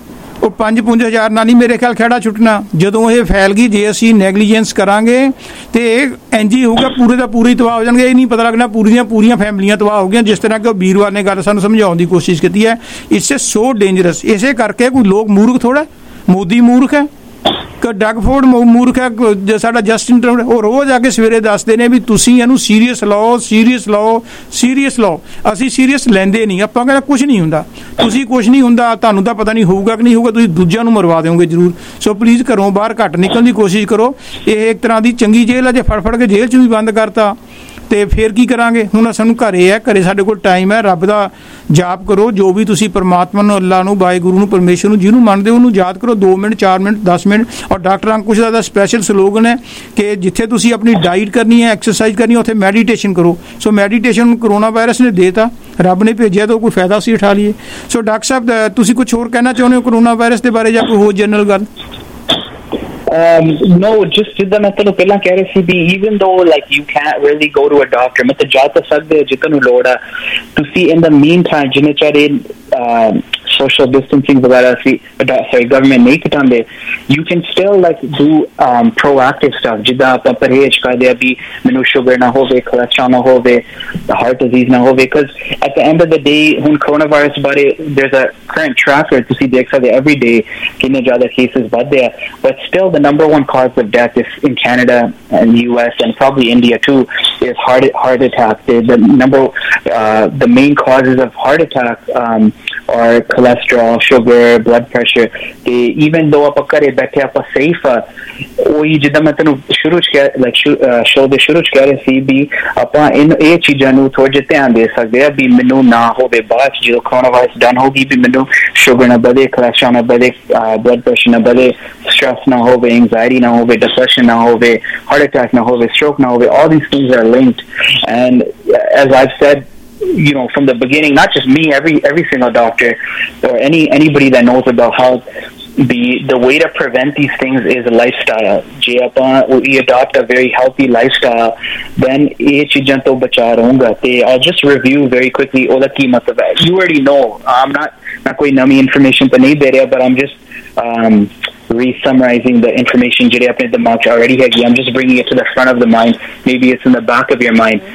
ਉਹ 5-5 ਨਾਲ ਨਹੀਂ ਮੇਰੇ ਖਿਆਲ ਖਹਿੜਾ ਛੁੱਟਣਾ। ਜਦੋਂ ਇਹ ਫੈਲ ਗਈ, ਜੇ ਅਸੀਂ ਨੈਗਲੀਜੈਂਸ ਕਰਾਂਗੇ ਤੇ ਇਹ ਇੰਝ ਹੀ ਹੋਊਗਾ, ਪੂਰੇ ਦਾ ਪੂਰੇ ਤਬਾਹ ਹੋ ਜਾਣਗੇ। ਇਹ ਨਹੀਂ ਪਤਾ ਲੱਗਣਾ ਪੂਰੀ ਦੀਆਂ ਪੂਰੀਆਂ ਫੈਮਲੀਆਂ ਤਬਾਹ ਹੋ ਗਈਆਂ। ਜਿਸ ਤਰ੍ਹਾਂ ਕਿ ਵੀਰਵਾਰ ਨੇ ਗੱਲ ਸਾਨੂੰ ਸਮਝਾਉਣ ਦੀ ਕੋਸ਼ਿਸ਼ ਕੀਤੀ ਹੈ, ਇਟਸ ਏ ਸੋ ਡੇਂਜਰਸ। ਇਸੇ ਕਰਕੇ ਕੋਈ ਲੋਕ ਮੂਰਖ ਥੋੜ੍ਹਾ, ਮੋਦੀ ਮੂਰਖ ਹੈ ਕਿ ਡਗਫੋਰਡ ਮੂਰਖ ਹੈ, ਸਾਡਾ ਜਸਟਿਨ ਟਰੂਡੋ। ਉਹ ਰੋਜ਼ ਆ ਕੇ ਸਵੇਰੇ ਦੱਸਦੇ ਨੇ ਵੀ ਤੁਸੀਂ ਇਹਨੂੰ ਸੀਰੀਅਸ ਲਓ, ਸੀਰੀਅਸ ਲਓ, ਸੀਰੀਅਸ ਲਓ। ਅਸੀਂ ਸੀਰੀਅਸ ਲੈਂਦੇ ਨਹੀਂ। ਆਪਾਂ ਕਹਿੰਦਾ ਕੁਛ ਨਹੀਂ ਹੁੰਦਾ, ਤੁਸੀਂ ਕੁਛ ਨਹੀਂ ਹੁੰਦਾ, ਤੁਹਾਨੂੰ ਤਾਂ ਪਤਾ ਨਹੀਂ ਹੋਊਗਾ ਕਿ ਨਹੀਂ ਹੋਊਗਾ, ਤੁਸੀਂ ਦੂਜਿਆਂ ਨੂੰ ਮਰਵਾ ਦਿਓਗੇ ਜ਼ਰੂਰ। ਸੋ ਪਲੀਜ਼ ਘਰੋਂ ਬਾਹਰ ਘੱਟ ਨਿਕਲਣ ਦੀ ਕੋਸ਼ਿਸ਼ ਕਰੋ। ਇਹ ਇੱਕ ਤਰ੍ਹਾਂ ਦੀ ਚੰਗੀ ਜੇਲ੍ਹ ਹੈ, ਜੇ ਫੜ ਕੇ ਜੇਲ੍ਹ 'ਚ ਵੀ ਬੰਦ ਕਰਤਾ ਤੇ ਫਿਰ ਕੀ ਕਰਾਂਗੇ? ਹੁਣ ਸਾਨੂੰ ਘਰੇ ਹੈ, ਘਰੇ ਸਾਡੇ ਕੋਲ ਟਾਈਮ ਹੈ। ਰੱਬ ਦਾ ਜਾਪ ਕਰੋ, ਜੋ ਵੀ ਤੁਸੀਂ ਪਰਮਾਤਮਾ ਨੂੰ, ਅੱਲਾ ਨੂੰ, ਵਾਹਿਗੁਰੂ ਨੂੰ, ਪਰਮੇਸ਼ਰ ਨੂੰ, ਜਿਹਨੂੰ ਮੰਨਦੇ ਹੋ ਉਹਨੂੰ ਯਾਦ ਕਰੋ 2 ਮਿੰਟ, 4 ਮਿੰਟ, 10 ਮਿੰਟ। ਔਰ ਡਾਕਟਰ ਅੰਕੁਸ਼ ਦਾ ਸਪੈਸ਼ਲ ਸਲੋਗਨ ਹੈ ਕਿ ਜਿੱਥੇ ਤੁਸੀਂ ਆਪਣੀ ਡਾਈਟ ਕਰਨੀ ਹੈ, ਐਕਸਰਸਾਈਜ਼ ਕਰਨੀ ਹੈ, ਉੱਥੇ ਮੈਡੀਟੇਸ਼ਨ ਕਰੋ। ਸੋ ਮੈਡੀਟੇਸ਼ਨ ਕਰੋਨਾ ਵਾਇਰਸ ਨੇ ਦੇਤਾ, ਰੱਬ ਨੇ ਭੇਜਿਆ ਤਾਂ ਕੋਈ ਫਾਇਦਾ ਸੀ ਉਠਾ ਲਈਏ। ਸੋ ਡਾਕਟਰ ਸਾਹਿਬ, ਤੁਸੀਂ ਕੁਝ ਹੋਰ ਕਹਿਣਾ ਚਾਹੁੰਦੇ ਹੋ ਕਰੋਨਾ ਵਾਇਰਸ ਦੇ ਬਾਰੇ ਜਾਂ ਕੋਈ ਹੋਰ ਜਨਰਲ ਗੱਲ? No, just ਜਿੱਦਾਂ ਮੈਂ ਤੁਹਾਨੂੰ ਪਹਿਲਾਂ ਕਹਿ ਰਿਹਾ ਸੀ ਵੀ even though like you can't really go to a doctor, ਮਤਲਬ ਜਾ ਤਾਂ ਸਕਦੇ ਜਿੱਦਾਂ ਤੁਹਾਨੂੰ ਲੋੜ ਆ, ਤੁਸੀਂ in the meantime ਜਿੰਨੇ ਚਾਰੇ social distancing ਵਗੈਰਾ ਸੀ government ਨਹੀਂ ਘਟਾਉਂਦੇ, you can still like do proactive stuff, ਜਿੱਦਾਂ ਆਪਾਂ ਪਰਹੇਜ਼ ਕਰਦੇ ਆ ਵੀ ਮੈਨੂੰ ਸ਼ੂਗਰ ਨਾ ਹੋਵੇ, ਕੋਲੇਸਟ੍ਰੋਲ ਨਾ ਹੋਵੇ, ਹਾਰਟ ਡਿਜ਼ੀਜ਼ ਨਾ ਹੋਵੇ। because at the end of the day ਹੁਣ ਕੋਰੋਨਾ ਵਾਇਰਸ ਬਾਰੇ there's a current tracker, ਤੁਸੀਂ ਦੇਖ ਸਕਦੇ every day ਕਿੰਨੇ ਜ਼ਿਆਦਾ cases ਵੱਧਦੇ ਆ, but still the number one cause of death is in Canada and US and probably India too is heart attack. The main causes of heart attack are cholesterol, sugar, blood pressure. Even though ਆਪਾਂ ਘਰੇ ਬੈਠੇ ਆਪਾਂ safe ਆ, ਉਹੀ ਜਿੱਦਾਂ ਮੈਂ ਤੁਹਾਨੂੰ ਸ਼ੁਰੂ ਚ ਸ਼ੋਅ ਦੇ ਸ਼ੁਰੂ ਚ ਕਹਿ ਰਹੇ ਸੀ ਵੀ ਆਪਾਂ ਇਹ ਚੀਜ਼ਾਂ ਨੂੰ ਥੋੜ੍ਹਾ ਜਿਹਾ ਧਿਆਨ ਦੇ ਸਕਦੇ ਆ ਵੀ ਮੈਨੂੰ ਨਾ ਹੋਵੇ ਬਾਅਦ ਚ ਜਦੋਂ ਕੋਰੋਨਾ ਵਾਇਰਸ ਡਨ ਹੋਗੀ, ਵੀ ਮੈਨੂੰ ਸ਼ੂਗਰ ਨਾ ਵਧੇ, ਕੋਲੇਸਟ੍ਰੋਲ ਨਾ ਵਧੇ, ਬਲੱਡ ਪ੍ਰੈਸ਼ਰ ਨਾ ਵਧੇ, ਸਟ੍ਰੈਸ ਨਾ ਹੋਵੇ, anxiety na hove, depression na hove, heart attack na hove, stroke na hove. All these things are linked, and as I've said, you know, from the beginning, not just me, every single doctor or anybody that knows about health, the way to prevent these things is a lifestyle. Je we adopt a very healthy lifestyle, then ye cheezan to bacha rahunga. I'll just review very quickly oda ki matlab hai. You already know, I'm not koi nami information to nahi de raha, but I'm just re-summarizing the information jehde apne dimag ch already hai. I'm just bringing it to the front of the mind, maybe it's in the back of your mind.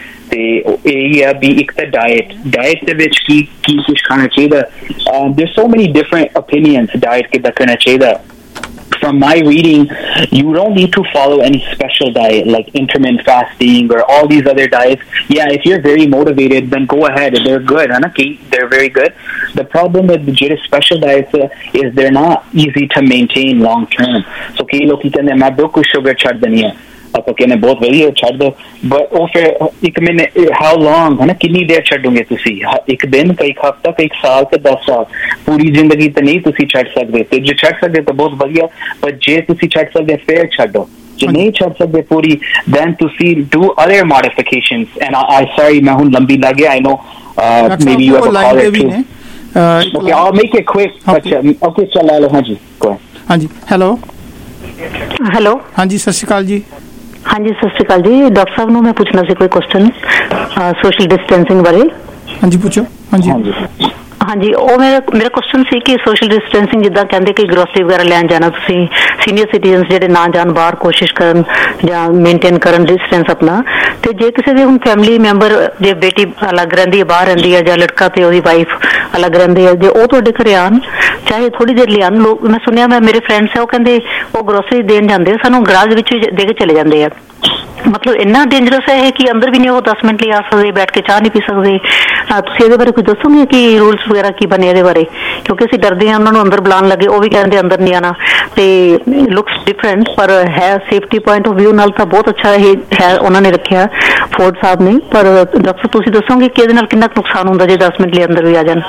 Diet ਦੇ ਵਿੱਚ ਕੀ ਕੁਝ ਖਾਣਾ ਚਾਹੀਦਾ? There's so many different opinions diet ਕਿੱਦਾਂ ਕਰਨਾ ਚਾਹੀਦਾ. From my reading, you don't need to follow any special diet like intermittent fasting or all these other diets. Yeah, if you're very motivated, then go ahead. They're good, they're very good. The problem with the special diets is they're not easy to maintain long term. So kei log ki kehte hain main bilkul sugar chhod deni hai, ਆਪਾਂ ਕਹਿੰਦੇ ਬਹੁਤ ਵਧੀਆ ਛੱਡ ਦੋ, but ਉਹ ਫਿਰ ਇੱਕ ਮਹੀਨੇ ਹਾਊ ਲੌਂਗ ਹੈ ਨਾ, ਕਿੰਨੀ ਦੇਰ ਛੱਡੋਗੇ ਤੁਸੀਂ? ਇੱਕ ਦਿਨ, ਕਈ ਹਫ਼ਤਾ, ਕਈ ਸਾਲ ਤੇ 10 ਸਾਲ, ਪੂਰੀ ਜ਼ਿੰਦਗੀ ਤਾਂ ਨਹੀਂ ਤੁਸੀਂ ਛੱਡ ਸਕਦੇ। ਤੇ ਜੇ ਛੱਡ ਸਕਦੇ ਤਾਂ ਬਹੁਤ ਵਧੀਆ, ਪਰ ਜੇ ਤੁਸੀਂ ਛੱਡ ਸਕਦੇ ਫਿਰ ਛੱਡੋ, ਜੇ ਨਹੀਂ ਛੱਡ ਸਕਦੇ ਪੂਰੀ, then ਤੁਸੀਂ do other modifications. And I sorry ਮੈਂ ਹੁਣ ਲੰਬੀ ਲੱਗ ਗਿਆ, I know maybe you have a caller too. Okay, I'll make it quick. Okay, ਚਲੋ ਹਾਂਜੀ go ahead. ਹਾਂਜੀ, ਹੈਲੋ ਹਾਂਜੀ, ਸਤਿ ਸ਼੍ਰੀ ਅਕਾਲ ਜੀ। ਹਾਂਜੀ, ਸਤਿ ਸ਼੍ਰੀ ਅਕਾਲ ਜੀ। ਡਾਕਟਰ ਸਾਹਿਬ ਨੂੰ ਮੈਂ ਪੁੱਛਣਾ ਸੀ ਕੋਈ ਕੁਐਸਚਨ ਸੋਸ਼ਲ ਡਿਸਟੈਂਸਿੰਗ ਬਾਰੇ। ਹਾਂਜੀ, ਪੁੱਛੋ। ਹਾਂਜੀ, ਉਹ ਮੇਰਾ ਕੁਐਸਚਨ ਸੀ ਕਿ ਸੋਸ਼ਲ ਡਿਸਟੈਂਸਿੰਗ ਜਿੱਦਾਂ ਕਹਿੰਦੇ ਕਿ ਗਰੋਸਰੀ ਵਗੈਰਾ ਲੈਣ ਜਾਣਾ, ਤੁਸੀਂ ਸੀਨੀਅਰ ਸਿਟੀਜ਼ਨਸ ਜਿਹੜੇ ਨਾ ਜਾਣ ਬਾਹਰ, ਕੋਸ਼ਿਸ਼ ਕਰਨ ਜਾਂ ਮੇਨਟੇਨ ਕਰਨ ਡਿਸਟੈਂਸ ਆਪਣਾ। ਤੇ ਜੇ ਕਿਸੇ ਦੇ ਹੁਣ ਫੈਮਿਲੀ ਮੈਂਬਰ, ਜੇ ਬੇਟੀ ਅਲੱਗ ਰਹਿੰਦੀ ਹੈ, ਬਾਹਰ ਰਹਿੰਦੀ ਹੈ, ਜਾਂ ਲੜਕਾ ਤੇ ਉਹਦੀ ਵਾਈਫ ਅਲੱਗ ਰਹਿੰਦੇ ਆ, ਜੇ ਉਹ ਤੁਹਾਡੇ ਘਰੇ ਆਉਣ, ਚਾਹੇ ਥੋੜੀ ਦੇਰ ਲਈ ਆਉਣ, ਲੋਕ ਮੈਂ ਸੁਣਿਆ, ਮੇਰੇ ਫਰੈਂਡਸ ਹੈ ਉਹ ਕਹਿੰਦੇ ਉਹ ਗਰੋਸਰੀ ਦੇਣ ਜਾਂਦੇ, ਸਾਨੂੰ ਗਰਾਜ ਵਿੱਚ ਦੇ ਕੇ ਚਲੇ ਜਾਂਦੇ ਆ। ਮਤਲਬ ਇੰਨਾ ਡੇਂਜਰਸ ਹੈ ਇਹ ਕਿ ਅੰਦਰ ਵੀ ਨਹੀਂ ਉਹ 10 ਮਿੰਟ ਲਈ ਆ ਸਕਦੇ, ਬੈਠ ਕੇ ਚਾਹ ਨਹੀਂ ਪੀ ਸਕਦੇ। ਤੁਸੀਂ ਇਹਦੇ ਬਾਰੇ ਕੁਝ ਦੱਸੋਗੇ ਕਿ ਰੂਲਸ ਵਗੈਰਾ ਕੀ ਬਣੇ ਇਹਦੇ ਬਾਰੇ? ਕਿਉਂਕਿ ਅਸੀਂ ਡਰਦੇ ਹਾਂ ਉਹਨਾਂ ਨੂੰ ਅੰਦਰ ਬੁਲਾਉਣ ਲੱਗੇ, ਉਹ ਵੀ ਕਹਿੰਦੇ ਅੰਦਰ ਨਹੀਂ ਆਉਣਾ, ਤੇ ਲੁਕਸ ਡਿਫਰੈਂਟ, ਪਰ ਹੈ ਸੇਫਟੀ ਪੁਆਇੰਟ ਆਫ ਵਿਊ ਨਾਲ ਤਾਂ ਬਹੁਤ ਅੱਛਾ ਇਹ ਹੈ ਉਹਨਾਂ ਨੇ ਰੱਖਿਆ, ਫੋਰਡ ਸਾਹਿਬ ਨੇ। ਪਰ ਡਾਕਟਰ ਤੁਸੀਂ ਦੱਸੋਗੇ ਕਿ ਇਹਦੇ ਨਾਲ ਕਿੰਨਾ ਕੁ ਨੁਕਸਾਨ ਹੁੰਦਾ ਜੇ 10 ਮਿੰਟ ਲਈ ਅੰਦਰ ਵੀ ਆ ਜਾਣ?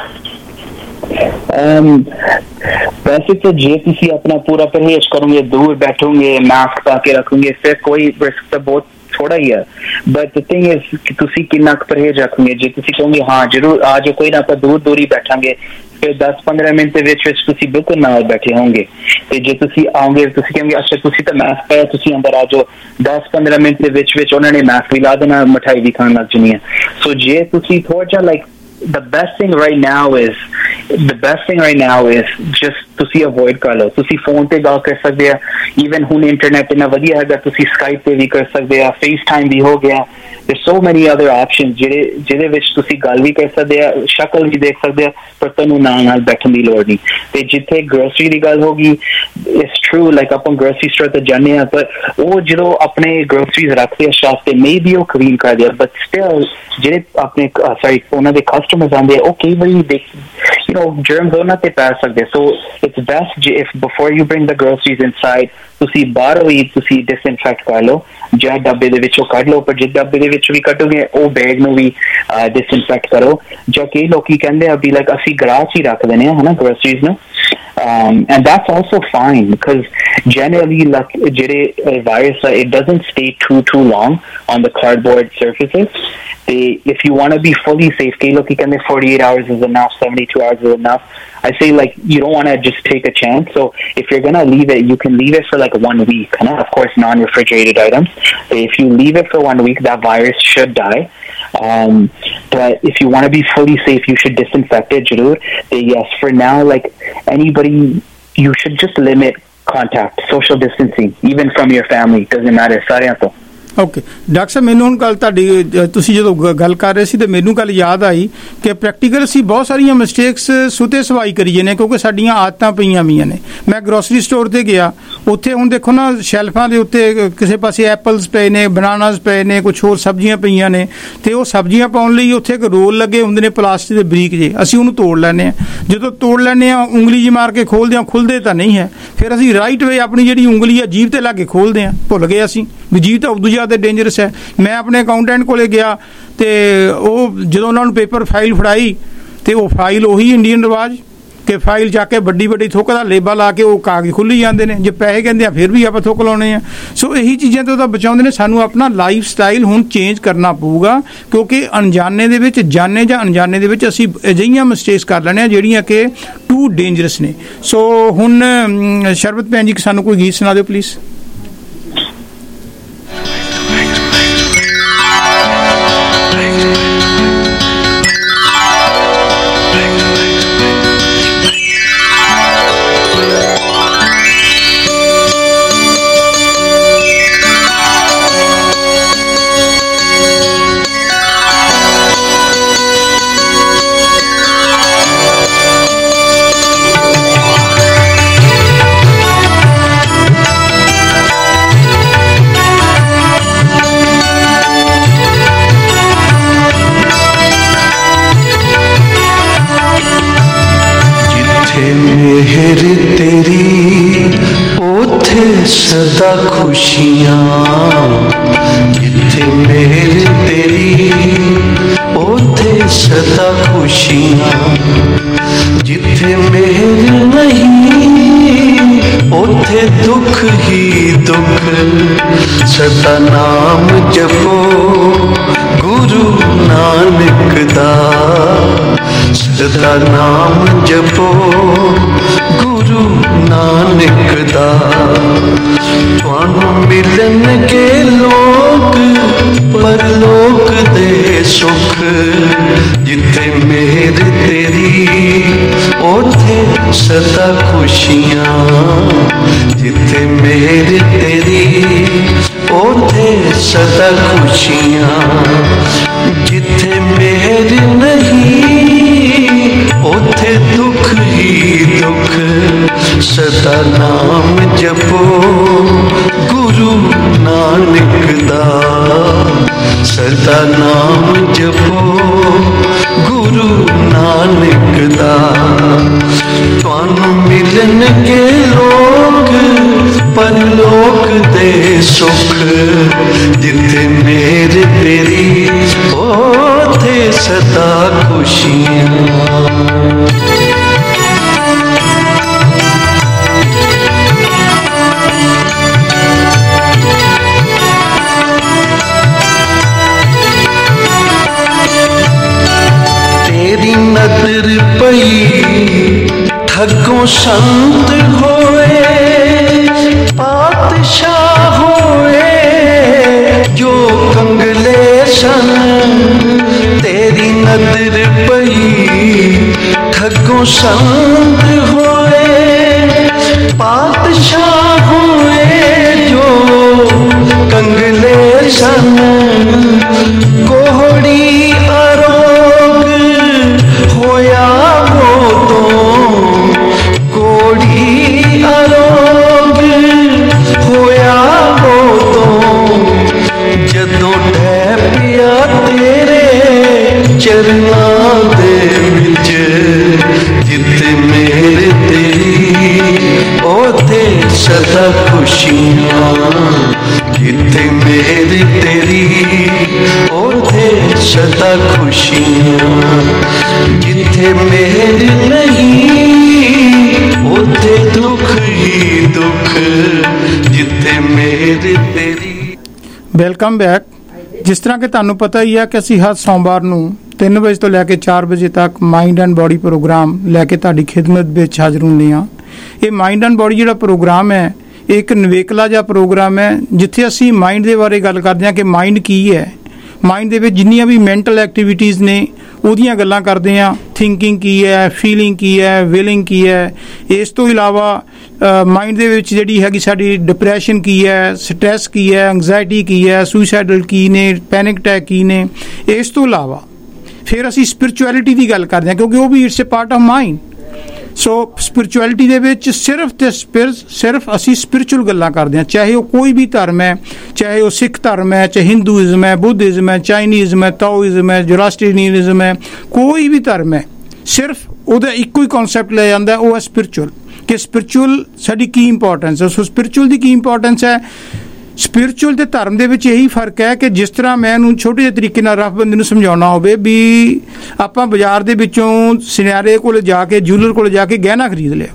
वैसे तो जे तुसी अपना पूरा परहेज करोगे, दूर बैठोगे, मास्क पा के रखोगे, फिर कोई रिस्क तो बहुत थोड़ा ही है। बट द थिंग इज कि तुसी कितना परहेज रखोगे। जे तुसी कहोगे हाँ जरूर आज कोई ना, आप दूर ही बैठांगे, फिर 10-15 मिनट ਦੇ ਵਿੱਚ ਤੁਸੀਂ ਬਿਲਕੁਲ ਨਾਲ ਬੈਠੇ ਹੋਵੋਗੇ। ਤੇ ਜੇ ਤੁਸੀਂ ਆਓਗੇ, ਤੁਸੀਂ ਕਹੋਗੇ ਅੱਛਾ ਤੁਸੀਂ ਤਾਂ ਮਾਸਕ ਪਾਇਆ, ਤੁਸੀਂ ਅੰਦਰ ਆ ਜਾਓ, 10-15 ਮਿੰਟ ਦੇ ਵਿੱਚ ਉਹਨਾਂ ਨੇ ਮਾਸਕ ਵੀ ਲਾ ਦੇਣਾ, ਮਠਾਈ ਵੀ ਖਾਣ ਲੱਗ ਜਣੀ ਹੈ। ਸੋ ਜੇ ਤੁਸੀਂ ਥੋੜਾ ਜਿਹਾ like the best thing right now is just ਤੁਸੀਂ ਅਵੋਇਡ ਕਰ ਲਓ ਤੁਸੀਂ ਫੋਨ ਤੇ ਗੱਲ ਕਰ ਸਕਦੇ ਆ ਈਵਨ ਹੁਣ ਇੰਟਰਨੈਟ ਇੰਨਾ ਵਧੀਆ ਹੈਗਾ ਤੁਸੀਂ ਸਕਾਈਪ ਤੇ ਵੀ ਕਰ ਸਕਦੇ ਆ ਫੇਸਟਾਈਮ ਵੀ ਹੋ ਗਿਆ there's so many other options ਜਿਹਦੇ ਵਿੱਚ ਤੁਸੀਂ ਗੱਲ ਵੀ ਕਰ ਸਕਦੇ ਆ ਸ਼ਕਲ ਵੀ ਦੇਖ ਸਕਦੇ ਆ ਪਰ ਤੁਹਾਨੂੰ ਨਾਲ ਬੈਠਣ ਦੀ ਲੋੜ ਨਹੀਂ ਤੇ ਜਿੱਥੇ ਗਰੋਸਰੀ ਦੀ ਗੱਲ ਹੋਗੀ it's true like ਆਪਾਂ ਗਰੋਸਰੀ ਸਟੋਰ ਤੇ ਜਾਂਦੇ ਆ ਪਰ ਉਹ ਜਦੋਂ ਆਪਣੇ ਗਰੋਸਰੀਜ਼ ਰੱਖਦੇ ਆ ਸ਼ਾਪ ਤੇ ਮੇਬੀ ਉਹ ਕਲੀਨ ਕਰਦੇ ਆ but still ਜਿਹੜੇ ਆਪਣੇ ਉਹਨਾਂ ਦੇ ਕਸਟਮਰਸ ਆਉਂਦੇ ਆ ਉਹ ਕਈ ਵਾਰੀ you know germs ਉਹਨਾਂ ਤੇ ਪੈ ਸਕਦੇ so it's best if before you bring the groceries inside ਤੁਸੀਂ ਬਾਹਰੋਂ ਹੀ ਤੁਸੀਂ disinfect ਕਰ ਲਓ ਜਾਂ ਡੱਬੇ ਦੇ ਵਿੱਚੋਂ ਕੱਢ ਲਓ ਪਰ ਜੇ ਡੱਬੇ ਦੇ ਵਿੱਚੋਂ ਵੀ ਕੱਢੋਗੇ ਉਹ ਬੈਗ ਨੂੰ ਵੀ disinfect ਕਰੋ ਜਾਂ ਕਈ ਲੋਕੀ ਕਹਿੰਦੇ ਆ ਵੀ like ਅਸੀਂ ਗਲਾਸ ਹੀ ਰੱਖ ਦਿੰਦੇ ਆ ਹਨਾ groceries ਨੂੰ and that's also fine because generally like ਜਿਹੜੇ virus it doesn't stay too long on the cardboard surfaces if you want to be fully safe key look you can 48 hours is enough 72 hours is enough I say like you don't want to just take a chance so if you're gonna leave it you can leave it for like 1 week and of course non-refrigerated items if you leave it for 1 week that virus should die but if you want to be fully safe you should disinfect it yes for now like anybody you should just limit contact social distancing even from your family doesn't matter ਸਾਰਿਆਂ ਤੋਂ okay doctor ਸਾਹਿਬ ਮੈਨੂੰ ਹੁਣ ਗੱਲ ਤੁਹਾਡੀ ਤੁਸੀਂ ਜਦੋਂ ਗੱਲ ਕਰ ਰਹੇ ਸੀ ਤੇ ਮੈਨੂੰ ਗੱਲ ਯਾਦ ਆਈ ਕਿ ਪ੍ਰੈਕਟੀਕਲ ਅਸੀਂ ਬਹੁਤ ਸਾਰੀਆਂ ਮਿਸਟੇਕਸ ਸੁਤੇ ਸਵਾਈ ਕਰੀਏ ਨੇ ਕਿਉਂਕਿ ਸਾਡੀਆਂ ਆਦਤਾਂ ਪਈਆਂ ਵੀਆਂ ਨੇ ਮੈਂ ਗਰੋਸਰੀ ਸਟੋਰ ਤੇ ਗਿਆ ਉੱਥੇ ਹੁਣ ਦੇਖੋ ਨਾ ਸ਼ੈਲਫਾਂ ਦੇ ਉੱਤੇ ਕਿਸੇ ਪਾਸੇ ਐਪਲਸ ਪਏ ਨੇ ਬਨਾਨਾਸ ਪਏ ਨੇ ਕੁਛ ਹੋਰ ਸਬਜ਼ੀਆਂ ਪਈਆਂ ਨੇ ਤੇ ਉਹ ਸਬਜ਼ੀਆਂ ਪਾਉਣ ਲਈ ਉੱਥੇ ਇੱਕ ਰੋਲ ਲੱਗੇ ਹੁੰਦੇ ਨੇ ਪਲਾਸਟਿਕ ਦੇ ਬਰੀਕ ਜੇ ਅਸੀਂ ਉਹਨੂੰ ਤੋੜ ਲੈਂਦੇ ਹਾਂ ਜਦੋਂ ਤੋੜ ਲੈਂਦੇ ਹਾਂ ਉਂਗਲੀ ਜੀ ਮਾਰ ਕੇ ਖੋਲ੍ਹਦੇ ਹਾਂ ਖੁੱਲ੍ਹਦੇ ਤਾਂ ਨਹੀਂ ਹੈ ਫਿਰ ਅਸੀਂ ਰਾਈਟ ਵੇ ਆਪਣੀ ਜਿਹੜੀ ਉਂਗਲੀ ਆ ਜੀਭ ਤੇ ਲਾ ਕੇ ਖੋਲ੍ਹਦੇ ਹਾਂ ਭੁੱਲ ਗਏ ਅਸੀਂ ਵੀ ਜੀਭ ਤਾਂ ਉਦੋਂ ਜ਼ਿਆਦਾ ਡੇਂਜਰਸ ਹੈ ਮੈਂ ਆਪਣੇ ਅਕਾਊਂਟੈਂਟ ਕੋਲੇ ਗਿਆ ਤੇ ਉਹ ਜਦੋਂ ਉਹਨਾਂ ਨੂੰ ਪੇਪਰ ਫਾਈਲ ਫੜਾਈ ਤੇ ਉਹ ਫਾਈਲ ਉਹੀ ਇੰਡੀਅਨ ਰਿਵਾਜ ਕਿ ਫਾਈਲ ਚੱਕ ਕੇ ਵੱਡੀ ਥੁੱਕ ਦਾ ਲੇਬਲ ਲਾ ਕੇ ਉਹ ਕਾਗਜ਼ ਖੁੱਲ੍ਹੀ ਜਾਂਦੇ ਨੇ ਜੇ ਪੈਸੇ ਕਹਿੰਦੇ ਆ ਫਿਰ ਵੀ ਆਪਾਂ ਥੁੱਕ ਲਾਉਣੇ ਆ ਸੋ ਇਹੀ ਚੀਜ਼ਾਂ ਤੋਂ ਤਾਂ ਬਚਾਉਂਦੇ ਨੇ ਸਾਨੂੰ ਆਪਣਾ ਲਾਈਫ ਸਟਾਈਲ ਹੁਣ ਚੇਂਜ ਕਰਨਾ ਪਊਗਾ ਕਿਉਂਕਿ ਅਣਜਾਣੇ ਦੇ ਵਿੱਚ ਜਾਣੇ ਜਾਂ ਅਣਜਾਣੇ ਦੇ ਵਿੱਚ ਅਸੀਂ ਅਜਿਹੀਆਂ ਮਿਸਟੇਕਸ ਕਰ ਲੈਂਦੇ ਹਾਂ ਜਿਹੜੀਆਂ ਕਿ ਟੂ ਡੇਂਜਰਸ ਨੇ ਸੋ ਹੁਣ ਸ਼ਰਬਤ ਭੈਣ ਜੀ ਸਾਨੂੰ ਕੋਈ ਗੀਤ ਸੁਣਾ ਦਿਓ ਪਲੀਜ਼ सदा खुशियां जिथे मेहर तेरी ओथे सदा खुशियां जिथे मेहर नहीं ओथे दुख ही दुख सदा नाम जपो गुरु नानक दा सदा नाम जपो गुरु नानक दा ਤੁਹਾਨੂੰ ਮਿਲਣਗੇ ਲੋਕ ਪਰਲੋਕ ਦੇ ਸੁਖ ਜਿੱਥੇ ਮਿਹਰ ਤੇਰੀ ਉੱਥੇ ਸਦਾ ਖੁਸ਼ੀਆਂ ਜਿੱਥੇ ਮਿਹਰ ਤੇਰੀ ਉੱਥੇ ਸਦਾ ਖੁਸ਼ੀਆਂ ਜਿੱਥੇ ਮਿਹਰ ਨਹੀਂ ਉੱਥੇ ਦੁੱਖ ਹੀ ਦੁੱਖ ਸਦਾ ਨਾਮ ਜਪੋ ਗੁਰੂ ਨਾਨਕ ਦਾ ਸਦਾ ਨਾਮ ਜਪੋ ਗੁਰੂ ਨਾਨਕ ਦਾ ਤੁਹਾਨੂੰ ਮਿਲਣਗੇ ਲੋਕ ਪਰਲੋਕ ਦੇ ਸੁਖ ਜਿੱਥੇ ਮੇਰ ਤੇਰੀ ਉੱਥੇ ਸਦਾ ਖੁਸ਼ੀਆਂ नजर पई ठगों संत होए पातशाह होए जो कंगले सन तेरी नजर पई ओथे सदा खुशियां, जिथे मेरी तेरी ओथे सदा खुशियां, जिथे मेरी नहीं ओथे दुख ही दुख, जिथे मेरी तेरी। Welcome back. ਜਿਸ ਤਰ੍ਹਾਂ ਕਿ ਤੁਹਾਨੂੰ ਪਤਾ ਹੀ ਹੈ ਕਿ ਅਸੀਂ ਹਰ ਸੋਮਵਾਰ ਨੂੰ 3 ਵਜੇ ਤੋਂ ਲੈ ਕੇ 4 ਵਜੇ ਤੱਕ ਮਾਈਂਡ ਐਂਡ ਬੋਡੀ ਪ੍ਰੋਗਰਾਮ ਲੈ ਕੇ ਤੁਹਾਡੀ ਖਿਦਮਤ ਵਿੱਚ ਹਾਜ਼ਰ ਹੁੰਦੇ ਹਾਂ। ਇਹ ਮਾਈਂਡ ਐਂਡ ਬੋਡੀ ਜਿਹੜਾ ਪ੍ਰੋਗਰਾਮ ਹੈ ਇਹ ਇੱਕ ਨਿਵੇਕਲਾ ਜਿਹਾ ਪ੍ਰੋਗਰਾਮ ਹੈ ਜਿੱਥੇ ਅਸੀਂ ਮਾਈਂਡ ਦੇ ਬਾਰੇ ਗੱਲ ਕਰਦੇ ਹਾਂ ਕਿ ਮਾਈਂਡ ਕੀ ਹੈ, ਮਾਈਂਡ ਦੇ ਵਿੱਚ ਜਿੰਨੀਆਂ ਵੀ ਮੈਂਟਲ ਐਕਟੀਵਿਟੀਜ਼ ਨੇ ਉਹਦੀਆਂ ਗੱਲਾਂ ਕਰਦੇ ਹਾਂ। ਥਿੰਕਿੰਗ ਕੀ ਹੈ, ਫੀਲਿੰਗ ਕੀ ਹੈ, ਵਿਲਿੰਗ ਕੀ ਹੈ। ਇਸ ਤੋਂ ਇਲਾਵਾ ਮਾਈਂਡ ਦੇ ਵਿੱਚ ਜਿਹੜੀ ਹੈਗੀ ਸਾਡੀ ਡਿਪਰੈਸ਼ਨ ਕੀ ਹੈ, ਸਟ੍ਰੈਸ ਕੀ ਹੈ, ਐਂਗਜ਼ਾਇਟੀ ਕੀ ਹੈ, ਸੁਸਾਈਡਲ ਕੀ ਨੇ, ਪੈਨਿਕ ਅਟੈਕ ਕੀ ਨੇ। ਇਸ ਤੋਂ ਇਲਾਵਾ ਫਿਰ ਅਸੀਂ ਸਪਿਰਚੁਅਲਿਟੀ ਦੀ ਗੱਲ ਕਰਦੇ ਹਾਂ ਕਿਉਂਕਿ ਉਹ ਵੀ it's a part of mind. So spirituality ਦੇ ਵਿੱਚ ਸਿਰਫ ਅਸੀਂ ਸਪਿਰਚੁਅਲ ਗੱਲਾਂ ਕਰਦੇ ਹਾਂ, ਚਾਹੇ ਉਹ ਕੋਈ ਵੀ ਧਰਮ ਹੈ, ਚਾਹੇ ਉਹ ਸਿੱਖ ਧਰਮ ਹੈ, ਚਾਹੇ ਹਿੰਦੂਇਜ਼ਮ ਹੈ, ਬੁੱਧਿਜ਼ਮ ਹੈ, ਚਾਈਨੀਜ਼ਮ ਹੈ, ਤਾਓਇਜ਼ਮ ਹੈ, ਜ਼ੋਰਾਸਟਰੀਅਨਿਜ਼ਮ ਹੈ, ਕੋਈ ਵੀ ਧਰਮ ਹੈ, ਸਿਰਫ ਉਹਦਾ ਇੱਕੋ ਹੀ ਕਨਸੈਪਟ ਲੈ ਜਾਂਦਾ, ਉਹ ਹੈ ਸਪਿਰਚੁਅਲ। ਕਿ ਸਪਿਰਚੁਅਲ ਸਾਡੀ ਕੀ ਇੰਪੋਰਟੈਂਸ ਹੈ। ਸੋ ਸਪਿਰਚੁਅਲ ਦੀ ਕੀ ਇੰਪੋਰਟੈਂਸ ਹੈ। ਸਪਿਰਚੁਅਲ ਤੇ ਧਰਮ ਦੇ ਵਿੱਚ ਇਹੀ ਫਰਕ ਹੈ ਕਿ ਜਿਸ ਤਰ੍ਹਾਂ ਮੈਂ ਇਹਨੂੰ ਛੋਟੇ ਜਿਹੇ ਤਰੀਕੇ ਨਾਲ ਰਫ ਬੰਦੇ ਨੂੰ ਸਮਝਾਉਣਾ ਹੋਵੇ ਵੀ ਆਪਾਂ ਬਾਜ਼ਾਰ ਦੇ ਵਿੱਚੋਂ ਸੁਨਿਆਰੇ ਕੋਲ ਜਾ ਕੇ, ਜੂਲਰ ਕੋਲ ਜਾ ਕੇ ਗਹਿਣਾ ਖਰੀਦ ਲਿਆ।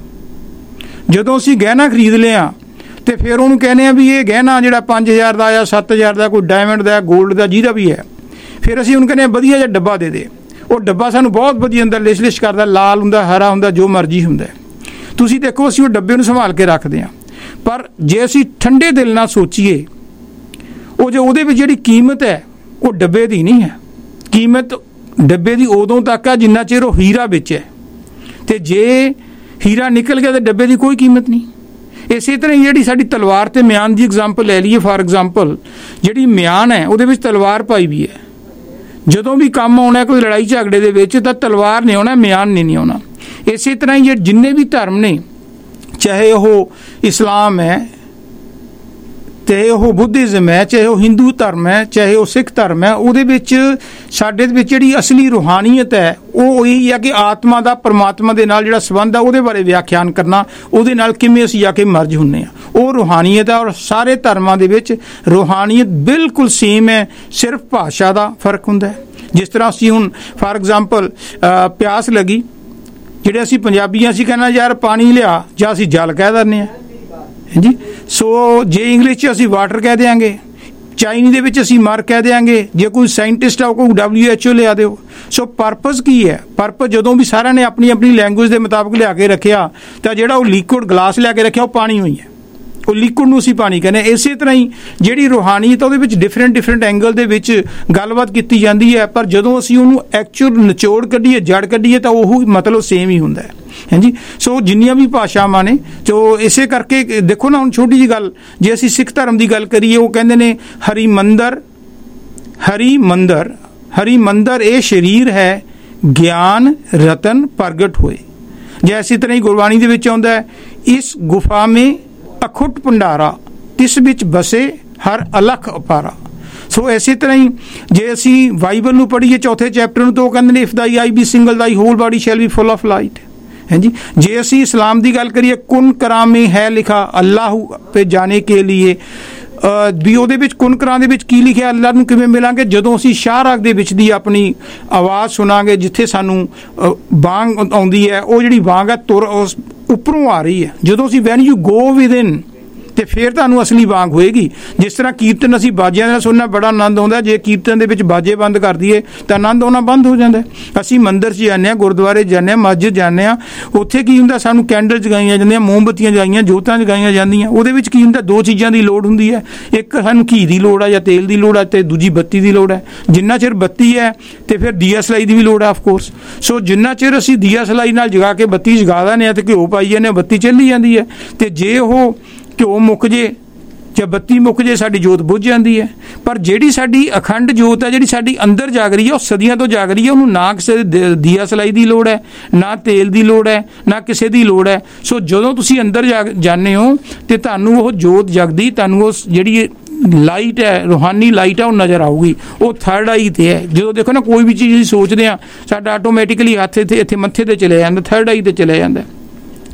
ਜਦੋਂ ਅਸੀਂ ਗਹਿਣਾ ਖਰੀਦ ਲਿਆ ਤੇ ਫਿਰ ਉਹਨੂੰ ਕਹਿੰਦੇ ਆ ਵੀ ਇਹ ਗਹਿਣਾ ਜਿਹੜਾ 5000 ਦਾ ਜਾਂ 7000 ਦਾ, ਕੋਈ ਡਾਇਮੰਡ ਦਾ, ਗੋਲਡ ਦਾ, ਜਿਹਦਾ ਵੀ ਹੈ, ਫਿਰ ਅਸੀਂ ਉਹਨੂੰ ਕਹਿੰਦੇ ਵਧੀਆ ਜਿਹਾ ਡੱਬਾ ਦੇ ਦੇ। ਉਹ ਡੱਬਾ ਸਾਨੂੰ ਬਹੁਤ ਵਧੀਆ ਹੁੰਦਾ, ਲਿਸ਼ ਕਰਦਾ, ਲਾਲ ਹੁੰਦਾ, ਹਰਾ ਹੁੰਦਾ, ਜੋ ਮਰਜ਼ੀ ਹੁੰਦਾ। ਤੁਸੀਂ ਦੇਖੋ ਅਸੀਂ ਉਹ ਡੱਬੇ ਨੂੰ ਸੰਭਾਲ ਕੇ ਰੱਖਦੇ ਹਾਂ, ਪਰ ਜੇ ਅਸੀਂ ਠੰਡੇ ਦਿਲ ਨਾਲ ਸੋਚੀਏ ਉਹ ਜੋ ਉਹਦੇ ਵਿੱਚ ਜਿਹੜੀ ਕੀਮਤ ਹੈ ਉਹ ਡੱਬੇ ਦੀ ਨਹੀਂ ਹੈ। ਕੀਮਤ ਡੱਬੇ ਦੀ ਉਦੋਂ ਤੱਕ ਆ ਜਿੰਨਾ ਚਿਰ ਉਹ ਹੀਰਾ ਵਿੱਚ ਹੈ, ਤੇ ਜੇ ਹੀਰਾ ਨਿਕਲ ਗਿਆ ਤਾਂ ਡੱਬੇ ਦੀ ਕੋਈ ਕੀਮਤ ਨਹੀਂ। ਇਸੇ ਤਰ੍ਹਾਂ ਹੀ ਜਿਹੜੀ ਸਾਡੀ ਤਲਵਾਰ ਤੇ ਮਿਆਨ ਦੀ ਐਗਜ਼ਾਮਪਲ ਲੈ ਲਈਏ। ਫਾਰ ਐਗਜ਼ਾਮਪਲ ਜਿਹੜੀ ਮਿਆਨ ਹੈ ਉਹਦੇ ਵਿੱਚ ਤਲਵਾਰ ਪਾਈ ਵੀ ਹੈ। ਜਦੋਂ ਵੀ ਕੰਮ ਆਉਣਾ ਕੋਈ ਲੜਾਈ ਝਗੜੇ ਦੇ ਵਿੱਚ ਤਾਂ ਤਲਵਾਰ ਨੇ ਆਉਣਾ, ਮਿਆਨ ਨੇ ਨਹੀਂ ਆਉਣਾ। ਇਸੇ ਤਰ੍ਹਾਂ ਹੀ ਜਿੰਨੇ ਵੀ ਧਰਮ ਨੇ, ਚਾਹੇ ਉਹ ਇਸਲਾਮ ਹੈ, ਚਾਹੇ ਉਹ ਬੁੱਧਿਜ਼ਮ ਹੈ, ਚਾਹੇ ਉਹ ਹਿੰਦੂ ਧਰਮ ਹੈ, ਚਾਹੇ ਉਹ ਸਿੱਖ ਧਰਮ ਹੈ, ਉਹਦੇ ਵਿੱਚ ਸਾਡੇ ਵਿੱਚ ਜਿਹੜੀ ਅਸਲੀ ਰੂਹਾਨੀਅਤ ਹੈ ਉਹ ਇਹੀ ਹੈ ਕਿ ਆਤਮਾ ਦਾ ਪਰਮਾਤਮਾ ਦੇ ਨਾਲ ਜਿਹੜਾ ਸੰਬੰਧ ਹੈ ਉਹਦੇ ਬਾਰੇ ਵਿਆਖਿਆਨ ਕਰਨਾ, ਉਹਦੇ ਨਾਲ ਕਿਵੇਂ ਅਸੀਂ ਜਾ ਕੇ ਮਰਜ ਹੁੰਦੇ ਹਾਂ, ਉਹ ਰੂਹਾਨੀਅਤ ਹੈ। ਔਰ ਸਾਰੇ ਧਰਮਾਂ ਦੇ ਵਿੱਚ ਰੂਹਾਨੀਅਤ ਬਿਲਕੁਲ ਸੇਮ ਹੈ, ਸਿਰਫ ਭਾਸ਼ਾ ਦਾ ਫਰਕ ਹੁੰਦਾ ਹੈ। ਜਿਸ ਤਰ੍ਹਾਂ ਅਸੀਂ ਹੁਣ ਫਾਰ ਐਗਜ਼ਾਮਪਲ ਪਿਆਸ ਲੱਗੀ, ਜਿਹੜੇ ਅਸੀਂ ਪੰਜਾਬੀਆਂ ਅਸੀਂ ਕਹਿੰਦੇ ਯਾਰ ਪਾਣੀ ਲਿਆ, ਜਾਂ ਅਸੀਂ ਜਲ ਕਹਿ ਦਿੰਦੇ ਹਾਂ ਜੀ। ਸੋ ਜੇ ਇੰਗਲਿਸ਼ 'ਚ ਅਸੀਂ ਵਾਟਰ ਕਹਿ ਦਿਆਂਗੇ, ਚਾਈਨੀ ਦੇ ਵਿੱਚ ਅਸੀਂ ਮਰ ਕਹਿ ਦਿਆਂਗੇ, ਜੇ ਕੋਈ ਸਾਇੰਟਿਸਟ ਆ ਕੋਈ WHO ਲਿਆ ਦਿਓ। ਸੋ ਪਰਪਸ ਕੀ ਹੈ। ਪਰਪਸ ਜਦੋਂ ਵੀ ਸਾਰਿਆਂ ਨੇ ਆਪਣੀ ਆਪਣੀ ਲੈਂਗੁਏਜ ਦੇ ਮੁਤਾਬਕ ਲਿਆ ਕੇ ਰੱਖਿਆ ਤਾਂ ਜਿਹੜਾ ਉਹ ਲਿਕੁਇਡ ਗਲਾਸ ਲਿਆ ਕੇ ਰੱਖਿਆ ਉਹ ਪਾਣੀ ਹੋਈ ਹੈ, ਉਹ ਲਿਕੁਇਡ ਨੂੰ ਅਸੀਂ ਪਾਣੀ ਕਹਿੰਦੇ। ਇਸੇ ਤਰ੍ਹਾਂ ਹੀ ਜਿਹੜੀ ਰੂਹਾਨੀਅਤ ਉਹਦੇ ਵਿੱਚ ਡਿਫਰੈਂਟ ਐਂਗਲ ਦੇ ਵਿੱਚ ਗੱਲਬਾਤ ਕੀਤੀ ਜਾਂਦੀ ਹੈ, ਪਰ ਜਦੋਂ ਅਸੀਂ ਉਹਨੂੰ ਐਕਚੁਅਲ ਨਿਚੋੜ ਕੱਢੀਏ, ਜੜ ਕੱਢੀਏ ਤਾਂ ਉਹ ਮਤਲਬ ਸੇਮ ਹੀ ਹੁੰਦਾ ਹੈ ਹਾਂਜੀ। ਸੋ ਜਿੰਨੀਆਂ ਵੀ ਭਾਸ਼ਾਵਾਂ ਨੇ, ਸੋ ਇਸੇ ਕਰਕੇ ਦੇਖੋ ਨਾ, ਹੁਣ ਛੋਟੀ ਜਿਹੀ ਗੱਲ ਜੇ ਅਸੀਂ ਸਿੱਖ ਧਰਮ ਦੀ ਗੱਲ ਕਰੀਏ, ਉਹ ਕਹਿੰਦੇ ਨੇ ਹਰੀ ਮੰਦਰ ਇਹ ਸਰੀਰ ਹੈ, ਗਿਆਨ ਰਤਨ ਪ੍ਰਗਟ ਹੋਏ। ਜੇ ਇਸੇ ਤਰ੍ਹਾਂ ਹੀ ਗੁਰਬਾਣੀ ਦੇ ਵਿੱਚ ਆਉਂਦਾ ਹੈ, ਇਸ ਗੁਫਾ ਮੇਂ ਅਖੁੱਟ ਭੰਡਾਰਾ, ਤਿਸ ਵਿੱਚ ਬਸੇ ਹਰ ਅਲਖ ਅਪਾਰਾ। ਸੋ ਇਸੇ ਤਰ੍ਹਾਂ ਹੀ ਜੇ ਅਸੀਂ ਬਾਈਬਲ ਨੂੰ ਪੜ੍ਹੀਏ 4th ਚੈਪਟਰ ਨੂੰ, ਤਾਂ ਉਹ ਕਹਿੰਦੇ ਨੇ if thy eye be single thy whole body shall be full of light है जी। जे ਅਸੀਂ ਇਸਲਾਮ ਦੀ ਗੱਲ ਕਰੀਏ, ਕੁਨ ਕਰਾਂ ਮੇਂ ਹੈ ਲਿਖਾ ਅੱਲਾਹੁ पे जाने के लिए, ਵੀ ਉਹਦੇ ਵਿੱਚ ਕੁਨ ਕਰਾਂ ਦੇ ਵਿੱਚ ਕੀ ਲਿਖਿਆ, ਅੱਲਾ ਨੂੰ ਕਿਵੇਂ ਮਿਲਾਂਗੇ। ਜਦੋਂ ਅਸੀਂ ਸ਼ਾਹਰਾਗ ਦੇ ਵਿੱਚ ਦੀ ਆਪਣੀ ਆਵਾਜ਼ ਸੁਣਾਂਗੇ, ਜਿੱਥੇ ਸਾਨੂੰ ਬਾਂਗ ਆਉਂਦੀ ਹੈ, ਉਹ ਜਿਹੜੀ ਬਾਂਗ ਹੈ ਤੁਰ ਉਸ ਉੱਪਰੋਂ ਆ ਰਹੀ ਹੈ। ਜਦੋਂ ਅਸੀਂ ਵੈਨ ਯੂ ਗੋ ਵਿਦਿਨ, ਤੇ ਫਿਰ ਤੁਹਾਨੂੰ ਅਸਲੀ ਵਾਂਗ ਹੋਏਗੀ। ਜਿਸ ਤਰ੍ਹਾਂ ਕੀਰਤਨ ਅਸੀਂ ਬਾਜਿਆਂ ਨਾਲ ਸੁਣਨਾ ਬੜਾ ਆਨੰਦ ਆਉਂਦਾ, ਜੇ ਕੀਰਤਨ ਦੇ ਵਿੱਚ ਬਾਜੇ ਬੰਦ ਕਰ ਦਈਏ ਤਾਂ ਆਨੰਦ ਆਉਣਾ ਬੰਦ ਹੋ ਜਾਂਦਾ। ਅਸੀਂ ਮੰਦਿਰ 'ਚ ਜਾਂਦੇ ਹਾਂ, ਗੁਰਦੁਆਰੇ ਜਾਂਦੇ ਹਾਂ, ਮਸਜਿਦ ਜਾਂਦੇ ਹਾਂ, ਉੱਥੇ ਕੀ ਹੁੰਦਾ, ਸਾਨੂੰ ਕੈਂਡਲ ਜਗਾਈਆਂ ਜਾਂਦੀਆਂ, ਮੋਮਬੱਤੀਆਂ ਜਗਾਈਆਂ, ਜੋਤਾਂ ਜਗਾਈਆਂ ਜਾਂਦੀਆਂ। ਉਹਦੇ ਵਿੱਚ ਕੀ ਹੁੰਦਾ, 2 ਚੀਜ਼ਾਂ ਦੀ ਲੋੜ ਹੁੰਦੀ ਹੈ। ਇੱਕ ਸਾਨੂੰ ਘੀ ਦੀ ਲੋੜ ਹੈ ਜਾਂ ਤੇਲ ਦੀ ਲੋੜ ਹੈ, ਤੇ ਦੂਜੀ ਬੱਤੀ ਦੀ ਲੋੜ ਹੈ। ਜਿੰਨਾ ਚਿਰ ਬੱਤੀ ਹੈ ਤੇ ਫਿਰ ਦੀਆ ਸਲਾਈ ਦੀ ਵੀ ਲੋੜ ਹੈ ਆਫਕੋਰਸ। ਸੋ ਜਿੰਨਾ ਚਿਰ ਅਸੀਂ ਦੀਆ ਸਲਾਈ ਨਾਲ ਜਗਾ ਕੇ ਬੱਤੀ ਜਗਾ ਦਿੰਦੇ ਹਾਂ ਤੇ ਘਿਓ ਪਾਈ ਜਾਂਦੇ ਹਾਂ, ਬੱਤੀ ਚੱਲੀ ਜਾਂਦੀ ਹੈ। ਤੇ ਜੇ ਉਹ ਘਿਓ ਮੁੱਕ ਜੇ ਜਾਂ ਬੱਤੀ ਮੁੱਕ ਜੇ, ਸਾਡੀ ਜੋਤ ਬੁੱਝ ਜਾਂਦੀ ਹੈ। ਪਰ ਜਿਹੜੀ ਸਾਡੀ ਅਖੰਡ ਜੋਤ ਹੈ, ਜਿਹੜੀ ਸਾਡੀ ਅੰਦਰ ਜਾਗ ਰਹੀ ਹੈ, ਉਹ ਸਦੀਆਂ ਤੋਂ ਜਾਗ ਰਹੀ ਹੈ। ਉਹਨੂੰ ਨਾ ਕਿਸੇ ਦੀਆ ਸਲਾਈ ਦੀ ਲੋੜ ਹੈ, ਨਾ ਤੇਲ ਦੀ ਲੋੜ ਹੈ, ਨਾ ਕਿਸੇ ਦੀ ਲੋੜ ਹੈ। ਸੋ ਜਦੋਂ ਤੁਸੀਂ ਅੰਦਰ ਜਾਂਦੇ ਹੋ ਤੇ ਤੁਹਾਨੂੰ ਉਹ ਜੋਤ ਜਗਦੀ, ਤੁਹਾਨੂੰ ਉਹ ਜਿਹੜੀ ਲਾਈਟ ਹੈ, ਰੂਹਾਨੀ ਲਾਈਟ ਹੈ, ਉਹ ਨਜ਼ਰ ਆਊਗੀ। ਉਹ 3rd ਆਈ ਤੇ ਹੈ। ਜਦੋਂ ਦੇਖੋ ਨਾ ਕੋਈ ਵੀ ਚੀਜ਼ ਅਸੀਂ ਸੋਚਦੇ ਹਾਂ, ਸਾਡਾ ਆਟੋਮੈਟਿਕਲੀ ਹੱਥ ਇੱਥੇ ਮੱਥੇ ਤੇ ਚਲੇ ਜਾਂਦਾ, 3rd ਆਈ ਤੇ ਚਲੇ ਜਾਂਦਾ।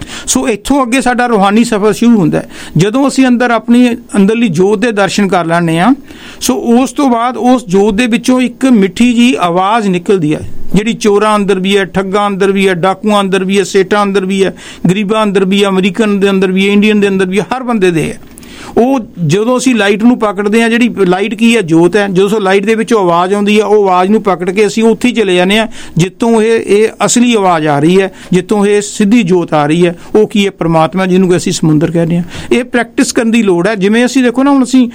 ਸੋ ਇੱਥੋਂ ਅੱਗੇ ਸਾਡਾ ਰੂਹਾਨੀ ਸਫ਼ਰ ਸ਼ੁਰੂ ਹੁੰਦਾ ਹੈ। ਜਦੋਂ ਅਸੀਂ ਆਪਣੀ ਅੰਦਰਲੀ ਜੋਤ ਦੇ ਦਰਸ਼ਨ ਕਰ ਲੈਂਦੇ ਹਾਂ, ਸੋ ਉਸ ਤੋਂ ਬਾਅਦ ਉਸ ਜੋਤ ਦੇ ਵਿੱਚੋਂ ਇੱਕ ਮਿੱਠੀ ਜੀ ਆਵਾਜ਼ ਨਿਕਲਦੀ ਹੈ, ਜਿਹੜੀ ਚੋਰਾਂ ਅੰਦਰ ਵੀ ਹੈ, ਠੱਗਾਂ ਅੰਦਰ ਵੀ ਹੈ, ਡਾਕੂਆਂ ਅੰਦਰ ਵੀ ਹੈ, ਸੇਠਾਂ ਅੰਦਰ ਵੀ ਹੈ, ਗਰੀਬਾਂ ਅੰਦਰ ਵੀ ਹੈ, ਅਮਰੀਕਨ ਦੇ ਅੰਦਰ ਵੀ ਹੈ, ਇੰਡੀਅਨ ਦੇ ਅੰਦਰ ਵੀ ਹੈ, ਹਰ ਬੰਦੇ ਦੇ ਹੈ। ਉਹ ਜਦੋਂ ਅਸੀਂ ਲਾਈਟ ਨੂੰ ਪਕੜਦੇ ਹਾਂ, ਜਿਹੜੀ ਲਾਈਟ ਕੀ ਹੈ, ਜੋਤ ਹੈ, ਜਦੋਂ ਲਾਈਟ ਦੇ ਵਿੱਚੋਂ ਆਵਾਜ਼ ਆਉਂਦੀ ਹੈ, ਉਹ ਆਵਾਜ਼ ਨੂੰ ਪਕੜ ਕੇ ਅਸੀਂ ਉੱਥੇ ਹੀ ਚਲੇ ਜਾਂਦੇ ਹਾਂ ਜਿੱਥੋਂ ਇਹ ਅਸਲੀ ਆਵਾਜ਼ ਆ ਰਹੀ ਹੈ, ਜਿੱਥੋਂ ਇਹ ਸਿੱਧੀ ਜੋਤ ਆ ਰਹੀ ਹੈ। ਉਹ ਕੀ ਹੈ? ਪਰਮਾਤਮਾ, ਜਿਹਨੂੰ ਕਿ ਅਸੀਂ ਸਮੁੰਦਰ ਕਹਿੰਦੇ ਹਾਂ। ਇਹ ਪ੍ਰੈਕਟਿਸ ਕਰਨ ਦੀ ਲੋੜ ਹੈ। ਜਿਵੇਂ ਅਸੀਂ ਦੇਖੋ ਨਾ, ਹੁਣ ਅਸੀਂ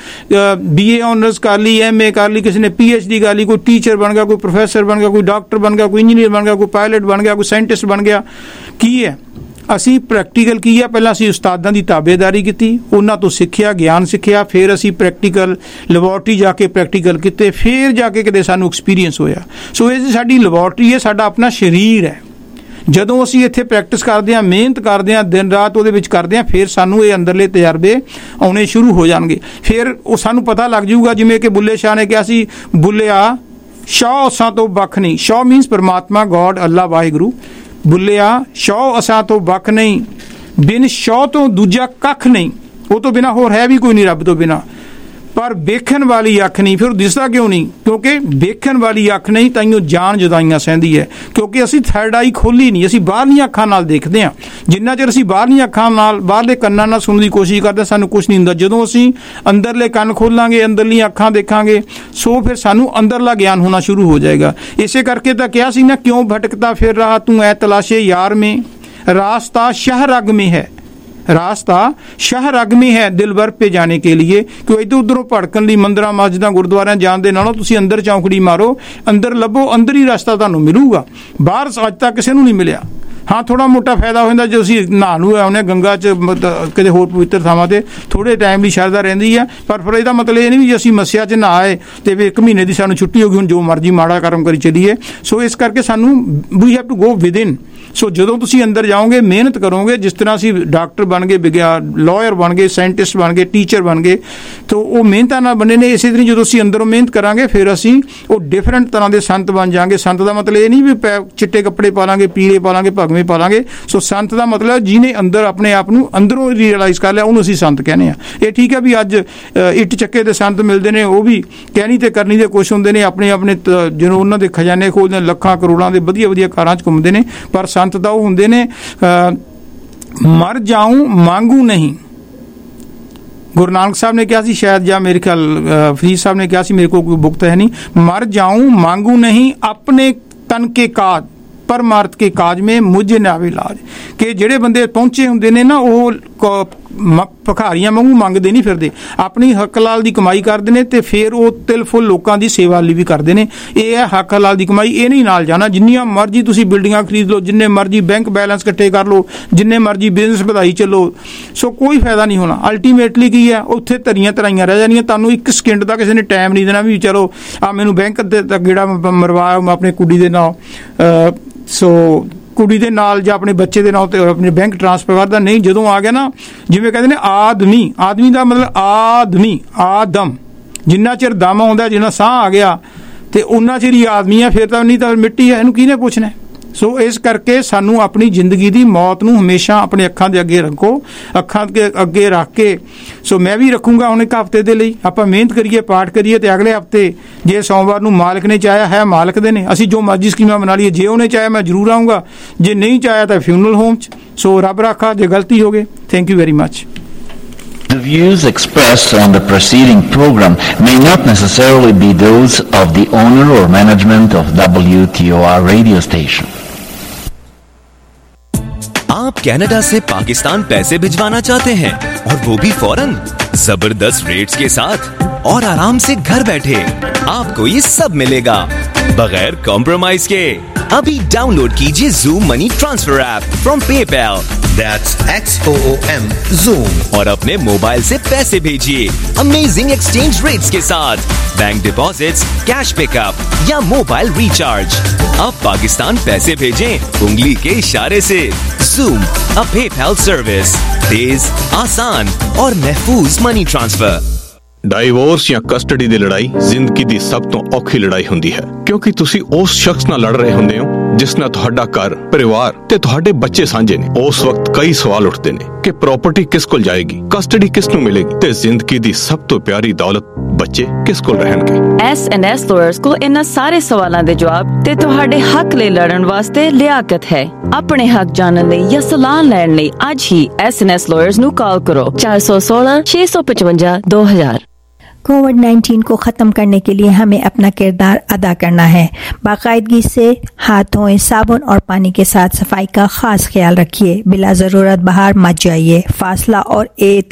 BA ਆਨਰਸ ਕਰ ਲਈ, MA ਕਰ ਲਈ, ਕਿਸੇ ਨੇ PhD ਕਰ ਲਈ, ਕੋਈ ਟੀਚਰ ਬਣ ਗਿਆ, ਕੋਈ ਪ੍ਰੋਫੈਸਰ ਬਣ ਗਿਆ, ਕੋਈ ਡਾਕਟਰ ਬਣ ਗਿਆ, ਕੋਈ ਇੰਜੀਨੀਅਰ ਬਣ ਗਿਆ, ਕੋਈ ਪਾਇਲਟ ਬਣ ਗਿਆ, ਕੋਈ ਸਾਇੰਟਿਸਟ ਬਣ ਗਿਆ। ਕੀ ਹੈ? ਅਸੀਂ ਪ੍ਰੈਕਟੀਕਲ ਕੀ ਹੈ? ਪਹਿਲਾਂ ਅਸੀਂ ਉਸਤਾਦਾਂ ਦੀ ਤਾਬੇਦਾਰੀ ਕੀਤੀ, ਉਹਨਾਂ ਤੋਂ ਸਿੱਖਿਆ, ਗਿਆਨ ਸਿੱਖਿਆ, ਫਿਰ ਅਸੀਂ ਪ੍ਰੈਕਟੀਕਲ ਲੈਬੋਰਟਰੀ ਜਾ ਕੇ ਪ੍ਰੈਕਟੀਕਲ ਕੀਤੇ, ਫਿਰ ਜਾ ਕੇ ਕਿਤੇ ਸਾਨੂੰ ਐਕਸਪੀਰੀਅੰਸ ਹੋਇਆ। ਸੋ ਇਹ ਸਾਡੀ ਲੈਬੋਰਟਰੀ ਹੈ, ਸਾਡਾ ਆਪਣਾ ਸਰੀਰ ਹੈ। ਜਦੋਂ ਅਸੀਂ ਇੱਥੇ ਪ੍ਰੈਕਟਿਸ ਕਰਦੇ ਹਾਂ, ਮਿਹਨਤ ਕਰਦੇ ਹਾਂ, ਦਿਨ ਰਾਤ ਉਹਦੇ ਵਿੱਚ ਕਰਦੇ ਹਾਂ, ਫਿਰ ਸਾਨੂੰ ਇਹ ਅੰਦਰਲੇ ਤਜਰਬੇ ਆਉਣੇ ਸ਼ੁਰੂ ਹੋ ਜਾਣਗੇ। ਫਿਰ ਉਹ ਸਾਨੂੰ ਪਤਾ ਲੱਗ ਜਾਊਗਾ, ਜਿਵੇਂ ਕਿ ਬੁੱਲੇ ਸ਼ਾਹ ਨੇ ਕਿਹਾ ਸੀ, ਬੁੱਲਿਆ ਸ਼ੌ ਅਸਾਂ ਤੋਂ ਵੱਖ ਨਹੀਂ। ਸ਼ੌ ਮੀਨਸ ਪਰਮਾਤਮਾ, ਗੋਡ, ਅੱਲਾ, ਵਾਹਿਗੁਰੂ। ਬੁੱਲਿਆ ਸ਼ੌ ਅਸਾਂ ਤੋਂ ਵੱਖ ਨਹੀਂ, ਬਿਨ ਸ਼ੌ ਤੋਂ ਦੂਜਾ ਕੱਖ ਨਹੀਂ। ਉਹ ਤੋਂ ਬਿਨਾਂ ਹੋਰ ਹੈ ਵੀ ਕੋਈ ਨਹੀਂ ਰੱਬ ਤੋਂ ਬਿਨਾਂ। ਪਰ ਵੇਖਣ ਵਾਲੀ ਅੱਖ ਨਹੀਂ। ਫਿਰ ਦਿਸਦਾ ਕਿਉਂ ਨਹੀਂ? ਕਿਉਂਕਿ ਵੇਖਣ ਵਾਲੀ ਅੱਖ ਨਹੀਂ, ਤਾਈਓ ਜਾਨ ਜੁਦਾਈਆਂ ਸਹਿੰਦੀ ਹੈ। ਕਿਉਂਕਿ ਅਸੀਂ ਥਰਡ ਆਈ ਖੋਲੀ ਨਹੀਂ, ਅਸੀਂ ਬਾਹਰਲੀਆਂ ਅੱਖਾਂ ਨਾਲ ਦੇਖਦੇ ਹਾਂ। ਜਿੰਨਾ ਚਿਰ ਅਸੀਂ ਬਾਹਰਲੀਆਂ ਅੱਖਾਂ ਨਾਲ, ਬਾਹਰਲੇ ਕੰਨਾਂ ਨਾਲ ਸੁਣਨ ਦੀ ਕੋਸ਼ਿਸ਼ ਕਰਦੇ, ਸਾਨੂੰ ਕੁਛ ਨਹੀਂ ਹੁੰਦਾ। ਜਦੋਂ ਅਸੀਂ ਅੰਦਰਲੇ ਕੰਨ ਖੋਲਾਂਗੇ, ਅੰਦਰਲੀਆਂ ਅੱਖਾਂ ਦੇਖਾਂਗੇ, ਸੋ ਫਿਰ ਸਾਨੂੰ ਅੰਦਰਲਾ ਗਿਆਨ ਹੋਣਾ ਸ਼ੁਰੂ ਹੋ ਜਾਏਗਾ। ਇਸੇ ਕਰਕੇ ਤਾਂ ਕਿਹਾ ਸੀ ਨਾ, ਕਿਉਂ ਭਟਕਦਾ ਫਿਰ ਰਹਾ ਤੂੰ ਐ ਤਲਾਸ਼ੇ ਯਾਰ में, रास्ता शाह रग में है, रास्ता शाह रग में है दिलबर पे जाने के लिए। कि इधर उधरों भड़कन ਲਈ ਮੰਦਰਾਂ ਮਸਜਿਦਾਂ ਗੁਰਦੁਆਰਿਆਂ ਜਾਣ ਦੇ ਨਾਲੋਂ ਤੁਸੀਂ ਅੰਦਰ ਚੌਂਕੜੀ ਮਾਰੋ, ਅੰਦਰ ਲੱਭੋ, ਅੰਦਰ ਹੀ ਰਸਤਾ ਤੁਹਾਨੂੰ ਮਿਲੂਗਾ। ਬਾਹਰ ਅੱਜ ਤੱਕ ਕਿਸੇ ਨੂੰ ਨਹੀਂ ਮਿਲਿਆ। ਹਾਂ, ਥੋੜਾ ਮੋਟਾ ਫਾਇਦਾ ਹੋ ਜਾਂਦਾ ਜੇ ਅਸੀਂ ਨਹਾ ਨੂੰ ਆਉਂਦੇ ਗੰਗਾ 'ਚ, ਕਿਤੇ ਹੋਰ ਪਵਿੱਤਰ ਥਾਵਾਂ 'ਤੇ ਥੋੜ੍ਹੇ ਟਾਈਮ ਲਈ ਸ਼ਰਧਾ ਰਹਿੰਦੀ ਹੈ। ਪਰ ਫਿਰ ਇਹਦਾ ਮਤਲਬ ਇਹ ਨਹੀਂ ਵੀ ਅਸੀਂ ਮੱਸਿਆ 'ਚ ਨਹਾਏ ਅਤੇ ਫਿਰ 1 ਮਹੀਨੇ ਦੀ ਸਾਨੂੰ ਛੁੱਟੀ ਹੋ ਗਈ, ਹੁਣ ਜੋ ਮਰਜ਼ੀ ਮਾੜਾ ਕਰਮ ਕਰੀ ਚੱਲੀਏ। ਸੋ ਇਸ ਕਰਕੇ ਸਾਨੂੰ we have to go within. So ਜਦੋਂ ਤੁਸੀਂ ਅੰਦਰ ਜਾਓਗੇ, ਮਿਹਨਤ ਕਰੋਗੇ, ਜਿਸ ਤਰ੍ਹਾਂ ਅਸੀਂ ਡਾਕਟਰ ਬਣ ਗਏ, ਲਾਇਰ ਬਣ ਗਏ, ਸਾਇੰਟਿਸਟ ਬਣ ਗਏ, ਟੀਚਰ ਬਣ ਗਏ, ਤਾਂ ਉਹ ਮਿਹਨਤਾਂ ਨਾਲ ਬਣੇ ਨੇ। ਇਸੇ ਤਰ੍ਹਾਂ ਜਦੋਂ ਅਸੀਂ ਅੰਦਰੋਂ ਮਿਹਨਤ ਕਰਾਂਗੇ, ਫਿਰ ਅਸੀਂ ਉਹ ਡਿਫਰੈਂਟ ਤਰ੍ਹਾਂ ਦੇ ਸੰਤ ਬਣ ਜਾਵਾਂਗੇ। ਸੰਤ ਦਾ ਮਤਲਬ ਇਹ ਨਹੀਂ ਵੀ ਚਿੱਟੇ ਕੱਪੜੇ ਪਾ ਲਾਂਗੇ, ਪੀਲੇ ਪਾ ਲਾਂਗੇ, ਭਗਵੇਂ ਪਾ ਲਾਂਗੇ। ਸੋ ਸੰਤ ਦਾ ਮਤਲਬ ਜਿਹਨੇ ਅੰਦਰ ਆਪਣੇ ਆਪ ਨੂੰ ਅੰਦਰੋਂ ਰੀਅਲਾਈਜ਼ ਕਰ ਲਿਆ, ਉਹਨੂੰ ਅਸੀਂ ਸੰਤ ਕਹਿੰਦੇ ਹਾਂ। ਇਹ ਠੀਕ ਹੈ ਵੀ ਅੱਜ ਇੱਟ ਚੱਕੇ ਦੇ ਸੰਤ ਮਿਲਦੇ ਨੇ, ਉਹ ਵੀ ਕਹਿਣੀ ਤੇ ਕਰਨੀ ਦੇ ਕੁਛ ਹੁੰਦੇ ਨੇ, ਆਪਣੇ ਆਪਣੇ ਜਦੋਂ ਉਹਨਾਂ ਦੇ ਖਜ਼ਾਨੇ ਖੋਲ੍ਹਦੇ, ਲੱਖਾਂ ਕਰੋੜਾਂ ਦੇ ਵਧੀਆ ਵਧੀਆ ਕਾਰਾਂ 'ਚ ਘੁੰਮਦੇ ਨੇ। ਪਰ ਸੰਤ ਤਾਂ ਉਹ ਹੁੰਦੇ ਨੇ, ਮਰ ਜਾਊਂ ਮੰਗੂ ਨਹੀਂ। ਗੁਰੂ ਨਾਨਕ ਸਾਹਿਬ ਨੇ ਕਿਹਾ ਸੀ ਸ਼ਾਇਦ, ਜਾਂ ਮੇਰੇ ਖਿਆਲ ਫਰੀਦ ਸਾਹਿਬ ਨੇ ਕਿਹਾ ਸੀ, ਮੇਰੇ ਕੋਲ ਕੋਈ ਬੁੱਕ ਤਾਂ ਹੈ ਨਹੀਂ, ਮਰ ਜਾਊਂ ਮੰਗੂ ਨਹੀਂ ਆਪਣੇ ਤਨ ਕੇ ਕਾਜ ਪਰਮਾਰਥ ਕੇ ਕਾਜ में मुझे नावे लाज। कि ਜਿਹੜੇ ਬੰਦੇ ਪਹੁੰਚੇ ਹੁੰਦੇ ਨੇ ਨਾ, ਉਹ ਭਿਖਾਰੀਆਂ ਵਾਂਗੂ ਮੰਗਦੇ ਨਹੀਂ ਫਿਰਦੇ, ਆਪਣੀ ਹੱਕ ਹਲਾਲ ਦੀ ਕਮਾਈ ਕਰਦੇ ਨੇ, ਤੇ ਫਿਰ ਉਹ ਤਿਲ ਫੁੱਲ ਲੋਕਾਂ ਦੀ ਸੇਵਾ ਲਈ ਵੀ ਕਰਦੇ ਨੇ। ਇਹ ਹੈ ਹੱਕ ਹਲਾਲ ਦੀ ਕਮਾਈ। ਇਹ ਨਹੀਂ ਨਾਲ ਜਾਣਾ। ਜਿੰਨੀਆਂ ਮਰਜ਼ੀ ਤੁਸੀਂ ਬਿਲਡਿੰਗਾਂ ਖਰੀਦ ਲਓ, ਜਿੰਨੇ ਮਰਜ਼ੀ ਬੈਂਕ ਬੈਲੈਂਸ ਇਕੱਠੇ ਕਰ ਲਓ, ਜਿੰਨੇ ਮਰਜ਼ੀ ਬਿਜ਼ਨਸ ਵਧਾਈ ਚੱਲੋ, ਸੋ ਕੋਈ ਫਾਇਦਾ ਨਹੀਂ ਹੋਣਾ। ਅਲਟੀਮੇਟਲੀ ਕੀ ਹੈ, ਉੱਥੇ ਧਰੀਆਂ ਧਰਾਈਆਂ ਰਹਿ ਜਾਣੀਆਂ। ਤੁਹਾਨੂੰ 1 ਸਕਿੰਟ ਦਾ ਕਿਸੇ ਨੇ ਟਾਈਮ ਨਹੀਂ ਦੇਣਾ ਵੀ ਚਲੋ ਆ ਮੈਨੂੰ ਬੈਂਕ ਦੇ ਗੇੜਾ ਮਰਵਾ ਆਪਣੇ ਕੁੜੀ ਦੇ ਨਾਲ, ਸੋ ਕੁੜੀ ਦੇ ਨਾਲ ਜਾਂ ਆਪਣੇ ਬੱਚੇ ਦੇ ਨਾਲ ਤੇ ਆਪਣੇ ਬੈਂਕ ਟ੍ਰਾਂਸਫਰ ਕਰਦਾ ਨਹੀਂ। ਜਦੋਂ ਆ ਗਿਆ ਨਾ, ਜਿਵੇਂ ਕਹਿੰਦੇ ਨੇ ਆਦਮੀ, ਆਦਮੀ ਦਾ ਮਤਲਬ ਆਦਮੀ, ਆਦਮ, ਜਿੰਨਾ ਚਿਰ ਦਮ ਆਉਂਦਾ, ਜਿੰਨਾ ਸਾਹ ਆ ਗਿਆ, ਤੇ ਉਹਨਾਂ ਚਿਰ ਹੀ ਆਦਮੀ ਹੈ। ਫਿਰ ਤਾਂ ਨਹੀਂ ਤਾਂ ਮਿੱਟੀ ਹੈ, ਇਹਨੂੰ ਕਿਹਨੇ ਪੁੱਛਣਾ। ਸੋ ਇਸ ਕਰਕੇ ਸਾਨੂੰ ਆਪਣੀ ਜ਼ਿੰਦਗੀ ਦੀ ਮੌਤ ਨੂੰ ਹਮੇਸ਼ਾ ਆਪਣੇ ਅੱਖਾਂ ਦੇ ਅੱਗੇ ਰੱਖੋ, ਅੱਖਾਂ ਦੇ ਅੱਗੇ ਰੱਖ ਕੇ। ਸੋ ਮੈਂ ਵੀ ਰੱਖੂੰਗਾ ਹੁਣ 1 ਹਫ਼ਤੇ ਦੇ ਲਈ। ਆਪਾਂ ਮਿਹਨਤ ਕਰੀਏ, ਪਾਠ ਕਰੀਏ, ਤੇ ਅਗਲੇ ਹਫ਼ਤੇ ਜੇ ਸੋਮਵਾਰ ਨੂੰ ਮਾਲਕ ਨੇ ਚਾਹਿਆ ਹੈ, ਮਾਲਕ ਦੇ ਨੇ, ਅਸੀਂ ਜੋ ਮਰਜ਼ੀ ਸਕੀਮਾਂ ਬਣਾ ਲਈਏ। ਜੇ ਉਹਨੇ ਚਾਹਿਆ ਮੈਂ ਜ਼ਰੂਰ ਆਊਂਗਾ, ਜੇ ਨਹੀਂ ਚਾਹਿਆ ਤਾਂ ਫਿਊਨਰਲ ਹੋਮ 'ਚ। ਸੋ ਰੱਬ ਰਾਖਾ ਜੇ ਗਲਤੀ ਹੋ ਗਈ। Thank you very much. The views expressed on the preceding program may not necessarily be those of the owner or management of WTOR radio station. आप कनाडा से पाकिस्तान पैसे भिजवाना चाहते हैं और वो भी फौरन, जबरदस्त रेट्स के साथ और आराम से घर बैठे। आपको ये सब मिलेगा बगैर कॉम्प्रोमाइज के। अभी डाउनलोड कीजिए Zoom money transfer app from PayPal, That's XOOM Zoom, और अपने मोबाइल से पैसे भेजिए अमेजिंग एक्सचेंज रेट्स के साथ, बैंक डिपॉजिट्स, कैश पिकअप या मोबाइल रिचार्ज। अब पाकिस्तान पैसे भेजें उंगली के इशारे से। Zoom, a PayPal service, तेज, आसान और महफूज मनी ट्रांसफर। ਡਾਈਵੋਰਸ ਜਾਂ ਕਸਟਡੀ ਦੀ ਲੜਾਈ ਜ਼ਿੰਦਗੀ ਦੀ ਸਭ ਤੋਂ ਔਖੀ ਲੜਾਈ ਹੁੰਦੀ ਹੈ, ਕਿਉਂਕਿ ਤੁਸੀਂ ਉਸ ਸ਼ਖਸ ਨਾਲ ਲੜ ਰਹੇ ਹੁੰਦੇ ਹੋ ਜਿਸ ਨਾਲ ਤੁਹਾਡਾ ਘਰ, ਪਰਿਵਾਰ ਤੇ ਤੁਹਾਡੇ ਬੱਚੇ ਸਾਂਝੇ ਨੇ, ਉਸ ਵਕਤ ਕਈ ਸਵਾਲ ਉੱਠਦੇ ਨੇ ਕਿ ਪ੍ਰਾਪਰਟੀ ਕਿਸ ਕੋਲ ਜਾਏਗੀ, ਕਸਟਡੀ ਕਿਸ ਨੂੰ ਮਿਲੇਗੀ ਤੇ ਜ਼ਿੰਦਗੀ ਦੀ ਸਭ ਤੋਂ ਪਿਆਰੀ ਦੌਲਤ ਬੱਚੇ ਕਿਸ ਕੋਲ ਰਹਿਣਗੇ। S&S Lawyers ਕੋਲ ਇਹਨਾਂ ਸਾਰੇ ਸਵਾਲਾਂ ਦੇ ਜਵਾਬ ਤੇ ਤੁਹਾਡੇ ਹੱਕ ਲਈ ਲੜਨ ਵਾਸਤੇ ਲਿਆਕਤ ਹੈ। ਆਪਣੇ ਹੱਕ ਜਾਣਨ ਲਈ ਜਾਂ ਸਲਾਹ ਲੈਣ ਲਈ ਅੱਜ ਹੀ S&S Lawyers ਨੂੰ ਕਾਲ ਕਰੋ 416 655 2000। कोविड-19 को ख़त्म करने के लिए हमें अपना किरदार अदा करना है। बाकायदगी से हाथ धोएं, साबुन और पानी के साथ सफाई का खास ख्याल रखिए। बिला ज़रूरत बाहर मत जाइए। फासला और